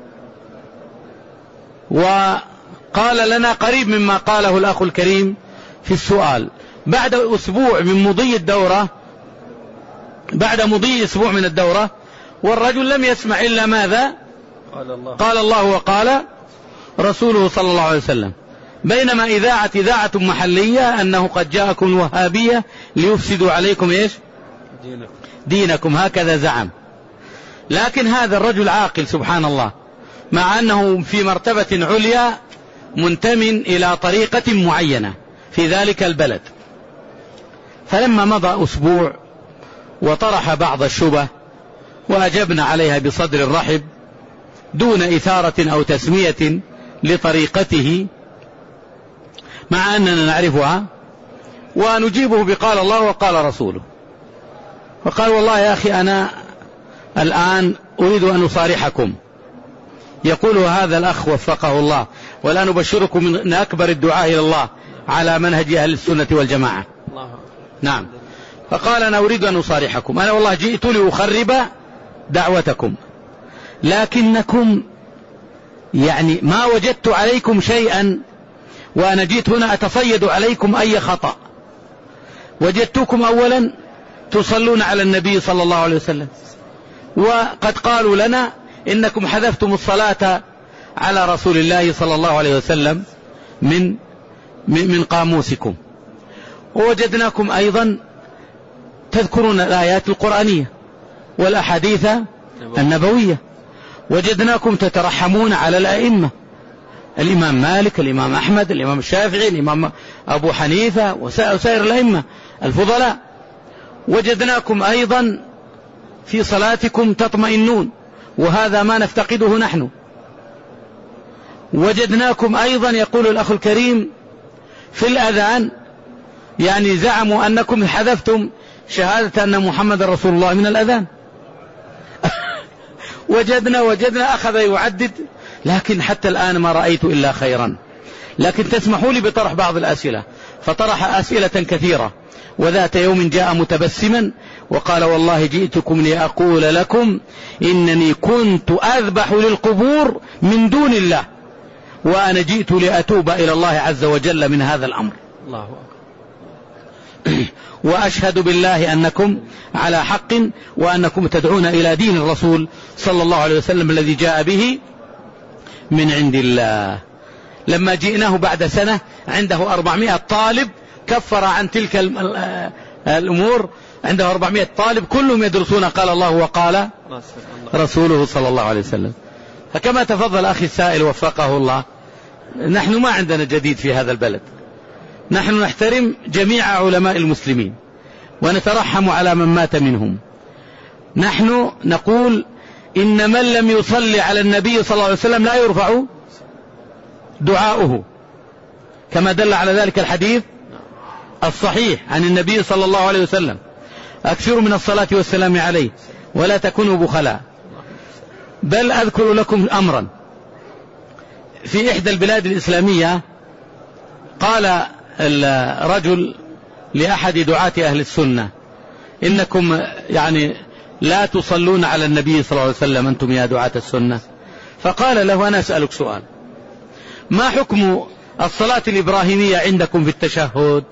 وقال لنا قريب مما قاله الأخ الكريم في السؤال. بعد أسبوع من مضي الدورة، بعد مضي أسبوع من الدورة، والرجل لم يسمع إلا ماذا؟ قال الله, قال الله وقال رسوله صلى الله عليه وسلم، بينما إذاعة إذاعة محلية أنه قد جاءكم الوهابية ليفسدوا عليكم إيش؟ دينكم. دينكم، هكذا زعم. لكن هذا الرجل عاقل سبحان الله، مع أنه في مرتبة عليا منتمٍ إلى طريقة معينة في ذلك البلد. فلما مضى أسبوع وطرح بعض الشبه وأجبنا عليها بصدر رحب دون إثارة أو تسمية لطريقته، مع أننا نعرفها، ونجيبه بقال الله وقال رسوله. فقال والله يا أخي أنا الآن أريد أن أصارحكم، يقول هذا الأخ وفقه الله، ولا نبشركم من أكبر الدعاء إلى الله على منهج أهل السنة والجماعة. نعم. فقال أنا أريد أن أصارحكم، أنا والله جئت لأخرب دعوتكم، لكنكم يعني ما وجدت عليكم شيئا، وأنا جيت هنا أتصيد عليكم أي خطأ. وجدتكم أولا تصلون على النبي صلى الله عليه وسلم، وقد قالوا لنا إنكم حذفتم الصلاة على رسول الله صلى الله عليه وسلم من من قاموسكم. ووجدناكم أيضا تذكرون الآيات القرآنية والأحاديث النبوية. وجدناكم تترحمون على الأئمة، الإمام مالك، الإمام أحمد، الإمام الشافعي، الإمام أبو حنيفة، وسائر الأئمة الفضلاء. وجدناكم أيضا في صلاتكم تطمئنون، وهذا ما نفتقده نحن. وجدناكم أيضا يقول الأخ الكريم في الأذان، يعني زعموا أنكم حذفتم شهادة أن محمد رسول الله من الأذان. وجدنا وجدنا أخذ يعدد، لكن حتى الآن ما رأيت إلا خيرا. لكن تسمحوا لي بطرح بعض الأسئلة. فطرح أسئلة كثيرة، وذات يوم جاء متبسما وقال: والله جئتكم لأقول لكم إنني كنت أذبح للقبور من دون الله، وأنا جئت لأتوب إلى الله عز وجل من هذا الأمر. الله أكبر. وأشهد بالله أنكم على حق، وأنكم تدعون إلى دين الرسول صلى الله عليه وسلم الذي جاء به من عند الله. لما جئناه بعد سنة عنده أربعمائة طالب كفر عن تلك الأمور، عنده أربعمائة طالب كلهم يدرسون قال الله وقال رسوله صلى الله عليه وسلم. فكما تفضل أخي السائل وفقه الله، نحن ما عندنا جديد في هذا البلد. نحن نحترم جميع علماء المسلمين ونترحم على من مات منهم. نحن نقول إن من لم يصلي على النبي صلى الله عليه وسلم لا يرفع دعاؤه، كما دل على ذلك الحديث الصحيح عن النبي صلى الله عليه وسلم: أكثروا من الصلاة والسلام عليه ولا تكونوا بخلاء. بل أذكر لكم أمرا. في إحدى البلاد الإسلامية قال الرجل لأحد دعاة أهل السنة: إنكم يعني لا تصلون على النبي صلى الله عليه وسلم أنتم يا دعاة السنة. فقال له: أنا أسألك سؤال، ما حكم الصلاة الإبراهيمية عندكم في التشهد؟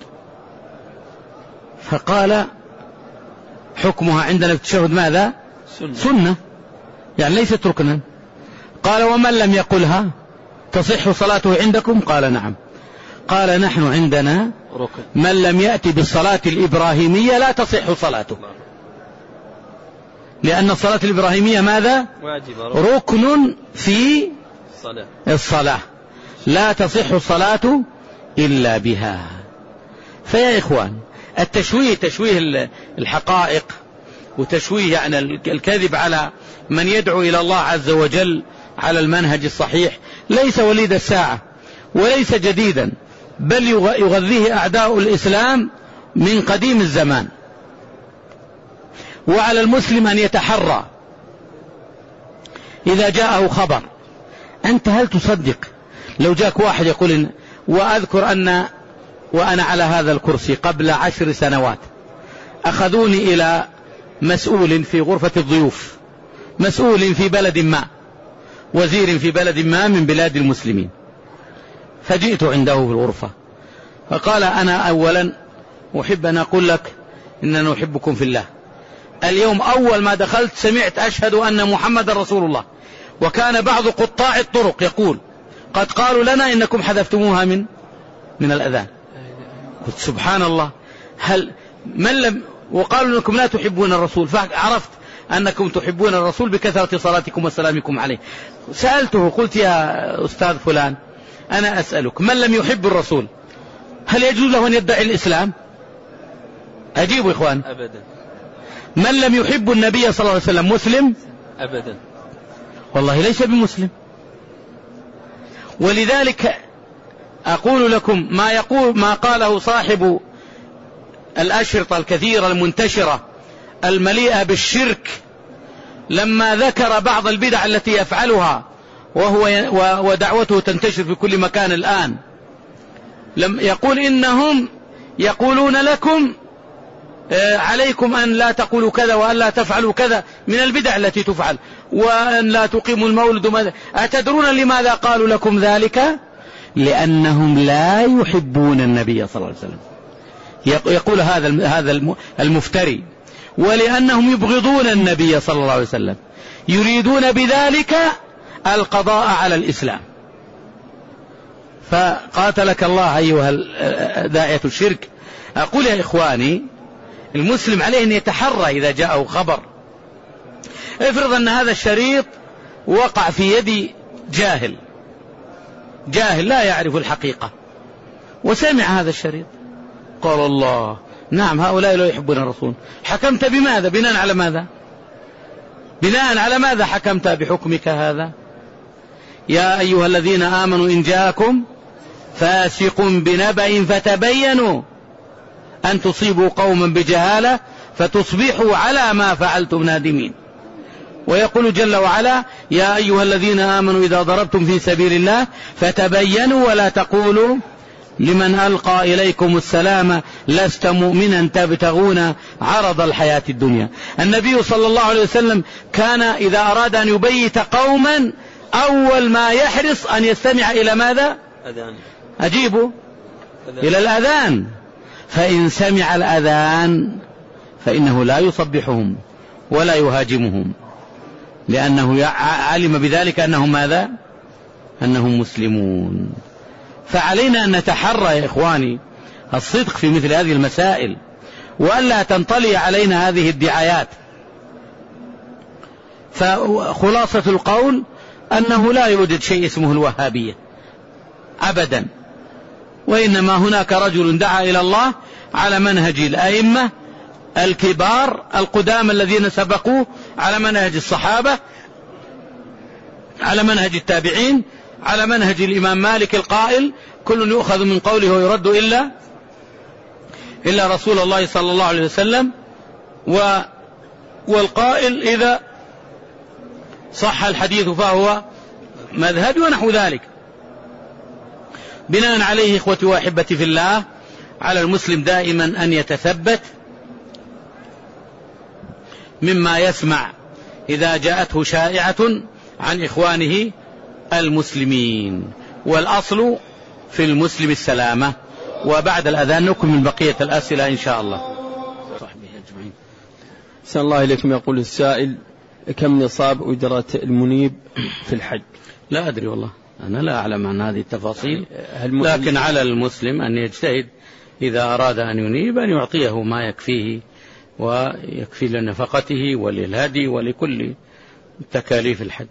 فقال: حكمها عندنا في التشهد ماذا؟ سنة, سنة. يعني ليست ركنا. قال: ومن لم يقلها تصح صلاته عندكم؟ قال: نعم. قال: نحن عندنا ركن، من لم يأتي بالصلاة الإبراهيمية لا تصح صلاته، لأن الصلاة الإبراهيمية ماذا؟ ركن في الصلاة، لا تصح الصلاة إلا بها. فيا إخوان، التشويه تشويه الحقائق وتشويه يعني الكذب على من يدعو إلى الله عز وجل على المنهج الصحيح ليس وليد الساعة وليس جديدا، بل يغذيه أعداء الإسلام من قديم الزمان. وعلى المسلم أن يتحرى إذا جاءه خبر. أنت هل تصدق لو جاك واحد يقول إن وأذكر أن وأنا على هذا الكرسي قبل عشر سنوات أخذوني إلى مسؤول في غرفة الضيوف، مسؤول في بلد ما، وزير في بلد ما من بلاد المسلمين، فجئت عنده في الغرفة فقال: أنا أولا أحب أن أقول لك إننا نحبكم في الله. اليوم أول ما دخلت سمعت أشهد أن محمد رسول الله، وكان بعض قطاع الطرق يقول: قد قالوا لنا إنكم حذفتموها من من الأذان. قلت: سبحان الله، هل من لم وقالوا أنكم لا تحبون الرسول، فعرفت أنكم تحبون الرسول بكثرة صلاتكم وسلامكم عليه. سألته قلت: يا أستاذ فلان، أنا أسألك، من لم يحب الرسول هل يجوز له أن يدعي الإسلام؟ أجيبوا إخوان. أبدا. من لم يحب النبي صلى الله عليه وسلم مسلم؟ أبدا. والله ليس بمسلم. ولذلك أقول لكم ما يقول ما قاله صاحب الأشرطة الكثيرة المنتشرة المليئة بالشرك لما ذكر بعض البدع التي يفعلها وهو ودعوته تنتشر في كل مكان الآن. لم يقول: إنهم يقولون لكم عليكم أن لا تقولوا كذا وأن لا تفعلوا كذا من البدع التي تفعل، وأن لا تقيموا المولد. أتدرون لماذا قالوا لكم ذلك؟ لأنهم لا يحبون النبي صلى الله عليه وسلم، يقول هذا هذا المفتري، ولأنهم يبغضون النبي صلى الله عليه وسلم، يريدون بذلك القضاء على الإسلام. فقاتلك الله أيها داعية الشرك. أقول يا إخواني، المسلم عليه أن يتحرى إذا جاءه خبر. افرض أن هذا الشريط وقع في يد جاهل جاهل لا يعرف الحقيقة، وسمع هذا الشريط، قال الله نعم هؤلاء لا يحبون الرسول، حكمت بماذا؟ بناء على ماذا؟ بناء على ماذا حكمت بحكمك هذا؟ يا أيها الذين آمنوا إن جاءكم فاسق بنبأ فتبينوا أن تصيبوا قوما بجهالة فتصبحوا على ما فعلتم نادمين. ويقول جل وعلا يا أيها الذين آمنوا إذا ضربتم في سبيل الله فتبينوا ولا تقولوا لمن ألقى إليكم السلام لست مؤمنا تبتغون عرض الحياة الدنيا. النبي صلى الله عليه وسلم كان إذا أراد أن يبيت قوما أول ما يحرص أن يستمع إلى ماذا؟ أذان. أجيبوا أذان. إلى الأذان. فإن سمع الأذان فإنه لا يصبحهم ولا يهاجمهم، لأنه علم بذلك أنهم ماذا؟ أنهم مسلمون. فعلينا أن نتحرى يا إخواني الصدق في مثل هذه المسائل، وألا تنطلي علينا هذه الدعايات. فخلاصة القول أنه لا يوجد شيء اسمه الوهابية أبدا، وإنما هناك رجل دعا إلى الله على منهج الأئمة الكبار القدام الذين سبقوه، على منهج الصحابة، على منهج التابعين، على منهج الإمام مالك القائل كل يؤخذ من قوله ويرد إلا إلا رسول الله صلى الله عليه وسلم، والقائل إذا صح الحديث فهو مذهب ونحو ذلك. بناء عليه إخوتي وأحبتي في الله، على المسلم دائما أن يتثبت مما يسمع إذا جاءته شائعة عن إخوانه المسلمين، والأصل في المسلم السلامة. وبعد الأذان نكمل بقية الأسئلة إن شاء الله. أحسن الله إليكم. يقول السائل كم نصاب أجرة المنيب في الحج؟ لا أدري والله، أنا لا أعلم عن هذه التفاصيل، لكن على المسلم أن يجتهد إذا أراد أن ينيب أن يعطيه ما يكفيه ويكفي لنفقته وللهدي ولكل تكاليف الحج.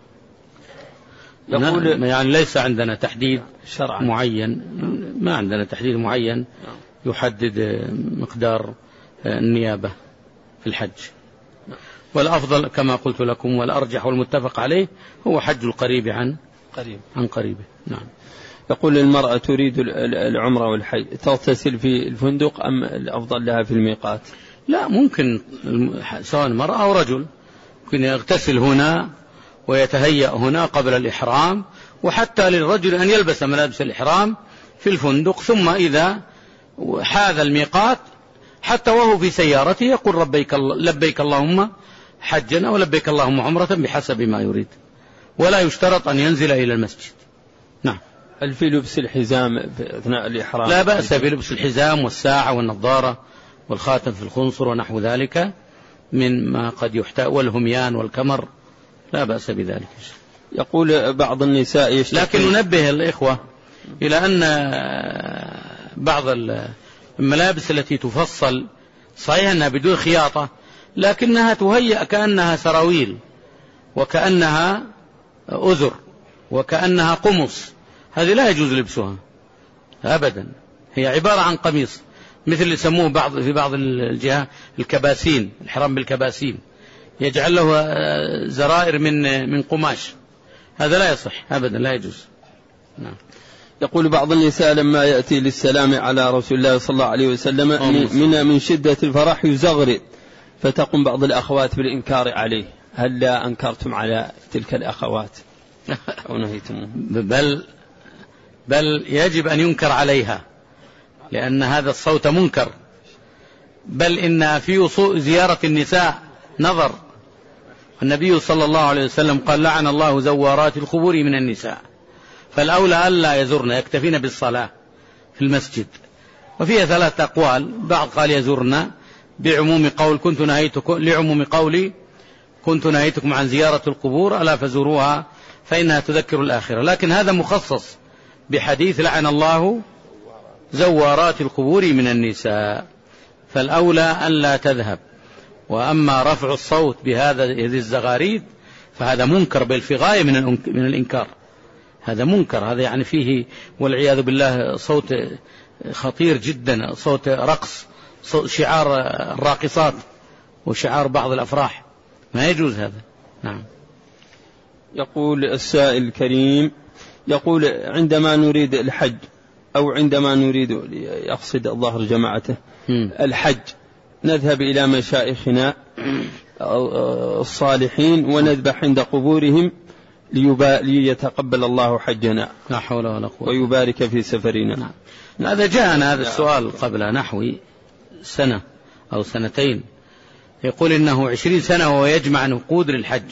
يقول يعني ليس عندنا تحديد شرعا معين، ما عندنا تحديد معين يحدد مقدار النيابة في الحج، والأفضل كما قلت لكم والأرجح والمتفق عليه هو حج القريب عن قريب عن قريبه. نعم. يقول المرأة تريد العمرة والحج تغتسل في الفندق أم الأفضل لها في الميقات؟ لا، ممكن سواء مرأة أو رجل ممكن يغتسل هنا ويتهيأ هنا قبل الإحرام، وحتى للرجل أن يلبس ملابس الإحرام في الفندق، ثم إذا حاذ الميقات حتى وهو في سيارته يقول ربيك لبيك اللهم حجا أو لبيك اللهم عمرة بحسب ما يريد، ولا يشترط أن ينزل إلى المسجد. نعم. هل في لبس الحزام في أثناء الإحرام؟ لا بأس بلبس الحزام والساعة والنظارة والخاتم في الخنصر ونحو ذلك من ما قد يحتاج، والهميان والكمر، لا بأس بذلك. يقول بعض النساء يشتكي، لكن ننبه الإخوة إلى أن بعض الملابس التي تفصل صحيح أنها بدون خياطة، لكنها تهيأ كأنها سراويل وكأنها أذر وكأنها قمص، هذه لا يجوز لبسها أبدا، هي عبارة عن قميص، مثل اللي يسموه بعض في بعض الجهات الكباسين، الحرام بالكباسين، يجعل له زرائر من من قماش، هذا لا يصح أبدا، لا يجوز. نعم. يقول بعض النساء لما يأتي للسلام على رسول الله صلى الله عليه وسلم من من شدة الفرح يزغرد، فتقوم بعض الأخوات بالإنكار عليه، هل لا أنكرتم على تلك الأخوات أو نهيتم؟ بل بل يجب أن ينكر عليها، لأن هذا الصوت منكر، بل إن في زيارة النساء نظر. النبي صلى الله عليه وسلم قال لعن الله زوارات القبور من النساء، فالأولى ألا يزرن، يكتفين بالصلاة في المسجد. وفيها ثلاثة أقوال، بعض قال يزرن بعموم قول كنت نهيتكم، لعموم قولي كنت نهيتكم عن زيارة القبور ألا فزوروها فإنها تذكر الآخرة، لكن هذا مخصص بحديث لعن الله زوارات القبور من النساء، فالأولى أن لا تذهب. وأما رفع الصوت بهذا هذه الزغاريد فهذا منكر، بل في غاية من من الإنكار، هذا منكر، هذا يعني فيه والعياذ بالله صوت خطير جدا، صوت رقص، صوت شعار الراقصات وشعار بعض الأفراح، ما يجوز هذا. نعم. يقول السائل الكريم، يقول عندما نريد الحج أو عندما نريد، يقصد ظهر جماعته الحج، نذهب إلى مشايخنا الصالحين ونذبح عند قبورهم ليتقبل الله حجنا، لا حول ولا قوة، ويبارك في سفرنا. نعم. هذا جاءنا هذا السؤال قبل نحو سنة أو سنتين، يقول إنه عشرين سنة وهو يجمع نقود للحج،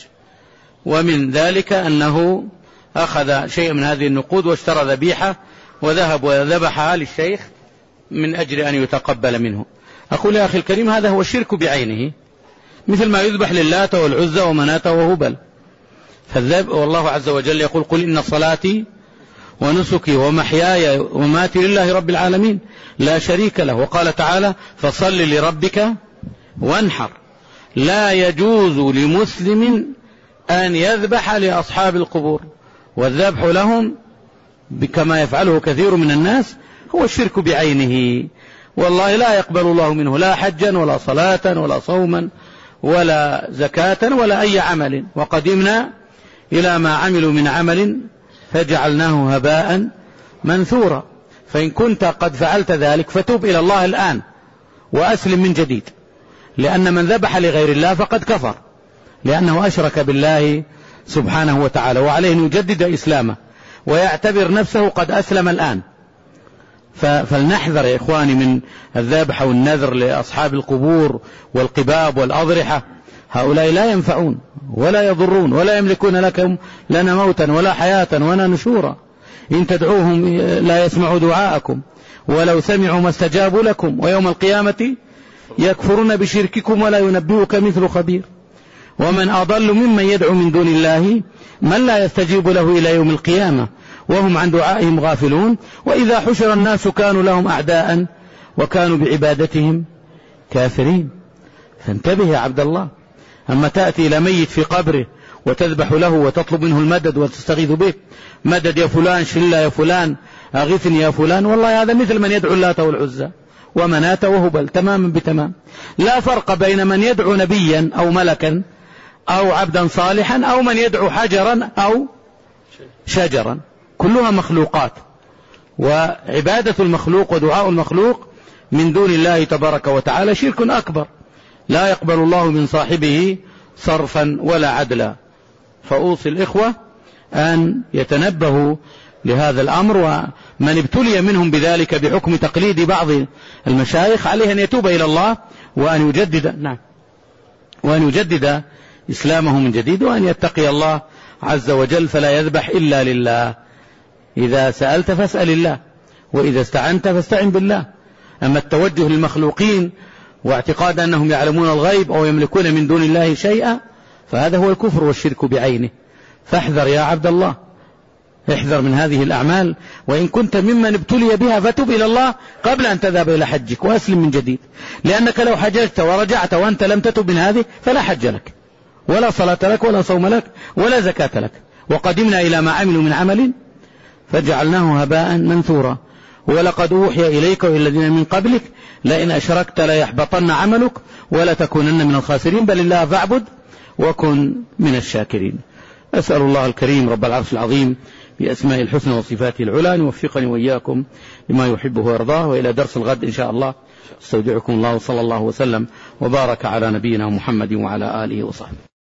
ومن ذلك أنه أخذ شيء من هذه النقود واشترى ذبيحة وذهب وذبحها للشيخ من أجل أن يتقبل منه. أقول يا أخي الكريم هذا هو الشرك بعينه، مثل ما يذبح للات والعزى ومناة وهبل. فالذب والله عز وجل يقول قل إن صلاتي ونسكي ومحياي وماتي لله رب العالمين لا شريك له. وقال تعالى فصل لربك وانحر. لا يجوز لمسلم أن يذبح لأصحاب القبور، والذبح لهم كما يفعله كثير من الناس هو الشرك بعينه، والله لا يقبل الله منه لا حجا ولا صلاة ولا صوما ولا زكاة ولا أي عمل. وقدمنا إلى ما عملوا من عمل فجعلناه هباء منثورا. فإن كنت قد فعلت ذلك فتوب إلى الله الآن وأسلم من جديد، لأن من ذبح لغير الله فقد كفر، لأنه أشرك بالله سبحانه وتعالى، وعليه أن يجدد إسلامه ويعتبر نفسه قد أسلم الآن. فلنحذر يا إخواني من الذبح والنذر لأصحاب القبور والقباب والأضرحة، هؤلاء لا ينفعون ولا يضرون ولا يملكون لكم لنا موتا ولا حياة ولا نشورا. إن تدعوهم لا يسمعوا دعاءكم ولو سمعوا ما استجابوا لكم، ويوم القيامة يكفرون بشرككم ولا ينبئك مثل خبير. ومن أضل ممن يدعو من دون الله من لا يستجيب له إلى يوم القيامة وهم عن دعائهم غافلون. وإذا حشر الناس كانوا لهم أعداء وكانوا بعبادتهم كافرين. فانتبه يا عبد الله، أما تأتي إلى ميت في قبره وتذبح له وتطلب منه المدد وتستغيث به، مدد يا فلان، شلة يا فلان، أغثني يا فلان، والله هذا مثل من يدعو اللات والعزى ومناة وهبل تماما بتمام. لا فرق بين من يدعو نبيا أو ملكا أو عبدا صالحا أو من يدعو حجرا أو شجرا، كلها مخلوقات، وعبادة المخلوق ودعاء المخلوق من دون الله تبارك وتعالى شرك أكبر، لا يقبل الله من صاحبه صرفا ولا عدلا. فأوصي الإخوة أن يتنبهوا لهذا الأمر، ومن ابتلي منهم بذلك بحكم تقليد بعض المشايخ عليه أن يتوب إلى الله وأن يجدد نعم وأن يجدد إسلامه من جديد، وأن يتقي الله عز وجل فلا يذبح إلا لله. إذا سألت فاسأل الله، وإذا استعنت فاستعن بالله. أما التوجه للمخلوقين واعتقاد أنهم يعلمون الغيب أو يملكون من دون الله شيئا فهذا هو الكفر والشرك بعينه. فاحذر يا عبد الله، احذر من هذه الأعمال، وإن كنت ممن ابتلي بها فتب إلى الله قبل أن تذهب إلى حجك وأسلم من جديد، لأنك لو حججت ورجعت وأنت لم تتب من هذه فلا حج لك ولا صلاة لك ولا صوم لك ولا زكاة لك. وقدمنا إلى ما عملوا من عمل فجعلناه هباء منثورا. ولقد أوحي إليك وإلى الذين من قبلك لئن أشركت ليحبطن عملك ولتكونن من الخاسرين، بل الله فاعبد وكن من الشاكرين. أسأل الله الكريم رب العرش العظيم بأسماء الحسنى وصفاته العلى أن يوفقني وإياكم لما يحبه ويرضاه. وإلى درس الغد إن شاء الله استودعكم الله، صلى الله وسلم وبارك على نبينا محمد وعلى آله وصحبه.